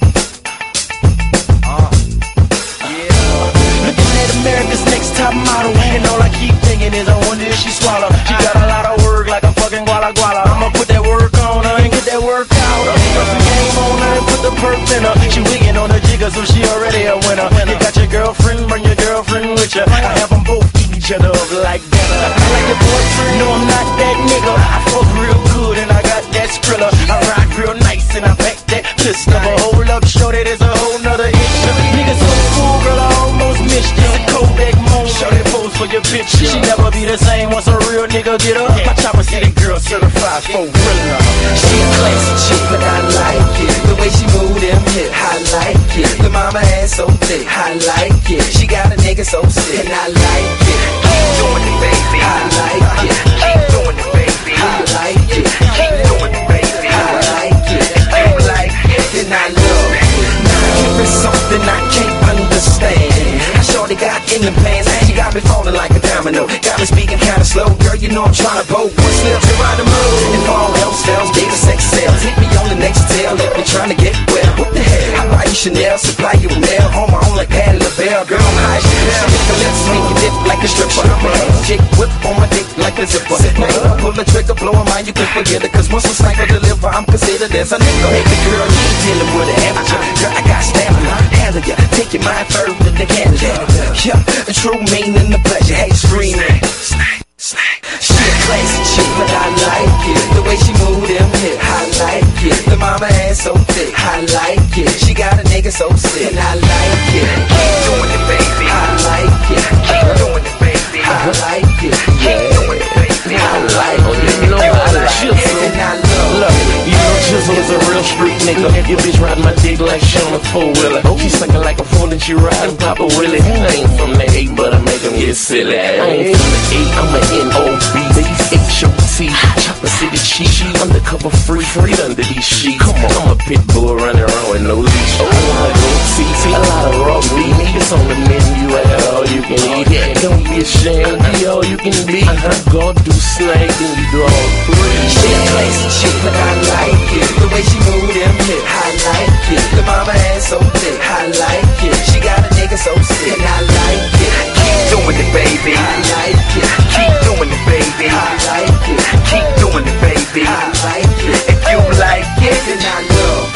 uh, yeah. Looking at America's Next Top Model, and all I keep thinking is I wonder if she swallow. She got a lot of work like a fucking guala guala. I'ma put that work on her and get that work out. Put some game on her and put the perp in her. She wiggin' on the jigger, so she already a winner. You got your girlfriend, bring your girlfriend with you. I have them both eat each other up like dinner. I like your boyfriend, no I'm not that nigga. I fuck real good and I got that Skrilla. I rock real nice and I pack that pistol. But hold up, shorty, there's a whole nother issue. Niggas so cool, girl, I almost missed you. Kodak moan, shorty pose for your bitch. She never be the same once a real nigga get up. My Chopper City girl certified for real. She a classy chick, but I like it. The way she move them hips, I like it. The mama ass so thick, I like it. She got a nigga so sick, and I like it. Keep doing it, baby. I like it. Keep doing it, baby. I like it. Keep doing it, baby. I like it. You like it, then I love it. Now if it's something I can't understand, I shorty got in the pants, and she got me falling like a domino. Got me speaking kinda slow, girl, you know I'm trying to bow. One slip to ride the move. If all else fails, data sex sales. Hit me on the next tail, let me trying to get well. What the hell? I buy you Chanel, supply you a nail. On my own like Patti LaBelle, girl, I'm high as you feel. Make a lips, make you dip like a stripper. Chick whip on my dick like a zipper. Man, pull the trigger, blow a mind, you can forget it. Cause once a sniper deliver, I'm considered as a nigga. Hey, the girl, you ain't dealing with an amateur. Girl, I got stamina, handle ya. Take your mind further than Canada. Yeah, the true meaning, the pleasure. Hey, screaming. She a classy chick, but I like it. The way she move them hips, I like it. The mama ass so thick, I like it. She got a nigga so sick, and I like it. Keep doing it, baby. I like it. Keep doing it, baby. I like it. Keep doing it, baby. I like it. You know I like it, and I love it. You know Jizzle is a real street nigga. Your bitch riding my dick like she on a four-wheeler. She sucking like a fool and she riding Papa Willie. I ain't from the A, but I make them get silly. I ain't from the A, I'm a N O B. H O T, Chopper City cheat. Undercover free, free under these sheets. Come on, I'm a pit bull running around with no leash. Oh, I go T T, a lot of raw meat. It's on the menu, I got all you can eat. Don't be ashamed, be all you can be. God do snake, then you do all three. She a classy chick, but I like it. The way she move them hips, I like it. The mama ass so thick, I like it. She got a nigga so sick, and I like it. Keep doing it, baby. I like it. Keep doing it, baby. I like it. Keep doing it, baby. I like it. If you like it, then I love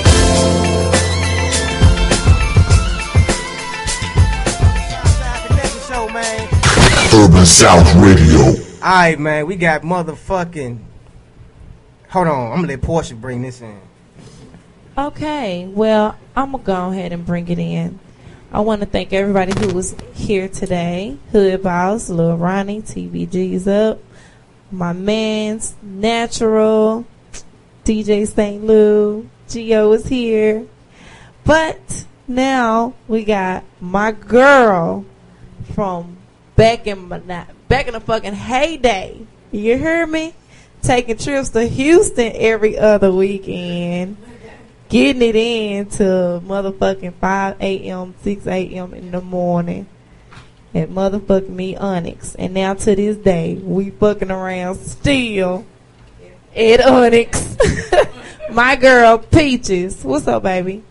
it. Urban South Radio. Alright, man, we got motherfucking. Hold on, I'm gonna let Portia bring this in. Okay, well, I'm gonna go ahead and bring it in. I want to thank everybody who was here today. Hood Boss, Lil Ronnie, T V G's Up, my man's Natural, D J Saint Lou, Gio was here. But now we got my girl from back in my, back in the fucking heyday. You hear me? Taking trips to Houston every other weekend. Getting it in to motherfucking five a.m., six a.m. in the morning at motherfucking me Onyx. And now to this day, we fucking around still at Onyx. My girl, Peaches. What's up, baby?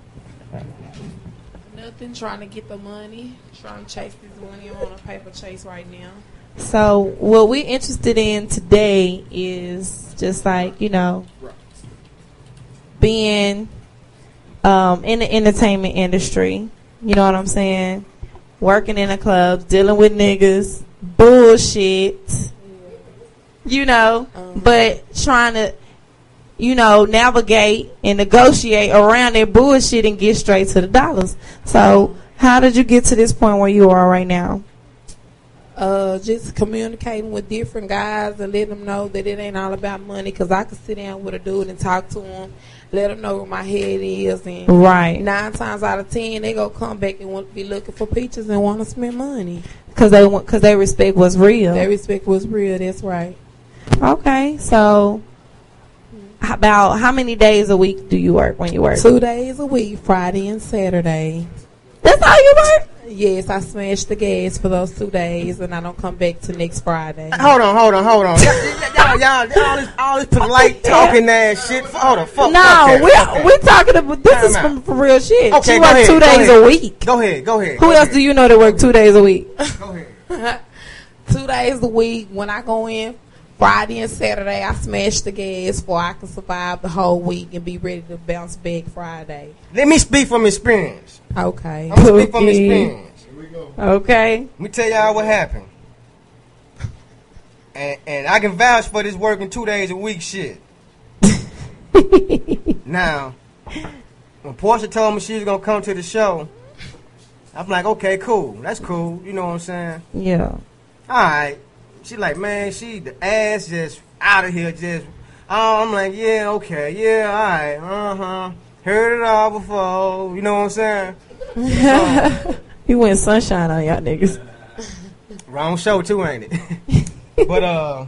Nothing, trying to get the money. Trying to chase this money. I'm on a paper chase right now. So what we're interested in today is just like, you know, being um, in the entertainment industry, you know what I'm saying? Working in a club, dealing with niggas, bullshit, you know, um, but trying to, you know, navigate and negotiate around that bullshit and get straight to the dollars. So how did you get to this point where you are right now? Uh, just communicating with different guys and letting them know that it ain't all about money. Cause I could sit down with a dude and talk to him, let them know where my head is, and Right. nine times out of ten they gonna come back and want to be looking for pictures and want to spend money. Cause they want, cause they respect what's real. They respect what's real. That's right. Okay, so how about how many days a week do you work when you work? Two days a week, Friday and Saturday. That's all you work? Yes, I smash the gas for those two days, and I don't come back to next Friday. Hold on, hold on, hold on. y'all, y'all, y'all, all this, all this polite talking ass shit. Hold on, fuck. No, fuck we're that. we're talking about this Time is out. from for real shit. Okay, she go work ahead, two go days ahead. a week. Go ahead, go ahead. Who go else ahead. do you know that work two days a week? Two days a week. When I go in Friday and Saturday, I smash the gas so I can survive the whole week and be ready to bounce back Friday. Let me speak from experience. Okay. I'm gonna speak from Okay. experience. Okay. Let me tell y'all what happened. And and I can vouch for this working two days a week shit. Now, when Portia told me she was gonna come to the show, I'm like, okay, cool. That's cool. You know what I'm saying? Yeah. Alright. She like, man, she the ass just out of here just oh, I'm like, yeah, okay, yeah, alright, uh-huh. Heard it all before, you know what I'm saying? So, You went sunshine on y'all niggas. wrong show too, ain't it? But uh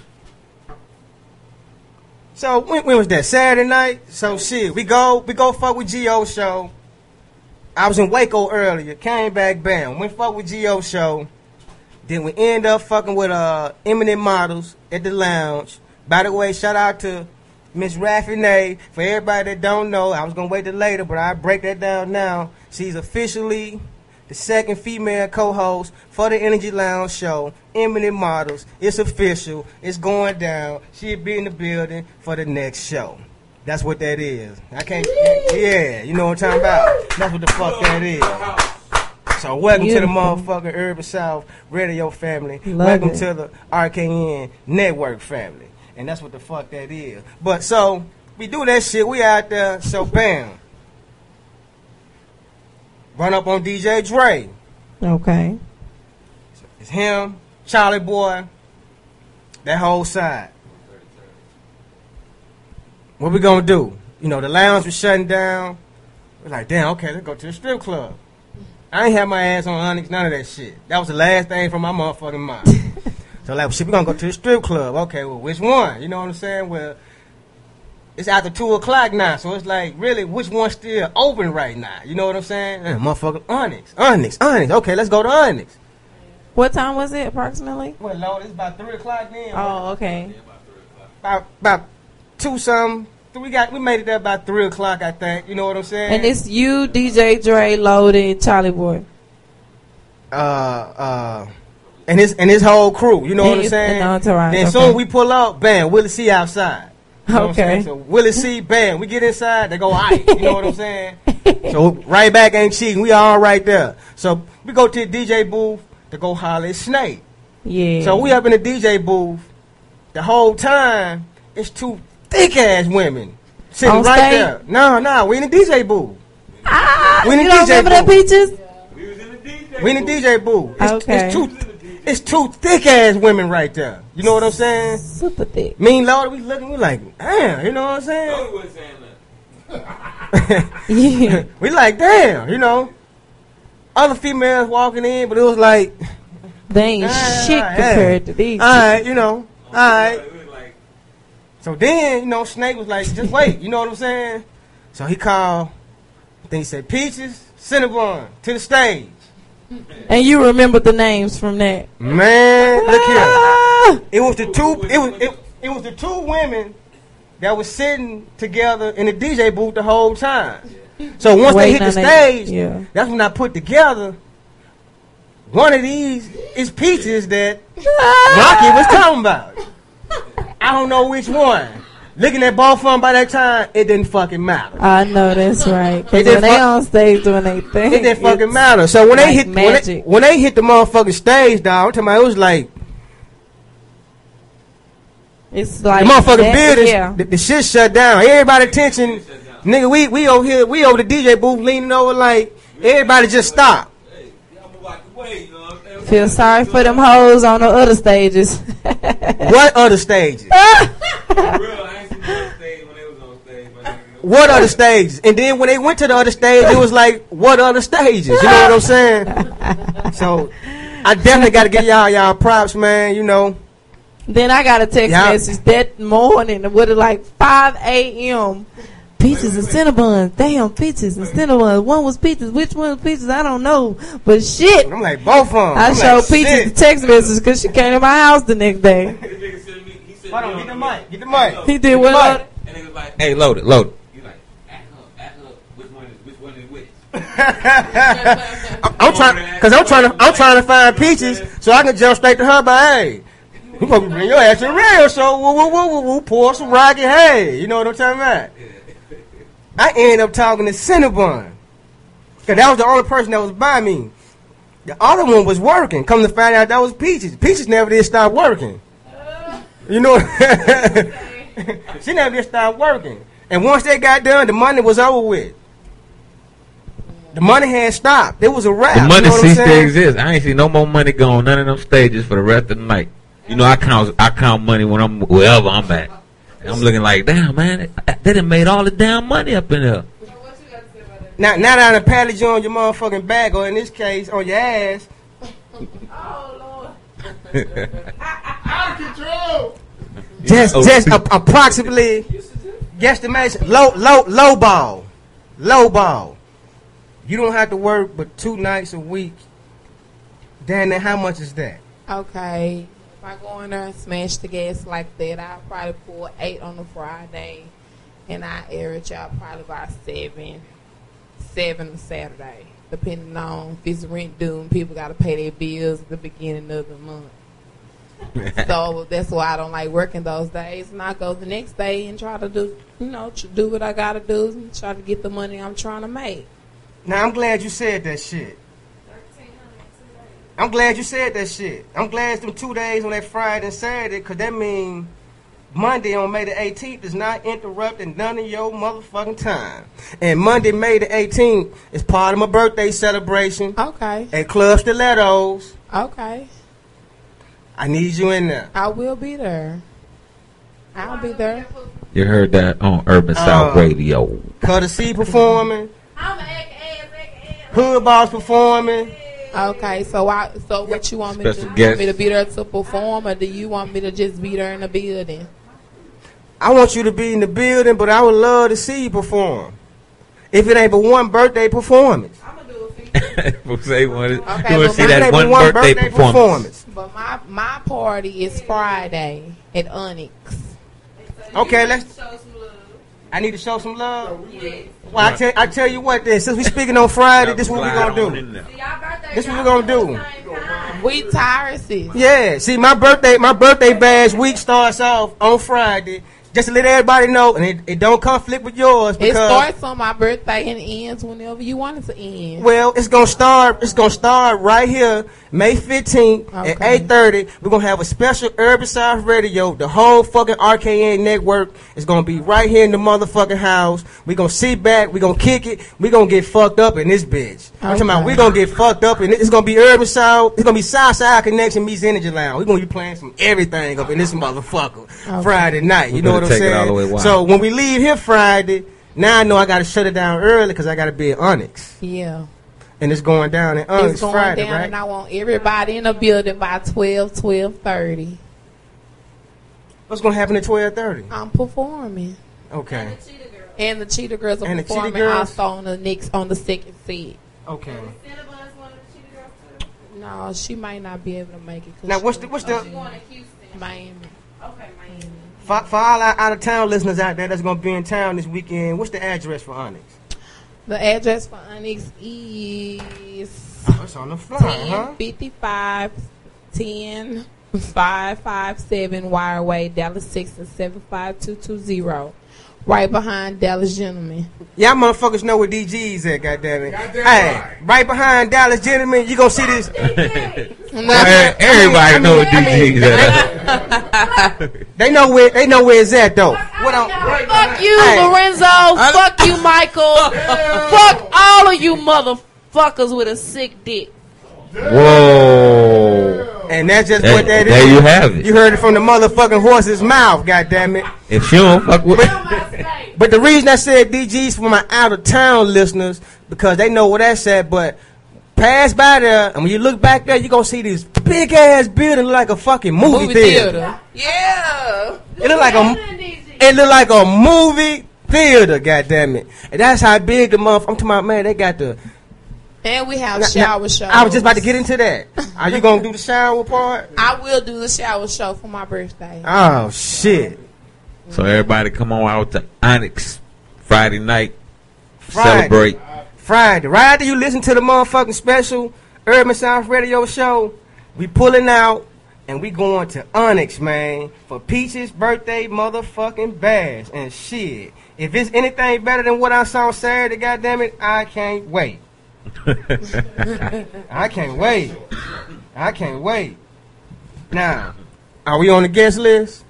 so when, when was that? Saturday night? So shit, we go we go fuck with G O show. I was in Waco earlier, came back, bam, went fuck with G O show. Then we end up fucking with uh Eminent Models at the lounge. By the way, shout out to Miss Raffinay. For everybody that don't know, I was gonna wait till later, but I break that down now. She's officially the second female co-host for the Energy Lounge show, Eminent Models. It's official. It's going down. She'll be in the building for the next show. That's what that is. I can't. Yeah, you know what I'm talking about. That's what the fuck that is. So welcome Beautiful. to the motherfucking Urban South Radio family. Love welcome it. to the R K N Network family. And that's what the fuck that is. But so we do that shit. We out there. So bam. Run up on D J Dre. Okay. It's him, Charlie Boy, that whole side. What we gonna do? You know, the lounge was shutting down. We're like, damn, okay, let's go to the strip club. I ain't have my ass on Onyx, none of that shit. That was the last thing from my motherfucking mind. So like, shit, we gonna go to the strip club. Okay, well, which one? You know what I'm saying? Well, it's after two o'clock now, so it's like, really, which one's still open right now? You know what I'm saying? Eh, motherfucker, Onyx, Onyx, Onyx. Okay, let's go to Onyx. What time was it approximately? Well, Lord, it's about three o'clock then. Oh, okay. About about two something. We got we made it there about three o'clock, I think. You know what I'm saying? And it's you, D J Dre, Loaded, Charlie Boy. uh uh and his and his whole crew. You know And what I'm his- saying? and the entourage, Then okay. soon we pull up, bam, Willie C outside. You know what I'm Okay. saying? So Willie C, bam, we get inside, they go Ike. You know what I'm saying? So right back ain't cheating. We all right there. So we go to the D J booth to go holler at Snake. Yeah. So we up in the D J booth. The whole time, it's two thick ass women sitting On right stage? there. No, no, we in the D J booth. Ah, We in the you don't D J remember that booth. Peaches? We in the D J booth. It's, Okay. it's two, it's two thick ass women right there. You know what I'm saying? Super thick. Mean Lord, we looking, we like, damn. You know what I'm saying? Yeah. We like, damn. You know, other females walking in, but it was like, They ain't ah, shit hey. compared to these. All right, you know, all right. So then, you know, Snake was like, just wait. You know what I'm saying? So he called. I think he said Peaches, Cinnabon to the stage. And you remember the names from that. Man, look Ah! here. It was the two. It was it, it was the two women that was sitting together in the D J booth the whole time. So once Waiting they hit the on they- stage, yeah. that's when I put together. One of these is Peaches that Rocky was talking about. I don't know which one. Looking at both of them by that time, it didn't fucking matter. I know that's right. It Because didn't when they fuck- on stage doing their thing, It didn't fucking it's matter. So when they like hit when they, magic. when they hit the motherfucking stage, dog, I'm talking about it was like It's like the motherfucking that- building, yeah. the, the shit shut down. Everybody attention, nigga. We we over here, we over the D J booth leaning over like everybody just stop. Feel feel sorry for them hoes on the other stages. What other stages? What other stages? And then when they went to the other stage, it was like, what other stages? You know what I'm saying? So I definitely got to give y'all y'all props, man. You know. Then I got a text Y'all- message that morning with it like five a.m. Peaches and Cinnabons. Damn, peaches and Cinnabons. One was peaches. Which one was peaches? I don't know. But shit. I'm like, both of them. I I'm showed like, Peaches shit. the text message because she came to my house the next day. Hold on, get the mic. Get the mic. He did what? Mic. Hey, load it, load it. I'm trying, cause I'm trying to, I'm trying to find Peaches so I can jump straight to her. But hey, we gonna bring your ass to the radio show. Woo, woo, woo, woo, woo, pour some rocky. Hey, you know what I'm talking about? I ended up talking to Cinnabon, cause that was the only person that was by me. The other one was working. Come to find out that was Peaches. Peaches never did stop working. You know, she never did stop working. And once they got done, the money was over with. The money had stopped. It was a wrap. The money you know what I'm ceased to saying? exist. I ain't see no more money go on none of them stages for the rest of the night. You know, I count I count money when I'm wherever I'm at. And I'm looking like, damn, man, they done made all the damn money up in there. Now, now that I done patted you on your motherfucking back, or in this case, on your ass. Out of control. Just, Oh, just a, approximately, guesstimation, low, low, low ball, low ball. You don't have to work but two nights a week. Damn, then how much is that? Okay. If I go in there and smash the gas like that, I'll probably pull eight on a Friday. And I average out probably about seven. Seven on Saturday. Depending on if it's rent due and people got to pay their bills at the beginning of the month. So that's why I don't like working those days. And I go the next day and try to do, you know, tr- do what I got to do and try to get the money I'm trying to make. Now, I'm glad you said that shit. I'm glad you said that shit. I'm glad it's them two days on that Friday and Saturday, because that means Monday on May the eighteenth is not interrupting none of your motherfucking time. And Monday, May the eighteenth is part of my birthday celebration. Okay. At Club Stilettos. Okay. I need you in there. I will be there. I'll be there. You heard that on Urban South Uh, Radio. Cutter C performing. Hood Boss performing. Okay, so I so what you want me to do? Special You want guest. me to be there to perform, or do you want me to just be there in the building? I want you to be in the building, but I would love to see you perform. If it ain't but one birthday performance. Say one, you Okay, want but to see my that name one is one birthday, birthday performance. But my my party is Friday at Onyx. Okay, let's. I need to show some love. Well, I tell I tell you what. Then, since we speaking on Friday, this is what we gonna do. This is what we gonna do. We tired, sis. Yeah. See, my birthday, my birthday bash week starts off on Friday. Just to let everybody know, and it, it don't conflict with yours. It Because, starts on my birthday and ends whenever you want it to end. well, it's gonna start. It's gonna start right here, May fifteenth at Okay. eight thirty. We're gonna have a special Urban South Radio. The whole fucking R K N network is gonna be right here in the motherfucking house. We're gonna sit back. We're gonna kick it. We're gonna get fucked up in this bitch. I'm talking about Okay. we're gonna get fucked up, and it's gonna be Urban South. It's gonna be Southside Connection meets Energy Lounge. We're gonna be playing some everything up in this motherfucker Okay. Friday night. You We're know gonna what I'm take it saying? all the way wild. So when we leave here Friday, now I know I gotta shut it down early because I gotta be at Onyx. Yeah. And it's going down in Onyx It's going Friday, down, right? and I want everybody in the building by twelve, twelve thirty. What's gonna happen at twelve thirty? I'm performing. Okay. And the Cheetah Girls are And the Cheetah performing Girls? also on the next on the second set. Okay. No, she might not be able to make it. 'cause Now, she what's the- what's the- she going to Houston, Miami? Okay, Miami. For, for all our out of town listeners out there that's gonna be in town this weekend, what's the address for Onyx? The address for Onyx is Oh, it's on the fly, huh? ten fifty-five ten five five seven Wireway, Dallas Texas seven five two two zero. Right behind Dallas Gentleman. Y'all motherfuckers know where D G's at, goddammit. Hey, right behind Dallas Gentlemen, you gonna see this. Well, everybody know what D G's at. They know where they know where it's at though. What on? Fuck you, Hey. Lorenzo. Fuck you, Michael. Fuck all of you motherfuckers with a sick dick. Whoa. And that's just There- what that is. there you have it. You heard it from the motherfucking horse's mouth, goddammit. If she don't fuck with But the reason I said D Gs for my out of town listeners, because they know where that's at, but pass by there, and when you look back there, you're going to see this big ass building like a fucking movie, Movie theater. theater. Yeah. It look like a, it look like a movie theater, goddammit. And that's how big the month. I'm talking about, man, they got the. And we have Now- shower now, shows. I was just about to get into that. Are you gonna do the shower part? I will do the shower show for my birthday. Oh shit! So everybody come on out to Onyx Friday night. Friday. Celebrate. Friday, right after you listen to the motherfucking special Urban Sounds Radio Show, we pulling out and we going to Onyx, man, for Peach's birthday motherfucking bash and shit. If it's anything better than what I saw Saturday, goddammit, I can't wait. I can't wait. I can't wait. Now, are we on the guest list?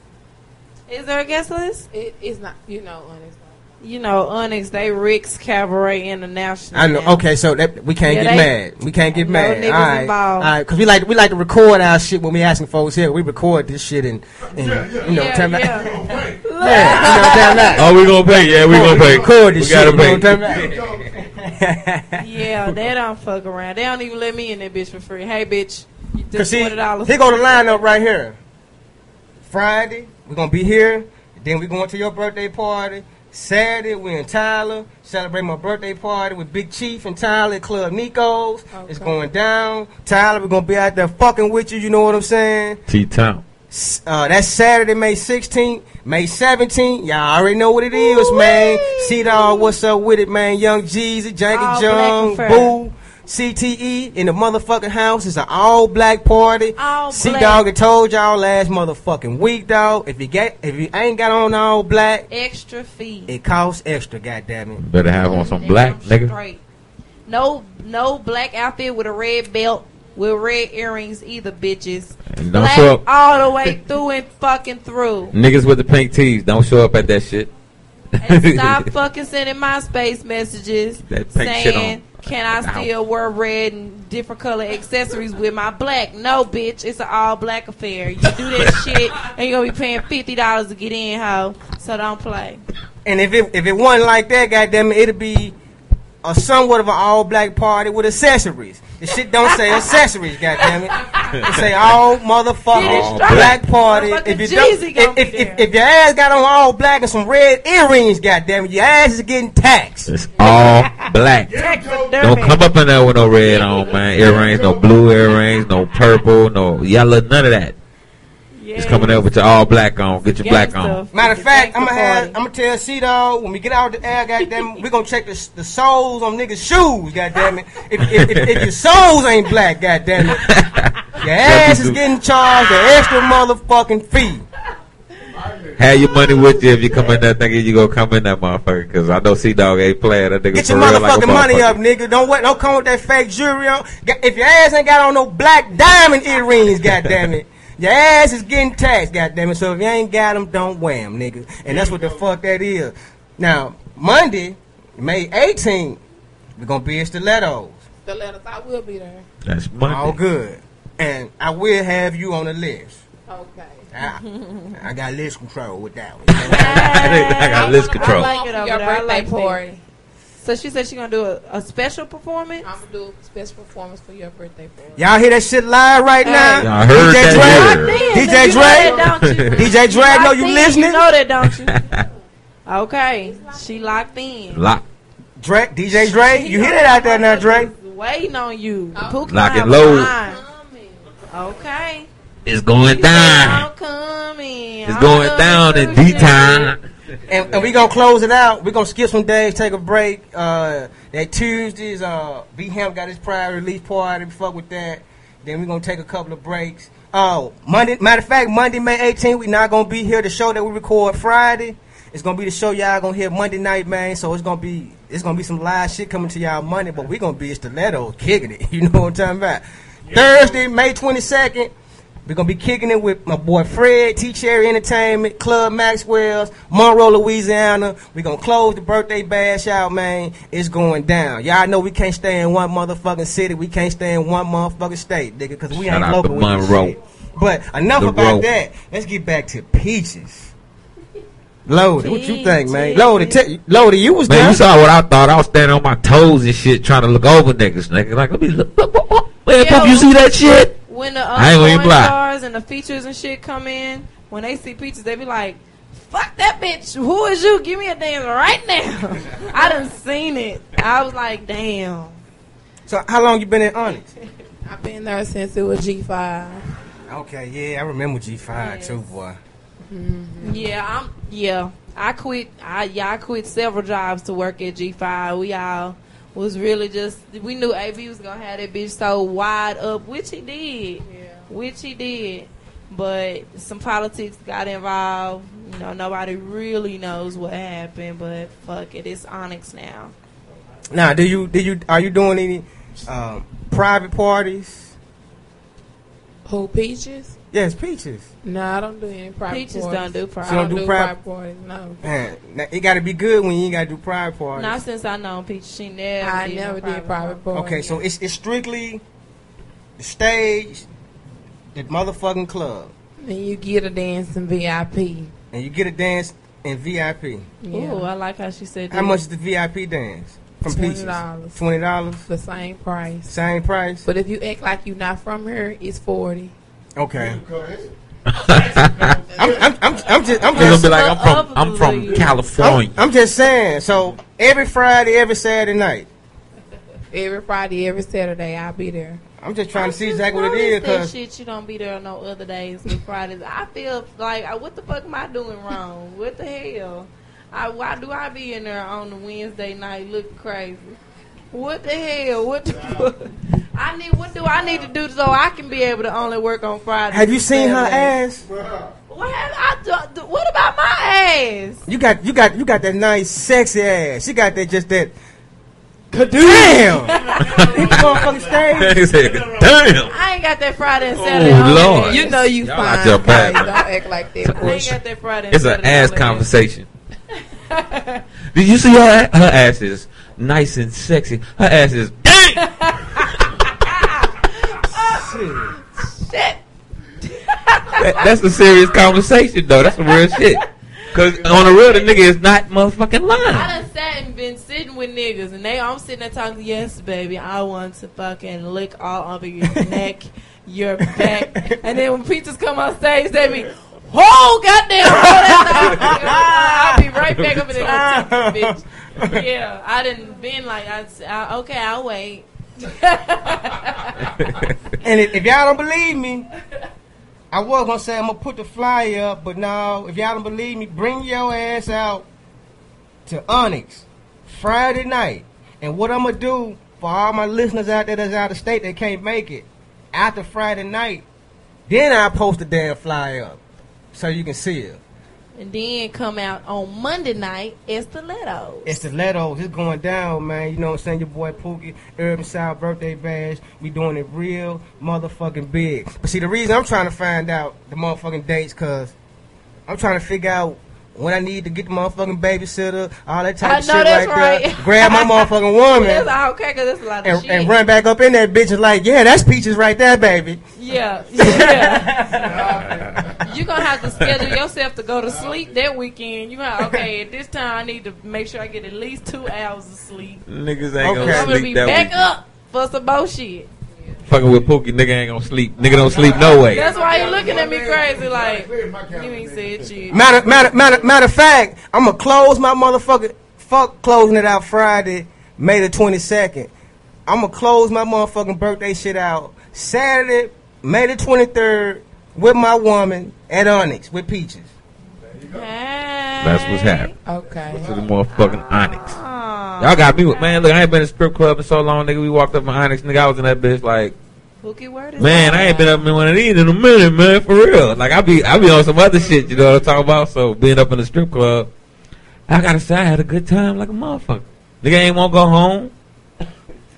Is there a guest list? It is not, you know, honest. You know, Onyx, they Rick's Cabaret International. I know. now. Okay, so that we can't Yeah, get they- mad. We can't get no mad. niggas All right, involved. all right, because we like we like to record our shit when we asking folks here. We record this shit and, and you know, Yeah, tell me. yeah. Yeah, you know, tell me. Oh, we gonna pay. Yeah, we gonna pay. Record this We gotta shit. pay. You know, tell me. Yeah, they don't fuck around. They don't even let me in that bitch for free. Hey, bitch, you Cause just see, twenty dollars. here go the lineup right here. Friday, we're gonna be here. Then we going to your birthday party. Saturday, we're in Tyler. Celebrate my birthday party with Big Chief and Tyler at Club Nico's. It's going down. Tyler, we're gonna be out there fucking with you. You know what I'm saying? T-Town. Uh, that's Saturday, May sixteenth. May seventeenth, y'all already know what it is, man. C-Dog, what's up with it, man? Young Jeezy, Janky All Jung, black Boo, C T E in the motherfucking house. It's an all-black party. All C-Dog had told y'all last motherfucking week, dog. If you get, if you ain't got on all black, Extra fee. it costs extra, goddammit. Better have on some black, nigga. Straight. No, no black outfit with a red belt with red earrings either, bitches. And don't Black show up. all the way through and fucking through. Niggas with the pink tees, don't show up at that shit. And stop fucking sending MySpace messages That pink shit saying, on. can I still wear red and different color accessories with my black? No, bitch. It's an all black affair. You do that shit and you're going to be paying fifty dollars to get in, ho. So don't play. And if it if it wasn't like that, goddammit, it'd be a somewhat of an all-black party with accessories. The shit don't say accessories, goddammit. It say all motherfucking All black black. party. If you don't, Jeezy gonna if, be if, there. if, if your ass got on all black and some red earrings, goddammit, your ass is getting taxed. It's all black. Don't come up in there with no red on, man. Earrings, no blue earrings, no purple, no yellow, none of that. Just coming up with your all black on. Get your black on. Matter of fact, I'm gonna have, I'm gonna tell C-Dog when we get out the air, goddamn, we gonna check the, the soles on niggas' shoes, goddamn it. If, if, if, if your soles ain't black, goddamn it, your ass is getting charged an extra motherfucking fee. Have your money with you if you come in there thinking you gonna come in that motherfucker. Because I know C-Dog ain't playing that nigga Get for your real like a motherfucking money motherfucker. up, nigga. Don't wait, don't come with that fake jewelry on. If your ass ain't got on no black diamond earrings, goddamn it. Your ass is getting taxed, goddammit. So if you ain't got them, don't wear them, nigga. And that's what the fuck that is. Now, Monday, May eighteenth, we're going to be at Stilettos. The letters, I will be there. That's Monday. All good. And I will have you on the list. Okay. I, I got list control with that one. I got list control. I like it over Your there. I birthday like that. party. So she said she gonna do a, a special performance. I'm gonna do a special performance for your birthday party. Y'all hear that shit live right now? Y'all heard D J that Dre? here. D J You know that, don't Dre? you? D J Dre, know you locked in. listening? You know that, don't you? Okay, she locked in. Lock. Dre, D J Dre, you hear that out there now, Dre? Waiting on you. Pookie Lock gonna and have load. a line. Okay. It's going down. I'm coming. It's going down in D-Town. And, and we gonna close it out. We gonna skip some days, take a break. Uh, that Tuesdays, uh, B Hemp got his prior release party. We fuck with that. Then we gonna take a couple of breaks. Oh, Monday. Matter of fact, Monday, May eighteenth, we not gonna be here. The show that we record Friday, it's gonna be the show y'all gonna hear Monday night, man. So it's gonna be it's gonna be some live shit coming to y'all Monday, but we gonna be at Stilettos kicking it. You know what I'm talking about? Thursday, May twenty-second. We're going to be kicking it with my boy Fred, T-Cherry Entertainment, Club Maxwell's, Monroe, Louisiana. We're going to close the birthday bash out, man. It's going down. Y'all know we can't stay in one motherfucking city. We can't stay in one motherfucking state, nigga, because we Shout ain't out local to with this Monroe. shit. But enough The about road. that. Let's get back to Peaches. Loaded, what you think, man? Loaded, t- Loaded, you was Man, there. you saw what I thought. I was standing on my toes and shit, trying to look over niggas, nigga. Like, let me look. look, look, look. Man, Yeah, Puff, you see that shit? When the uh, I ain't gonna even porn lie. stars and the features and shit come in, when they see Peaches, they be like, "Fuck that bitch! Who is you? Give me a dance right now!" I done seen it. I was like, "Damn." So, how long you been in Onyx? I've been there since it was G five. Okay, yeah, I remember G five too, boy. Yeah, I'm. Yeah, I quit. I yeah, I quit several jobs to work at G five. We all was really just. We knew A B was gonna have that bitch so wide up, which he did. Yeah. Which he did. But some politics got involved. You know, nobody really knows what happened. But fuck it, it's Onyx now. Now, do you do you are you doing any um, private parties? Who, Peaches? Yes, Peaches. No, I don't do any private Peaches parties. don't do private. She don't do private- parties, no. Man, now, it got to be good when you ain't got to do private parties. Not since I know Peaches. She never. I did never no did private parties. Okay, so it's it's strictly the stage, the motherfucking club, And you get a dance in V I P. and you get a dance in V I P. Yeah. Ooh, I like how she said that. How much is the V I P dance from twenty Peaches? dollars. Twenty dollars. The same price. Same price. But if you act like you're not from here, it's forty. Okay. I'm, I'm, I'm, I'm just, I'm You gonna just, be like, I'm from, I'm from California. I'm, I'm just saying. So every Friday, every Saturday night. Every Friday, every Saturday, I'll be there. I'm just trying to see exactly what it is, that cause shit you don't be there on no other days but Fridays. I feel like uh, what the fuck am I doing wrong? What the hell? I, why do I be in there on the Wednesday night looking crazy? What the hell? What the fuck? I need. What do I need to do so I can be able to only work on Fridays? have you seen her Saturdays? ass? What, have I do, what about my ass? You got, you got, you got that nice, sexy ass. She got that, just that. Damn! Hit the motherfucking stage. He said, damn. I ain't got that Friday and Saturday. Oh, on Lord. there. You know you Y'all fine. out your bag, Don't man. act like that. I ain't got that Friday and It's an Saturday ass on there. conversation. Did you see her? Her ass is nice and sexy. Her ass is dang. Shit. That- that's a serious conversation, though. That's some real shit. Cause on the real, the nigga is not motherfucking lying. I done sat and been sitting with niggas, and they I'm sitting there talking. Yes, baby, I want to fucking lick all over your neck, your back, and then when Peaches come on stage, they be, oh goddamn, oh, that's I'll be right back up in there, bitch. Yeah, I didn't been like, I, I okay, I'll wait. And if, if y'all don't believe me, I was gonna say I'm gonna put the flyer up, but no, if y'all don't believe me, bring your ass out to Onyx Friday night. And what I'm gonna do for all my listeners out there that's out of state that can't make it, after Friday night, then I'll post the damn flyer up so you can see it. And then come out on Monday night, Stilettos. It's Stilettos. It's going down, man. You know what I'm saying? Your boy Pookie, Urban South birthday bash. We doing it real motherfucking big. But see, the reason I'm trying to find out the motherfucking dates, cause I'm trying to figure out when I need to get the motherfucking babysitter, all that type I of know shit that's right, there. right. Grab my motherfucking woman That's all okay, cause that's a lot of and, shit. and run back up in that bitch and like, yeah, that's Peaches right there, baby. Yeah, yeah. You're gonna have to schedule yourself to go to sleep that weekend. You gonna okay at this time I need to make sure I get at least two hours of sleep. Niggas ain't Okay. gonna I'm gonna sleep be that back weekend. up for some bullshit. Fucking with Pookie, nigga ain't gonna sleep. Nigga don't sleep no way. That's why you looking at me crazy like you ain't said shit. Matter, matter, matter, matter of fact, I'm gonna close my motherfucking fuck closing it out Friday, May the twenty-second. I'm gonna close my motherfucking birthday shit out Saturday, May the twenty-third, with my woman at Onyx with Peaches. That's what's happening. Okay. To the motherfucking Onyx. Y'all got me with, man, look, I ain't been in a strip club in so long, nigga. We walked up in Onyx, nigga. I was in that bitch like, Pookie, word is man, I ain't been up in one of these in a minute, man, for real. Like, I be I be on some other shit, you know what I'm talking about? So, being up in the strip club, I gotta say, I had a good time like a motherfucker. Nigga ain't wanna go home.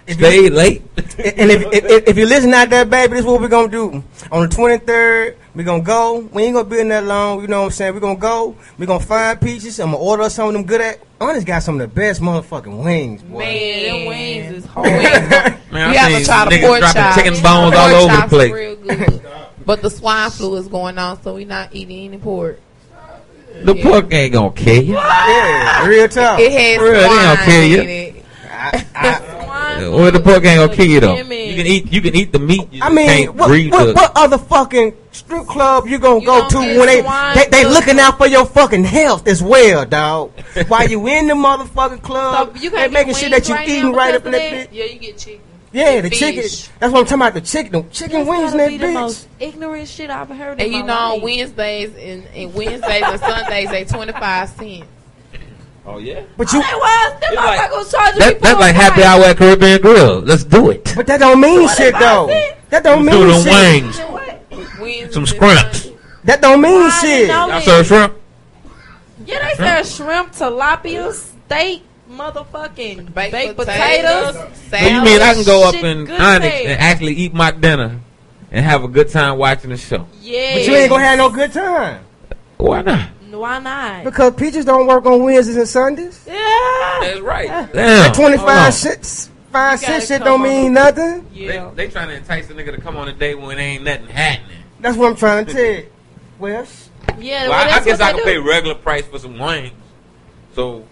If Stay you, late. And if, if if you listen out there, baby, this is what we're gonna do. On the twenty-third, we're gonna go. We ain't gonna be in that long. You know what I'm saying? We're gonna go. We're gonna find Peaches. I'm gonna order some of them good at. Honest got some of the best motherfucking wings, boy. Man, them wings is hard. Man, you I have to seen try the niggas pork dropping chops. chicken bones Pork all over the chops place. Real good. But the swine flu is going on, so we not eating any pork. The yeah. pork ain't gonna kill you. Yeah, real tough. It has real, swine it ain't gonna kill you. in it. I, I, well, the pork ain't gonna kill you though. You can eat, you can eat the meat. You I mean, can't what, breathe what, the, what other fucking strip club you gonna You go don't to get when they swine they, they flu. looking out for your fucking health as well, dog? While you in the motherfucking club, So you they can't making get sure that you wings eating now right up in because that of bitch. Yeah, you get chicken. Yeah, the Fish. chicken. That's what I'm talking about. The chicken, the chicken That's wings in gotta that be the bitch. most ignorant shit I've heard. In And you my know, on life. Wednesdays and, and Wednesdays and Sundays they twenty five cents. Oh yeah. But you, Otherwise, them like- motherfuckers charging me that, for that's a like happy price. hour at Caribbean Grill. Let's do it. but that don't mean shit though. That don't Let's do mean them shit. wings, Wednesdays some and scrimps. Sundays. That don't mean Why they shit. know Y'all it? serve shrimp? Yeah, they serve shrimp, tilapia, steak, motherfucking baked, Baked potatoes. potatoes, So you mean I can go up Shit in good Onyx as and hell. actually eat my dinner and have a good time watching the show? Yeah. But you ain't gonna have no good time Why not? Why not? because Peaches don't work on Wednesdays and Sundays. Yeah. That's right. That Damn. twenty-five Hold on. cents, five You gotta cents shit come don't on mean the- nothing. Yeah. They, they trying to entice the nigga to come on a date when ain't nothing happening. That's what I'm trying to tell you. Well, sh- Yeah. Well, I, I that's guess what I they can do. pay regular price for some wings. So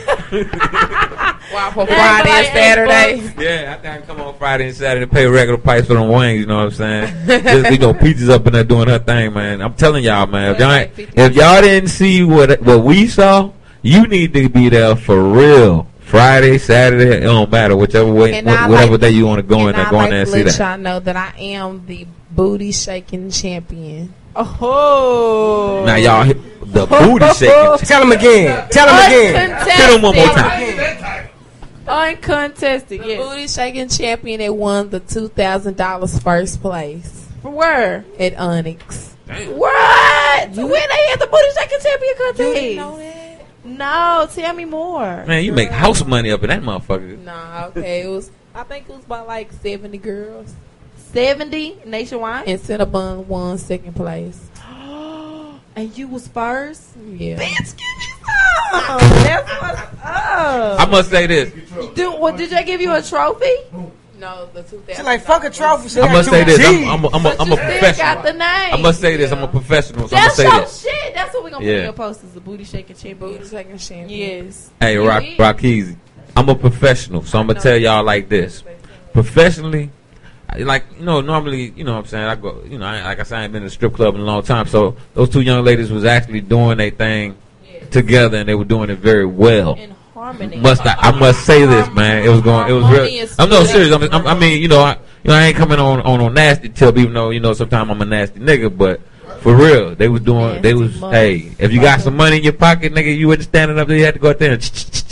Wow, for They Friday like and Saturday. yeah, I think I can come on Friday and Saturday and pay regular price for them wings. You know what I'm saying? Just, you know, Peaches up in there doing her thing, man. I'm telling y'all, man. If y'all, ain't- if y'all didn't see what what we saw, you need to be there for real. Friday, Saturday, it don't matter. Whichever way, And wh- I whatever like- day you want to go in And there, I go like in there and to see let that. y'all know that I am the booty shaking champion. Oh. Now y'all hit the booty shaking. tell him again. Tell him again. Hit them one more time. Uncontested. The Yeah. booty shaking champion that won the two thousand dollars first place For where? at Onyx. What? When they had the booty shaking champion contest? You didn't know that? No, tell me more. Man, you make house money up in that motherfucker. Nah, okay. It was. I think it was about like seventy girls. seventy nationwide? And Cinnabon won second place. And you was first? Yeah. Bitch, give me some. That's what's up. I must say this. Do, what, did they give you a trophy? No, the two thousand. She like fuck a trophy. She I got must two say this. G's. I'm, I'm, a, I'm, a, But I'm you a still professional. got the name. I must say this. I'm a professional. So I'm That's gonna say your this. shit. That's what we're going to Yeah. put in your posters. The booty shaking champion. Booty shaking champion. Yes. Hey, You Rock, did? Rock Easy. I'm a professional, so I'm gonna tell y'all like this. Professionally, I- like you know, normally, you know, what I'm saying I go, you know, I, like I said, I ain't been in a strip club in a long time. So those two young ladies was actually doing their thing together, and they were doing it very well. In harmony. Must I, I must say this, man? It was going. It was real. Harmonious I'm no good. serious. I'm, I'm, I mean, you know, I, you know, I ain't coming on on a nasty tip, even though you know sometimes I'm a nasty nigga, but. For real, they was doing. They was. Hey, if you got some money in your pocket, nigga, you wasn't standing up there. You had to go out there and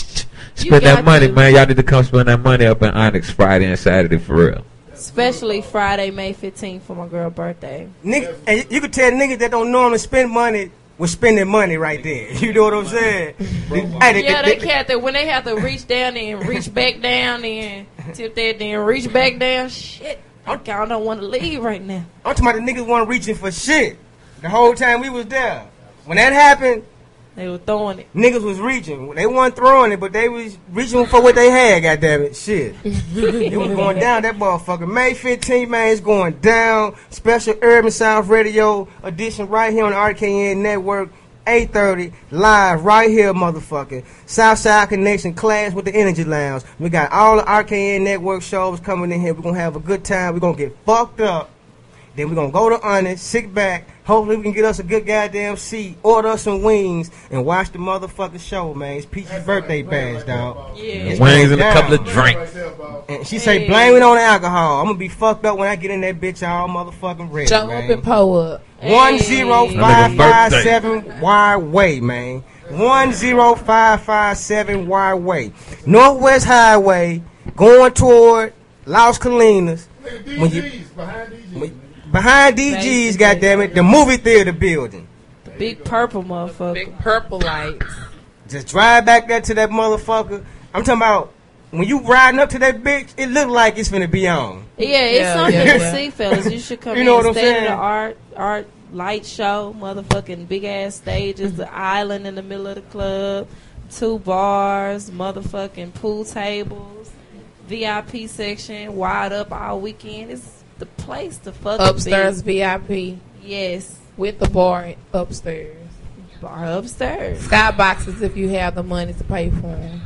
spend that got money, to. man. Y'all need to come spend that money up in Onyx Friday and Saturday for real. Especially Friday, May fifteenth for my girl's birthday. Nigga, and you can tell niggas that don't normally spend money was spending money right there. You know what I'm saying? Hey, the- Yeah, the- they the- can't. When they have to reach down and reach back down and tip that, then reach back down. Shit, I kind of don't want to leave right now. I'm talking about the niggas weren't reaching for shit the whole time we was there. When that happened, they were throwing it. Niggas was reaching. They weren't throwing it, but they was reaching for what they had. Goddamn it, shit. It was going down. That motherfucker. May fifteenth, man, it's going down. Special Urban South Radio edition right here on the R K N Network. eight thirty live right here, motherfucker. Southside Connection class with the Energy Lounge. We got all the R K N Network shows coming in here. We're gonna have a good time. We're gonna get fucked up. Then we're gonna go to Honest, sit back. Hopefully we can get us a good goddamn seat, order us some wings, and watch the motherfucking show, man. It's Peachy's birthday bash, dog. Yeah. Wings and a couple of drinks. And she say, blame it on the alcohol. I'm gonna be fucked up when I get in that bitch all motherfucking ready, Jump man. up and pull up. One zero five five seven Y Way, man. One zero five five seven Y Way. Northwest Highway, going toward Las Colinas. When you, when- behind D G's, goddammit, the movie theater building. The big purple motherfucker. Big purple lights. Just drive back there to that motherfucker. I'm talking about when you riding up to that bitch, it look like it's finna be on. Yeah, it's Yeah, something yeah, to yeah. see, fellas. You should come You in. know what I'm State of saying? the art, art light show, motherfucking big ass stages, the island in the middle of the club, two bars, motherfucking pool tables, V I P section, wide up all weekend. It's the place to fucking Upstairs be. V I P. Yes. With the bar upstairs. Bar upstairs. Skyboxes if you have the money to pay for them.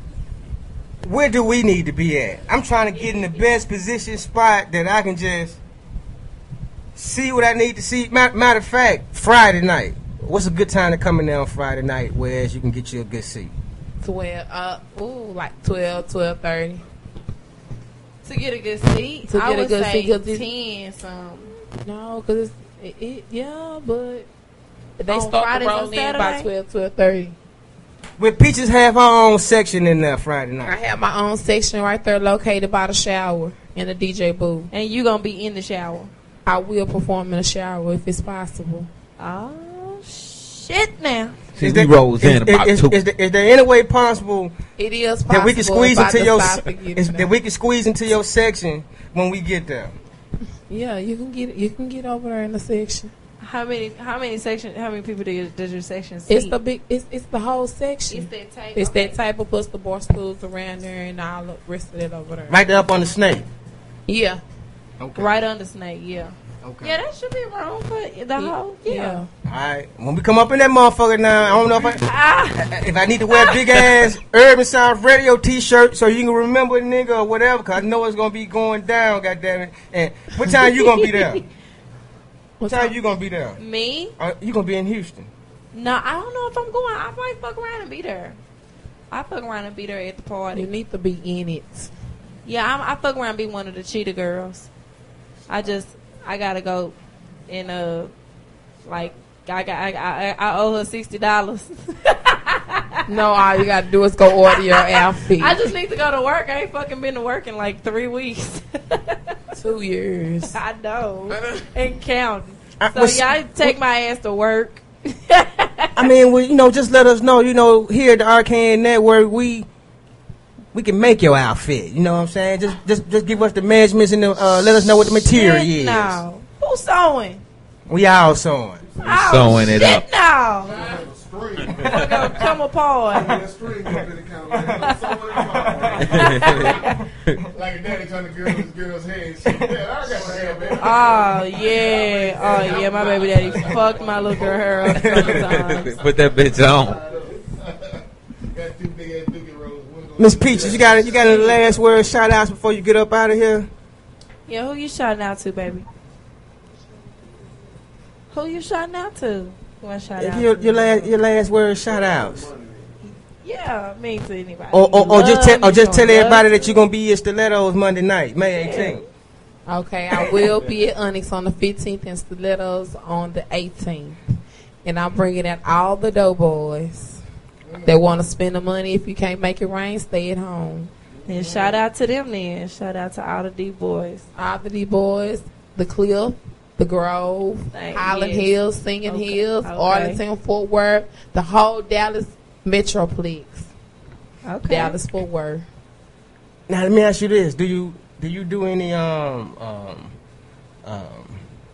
Where do we need to be at? I'm trying to get in the best position spot that I can just see what I need to see. Ma- Matter of fact, Friday night. What's a good time to come in there on Friday night, whereas you can get you a good seat? Twelve, uh, ooh, like twelve, twelve thirty. To get a good seat, To I get a would good say seat, 'cause it's- ten something. No, because it's, it, it, yeah, but they On start Fridays to and roll in by Saturday? twelve, twelve thirty. With Peaches have her own section in there Friday night. I have my own section right there located by the shower in the D J booth. And you going to be in the shower? I will perform in the shower if it's possible. Oh, shit now. See, Is we there- rolls is- in about is, two. Is, there, is there any way possible It is that we can possible squeeze if I into your decide to get is, in that there. we can squeeze into your section when we get there? Yeah, you can get you can get over there in the section. How many how many section how many people do you, does your section seat? It's the big. It's it's the whole section. It's that type. It's okay. that type of plus the bar stools around there and all the rest of it over there. Right there up on the snake. Yeah. Okay. Right under snake, yeah. Okay. Yeah, that should be wrong for the whole yeah. Yeah. All right. When we come up in that motherfucker now, I don't know if I Ah. if I need to wear a big ass Urban South Radio T-shirt so you can remember a nigga or whatever, cause I know it's gonna be going down. Goddamn it! And what time you gonna be there? What time you gonna be there? Me? Uh, you gonna be in Houston? No, I don't know if I'm going. I might fuck around and be there. I fuck around and be there at the party. You need to be in it. Yeah, I'm, I fuck around and be one of the cheetah girls. I just I gotta go and uh like I got I I, I owe her sixty dollars. No, all you gotta do is go order your outfit. I just need to go to work. I ain't fucking been to work in like three weeks. Two years. I know. And counting. I- So what's- y'all take my ass to work. I mean, well, you know, just let us know. You know, here at the Arcane Network, we we can make your outfit. You know what I'm saying? Just just just give us the measurements and the, uh, let us know what the material Shit is. now. Who's sewing? We all sewing. Oh, sewing it shit up. now. We're gonna come apart. Like a daddy trying to get his girl's head. Yeah, I got my hair, baby. Oh yeah, oh yeah, my baby daddy fucked my little girl hair up sometimes. Put that bitch on. Got two big ass dookie rolls. Miss Peaches, you got you got any last word shout outs before you get up out of here? Yeah, who you shouting out to, baby? Who you shouting out to? You want to shout out? Your, to? your last your last word shout outs. Yeah, me to anybody. Or, or, or just tell or Love just me, tell love everybody me. that you're gonna be at Stilettos Monday night, May eighteenth. Okay, I will be at Onyx on the fifteenth and Stilettos on the eighteenth. And I'm bringing out all the doughboys that want to spend the money. If you can't make it rain, stay at home. And shout out to them then. Shout out to all the D boys. All the D boys, the Cliff, the Grove, Thank- Highland yes. Hills, Singing Okay, Hills, okay. Arlington, Fort Worth, the whole Dallas Metroplex. Okay. Dallas Fort Worth. Now let me ask you this: Do you do you do any um um um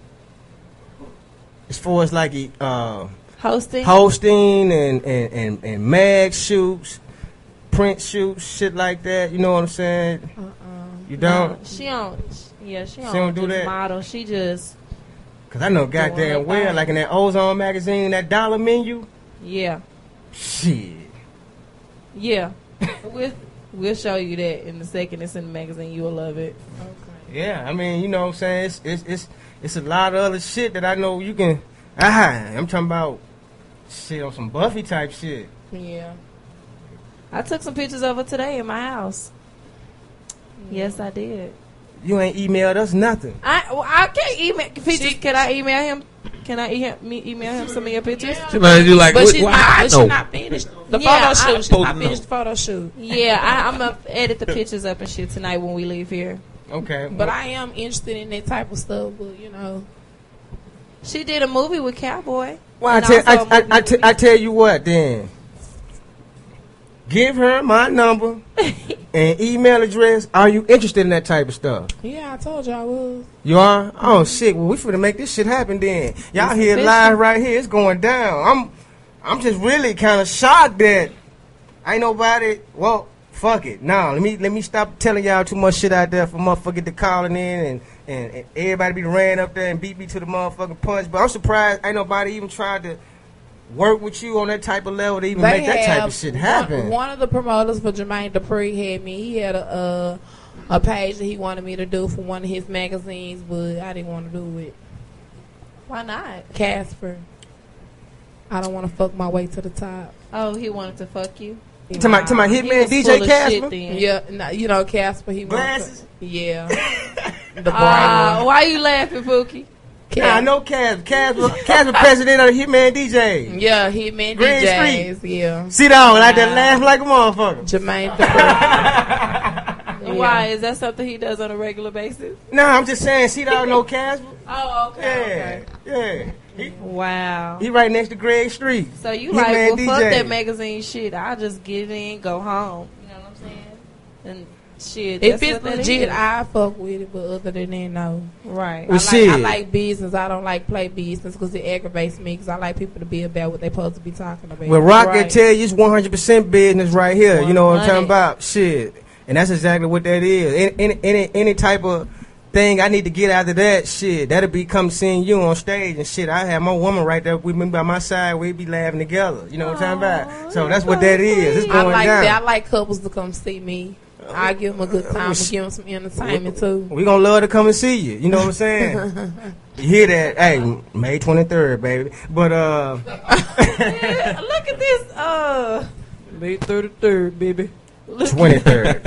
as far as like uh Hosting? hosting and and and, and mag shoots, print shoots, shit like that? You know what I'm saying? Uh-uh. You don't? No, she don't. Yeah, she don't, She don't do just that? model. She just Cause I know Doing her goddamn well, thing. like in that Ozone magazine, that dollar menu. yeah, Shit. yeah. we'll we'll show you that in the second it's in the magazine. You'll love it. Yeah, I mean, you know what I'm saying? It's it's it's, it's a lot of other shit that I know you can. Ah, I'm talking about shit on some Buffy type shit. Yeah. I took some pictures of her today in my house. Yes, I did. You ain't emailed us nothing. I well, I can't email pictures. Can I email him? Can I e- me email him some of your pictures? She might do like, But what- she's what not, I but know. she's not finished. The Yeah, photo I- shoot. She's Supposed not to finished the photo shoot. Yeah, I, I'm gonna edit the pictures up and shit tonight when we leave here. Okay. But I am interested in that type of stuff. But you know, She did a movie with Cowboy. Well, I And tell also I, a I, movie I, with te- I tell you what then. give her my number and email address. Are you interested in that type of stuff? Yeah, I told you I was. You are? Oh shit! Well, we finna make this shit happen then. Y'all It's here official. live right here. It's going down. I'm, I'm just really kind of shocked that ain't nobody. Well, fuck it. Nah, let me let me stop telling y'all too much shit out there for motherfucker to calling in and, and and everybody be ran up there and beat me to the motherfucking punch. But I'm surprised ain't nobody even tried to work with you on that type of level to even They make that type have- of shit happen. One, one of the promoters for Jermaine Dupri had me. He had a uh, a page that he wanted me to do for one of his magazines, but I didn't want to do it. Why not? Casper. I don't want to fuck my way to the top. Oh, he wanted to fuck you? To my- to my He hitman was D J full of Casper? shit then. Yeah, no, you know Casper. He Glasses? wanted to- yeah. The brown Ah, one. why you laughing, Pookie? Nah, I know Cas. Casper, Casper president of the Hitman D J. Yeah, Hitman Green D Js. Street. Yeah. Sit down, like that laugh like a motherfucker. Jermaine Dupri. Why? Is that something he does on a regular basis? No, I'm just saying, see down no Casper. Oh, okay. Yeah, yeah. He, wow. He right next to Greg Street. So you Hitman like, well, D J. fuck that magazine shit. I'll just get in, go home. You know what I'm saying? And shit. If that's it's what that legit, is. I fuck with it. But other than that, no. Right. I like, shit. I like business. I don't like play business because it aggravates me. Because I like people to be about what they supposed to be talking about. Well, Rock can Right. tell you it's one hundred percent business right here. You know what I'm one talking hundred. about? Shit. And that's exactly what that is. Any, any, any, any type of thing I need to get out of that shit, that'll be come seeing you on stage and shit. I have my woman right there with me by my side. We be laughing together. You know what I'm talking about? So that's what that is. It's I going like down. that. I like couples to come see me. I give them a good time and give them some entertainment too. We gonna love to come and see you. You know what I'm saying? You hear that? Hey, May twenty-third, baby. But uh, Yeah, look at this. Uh, May thirty-third, baby. twenty-third.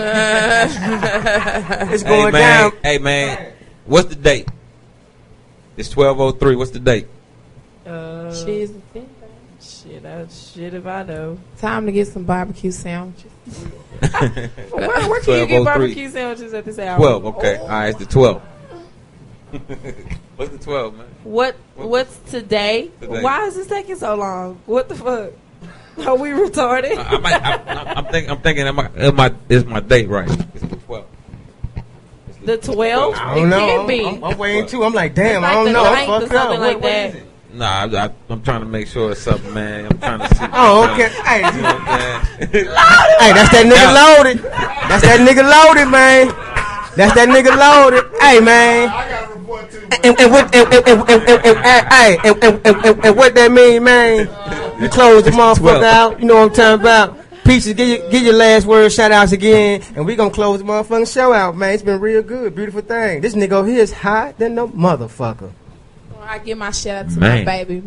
It's going hey, man, down. Hey man, what's the date? It's twelve oh three. What's the date? Uh, Cheese. shit, I, shit if I know. Time to get some barbecue sandwiches. Where, where can you get barbecue sandwiches at this hour? Twelve. Okay. All right. It's the twelve. What's the twelve, man? What? What's today? Today. Why is this taking so long? What the fuck? Are we retarded? I, I might, I, I'm thinking. I'm thinking. Am I, am I, is my date right? It's the twelve. The twelve? I don't It know. can't be. I'm, I'm waiting too. I'm like, damn, It's I like don't the know. I'm ninth or fucked up. something What, like what that. is it? Nah, I, I, I'm trying to make sure it's something, man. I'm trying to see. Oh, I'm okay. trying Hey, to- you know what I'm saying? hey, that's that nigga loaded. That's that nigga loaded, man. That's that nigga loaded. Hey, man. And, and what and, and, and, and, and, and, hey, and, and, and, and, and what that mean, man? You close the motherfucker out. You know what I'm talking about? Peaches, give your, give your last word, shout outs again, and we gonna close the motherfucking show out, man. It's been real good, beautiful thing. This nigga over here is hot than no motherfucker. Well, I give my shout out to Man. my baby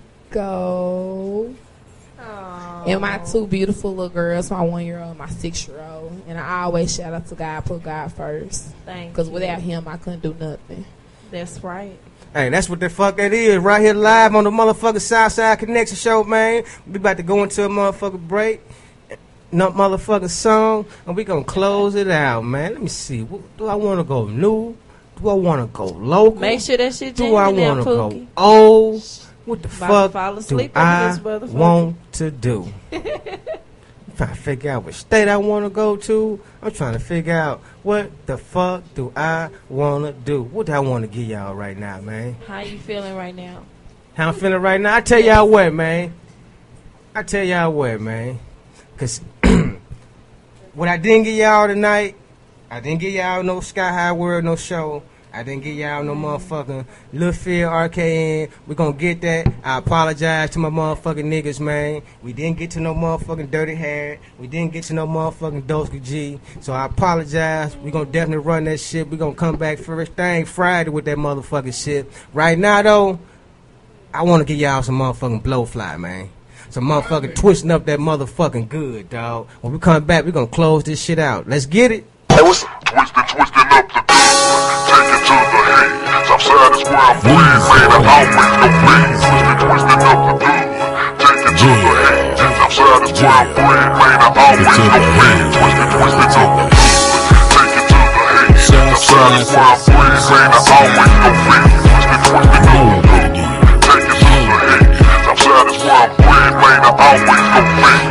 Miko. And my two beautiful little girls, my one year old, my six year old. And I always shout out to God, put God first. Thank Because you. without him, I couldn't do nothing. That's right. Hey, that's what the fuck that is. Right here live on the motherfucking Southside Connection show, man. We about to go into a motherfucking break. No motherfucking song. And we gonna close it out, man. Let me see. What, do I want to go new? Do I want to go local? Make sure that shit Do I genuine now, want to go Pookie. old? What the About to fuck fall do asleep over I this motherfucker. want to do? I'm trying to figure out which state I want to go to. I'm trying to figure out what the fuck do I want to do. What do I want to give y'all right now, man? How you feeling right now? How I'm feeling right now? I tell y'all what, man. I tell y'all what, man. Because what I didn't get y'all tonight, I didn't get y'all no Sky High World, no show. I didn't get y'all no motherfucking Lil Phil R K N. We gonna get that. I apologize to my motherfucking niggas, man. We didn't get to no motherfucking Dirty Hair. We didn't get to no motherfucking Doska G. So I apologize. We gonna definitely run that shit. We gonna come back first thing Friday with that motherfucking shit. Right now, though, I want to give y'all some motherfucking Blowfly, man. Some motherfucking twisting up that motherfucking good, dog. When we come back, we gonna close this shit out. Let's get it. Hey, what's twisting, twisting up the take it to the head. Southside is where I'm from, man. I always know me. Twisting, twisting up the good, take it to the head. Southside is where I'm from, man. I always know me. Twisting, twisting up the good, take it to the head. Southside is where I'm from, man. I always know me. Twisting, twisting up the good, take it to the head. Southside is where I'm from, man. I always know me. I ain't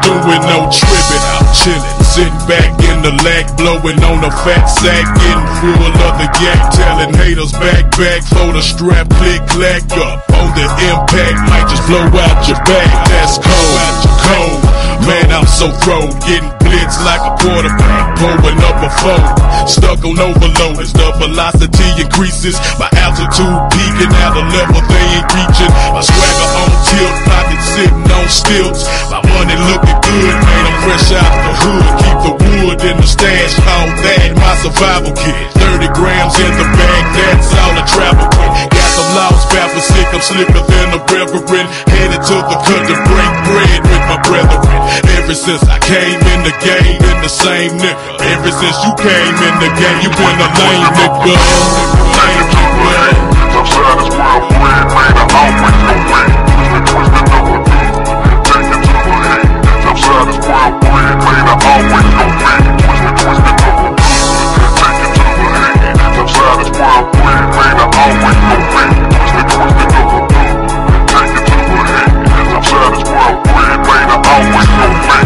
doing no tripping. I'm chilling, sitting back in the lag, blowing on a fat sack, getting full of the yak, telling haters back, back for the strap, click, clack up on the impact, might just blow out your back. That's cold, cold. Man, I'm so throwed, getting blitzed like a quarterback, pulling up a phone, stuck on overload as the velocity increases, my altitude peaking at a level they ain't reaching, my swagger on tilt, pocket sitting on stilts, my money looking good, man, I'm fresh out the hood, keep the wood in the stash, call that my survival kit, thirty grams in the bag, that's all I travel with, got some lost paper sick, I'm slicker than a reverend, headed to the cut to break bread with my brethren. Ever since I came in the game, in the same nigga. Ever since you came in the game, you been a lame nigga. Lame nigga. Outside this world, bread, man, I always go back. Twisted over, take it to the head. Outside this world, bread, man, I always go back. Twisted, twisted over, take it to the head. Outside this world, bread, man, I always go back. Twisted, twisted over, take it to the head. Outside this world, bread, man, I always go back.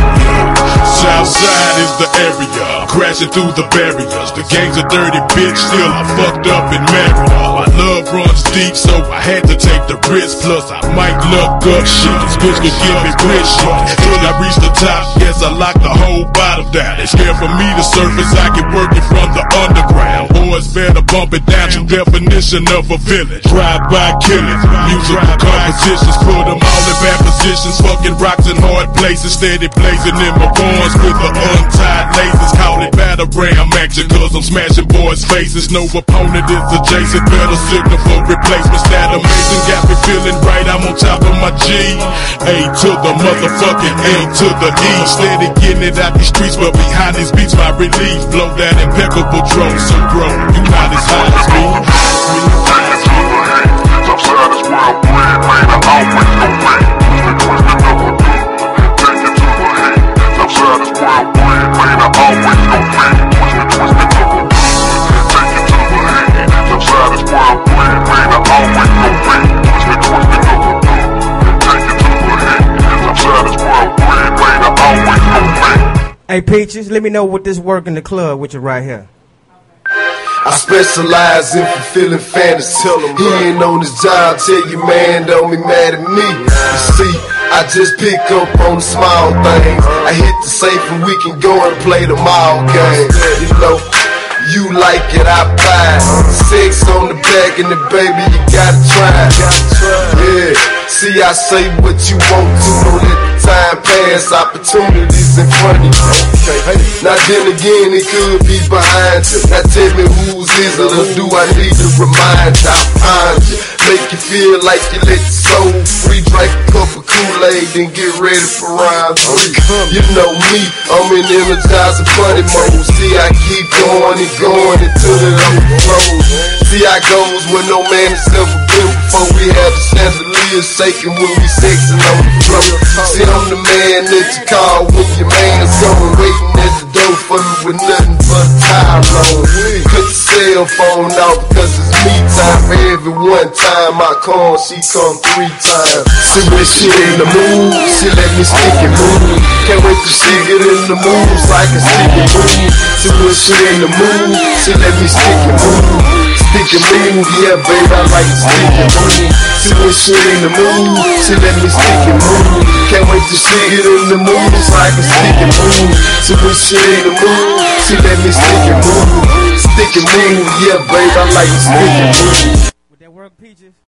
Southside is the area, crashing through the barriers. The gang's a dirty bitch, still I fucked up and married her. My love runs deep, so I had to take the risk. Plus I might look up shit, this bitch could give me rich shit. Till I reach the top, yes I lock the whole bottom down. They scared for me to surface, I get working from the underground. Boys better bump it down, true definition of a village. Drive-by killings, musical compositions, put them all in bad positions. Fucking rocks in hard places, steady blazing in my borns with the untied laces. Call it battering action, cause I'm smashing boys' faces. No opponent is adjacent, better signal for replacements. That amazing, got me feeling right, I'm on top of my G. A to the motherfucking A to the E. Steady getting it out these streets, but behind these beats my relief. Blow that impeccable drone, so bro, you not as high as me. Outside this world, bread, man, I always go back. Twisted over, take it to the head. Outside this world, bread, man, I always go back. Twisted, twisted over, take it to the head. Outside this world, bread, man, I always go back. Twisted, twisted over, take it to the head. Outside this world, bread, man, I always go back. Hey Peaches, let me know what this work in the club with you right here. I specialize in fulfilling fantasies. He ain't on his job, tell you man, don't be mad at me. You see, I just pick up on the small things. I hit the safe and we can go and play the mall game. You know, you like it, I buy. Sex on the back and the baby, you gotta try. Yeah, see I say what you want to, don't let the time pass, opportunities in front of you. Okay. Now then again, it could be behind you. Now tell me whose is it, or do I need to remind you? I find you, make you feel like you let your soul free. Drink a cup of Kool-Aid, then get ready for round three. You know me, I'm in energizing funny mode. See I keep going and going until it overflows. See how it goes when no man has ever been before. We have the chandelier shaking when we sexing on the floor. See I'm the man that you call when your man's gone, waiting at the door for you with nothing but time on. Cut the cell phone off because it's me time. For every one time I call, she come three times. See when she in the mood, she let me stick and move. Can't wait till she get in the mood so I can stick and move. See when she in the mood, she let me stick and move. Stick and move, yeah babe, I like to stick and move. See when she in the mood, she let me stick and move. Can't wait till she get in the mood so I can stick and move. See when she in the mood, she let me stick and move. Stick and move, yeah babe, I like to stick and move. Would that work, Peaches?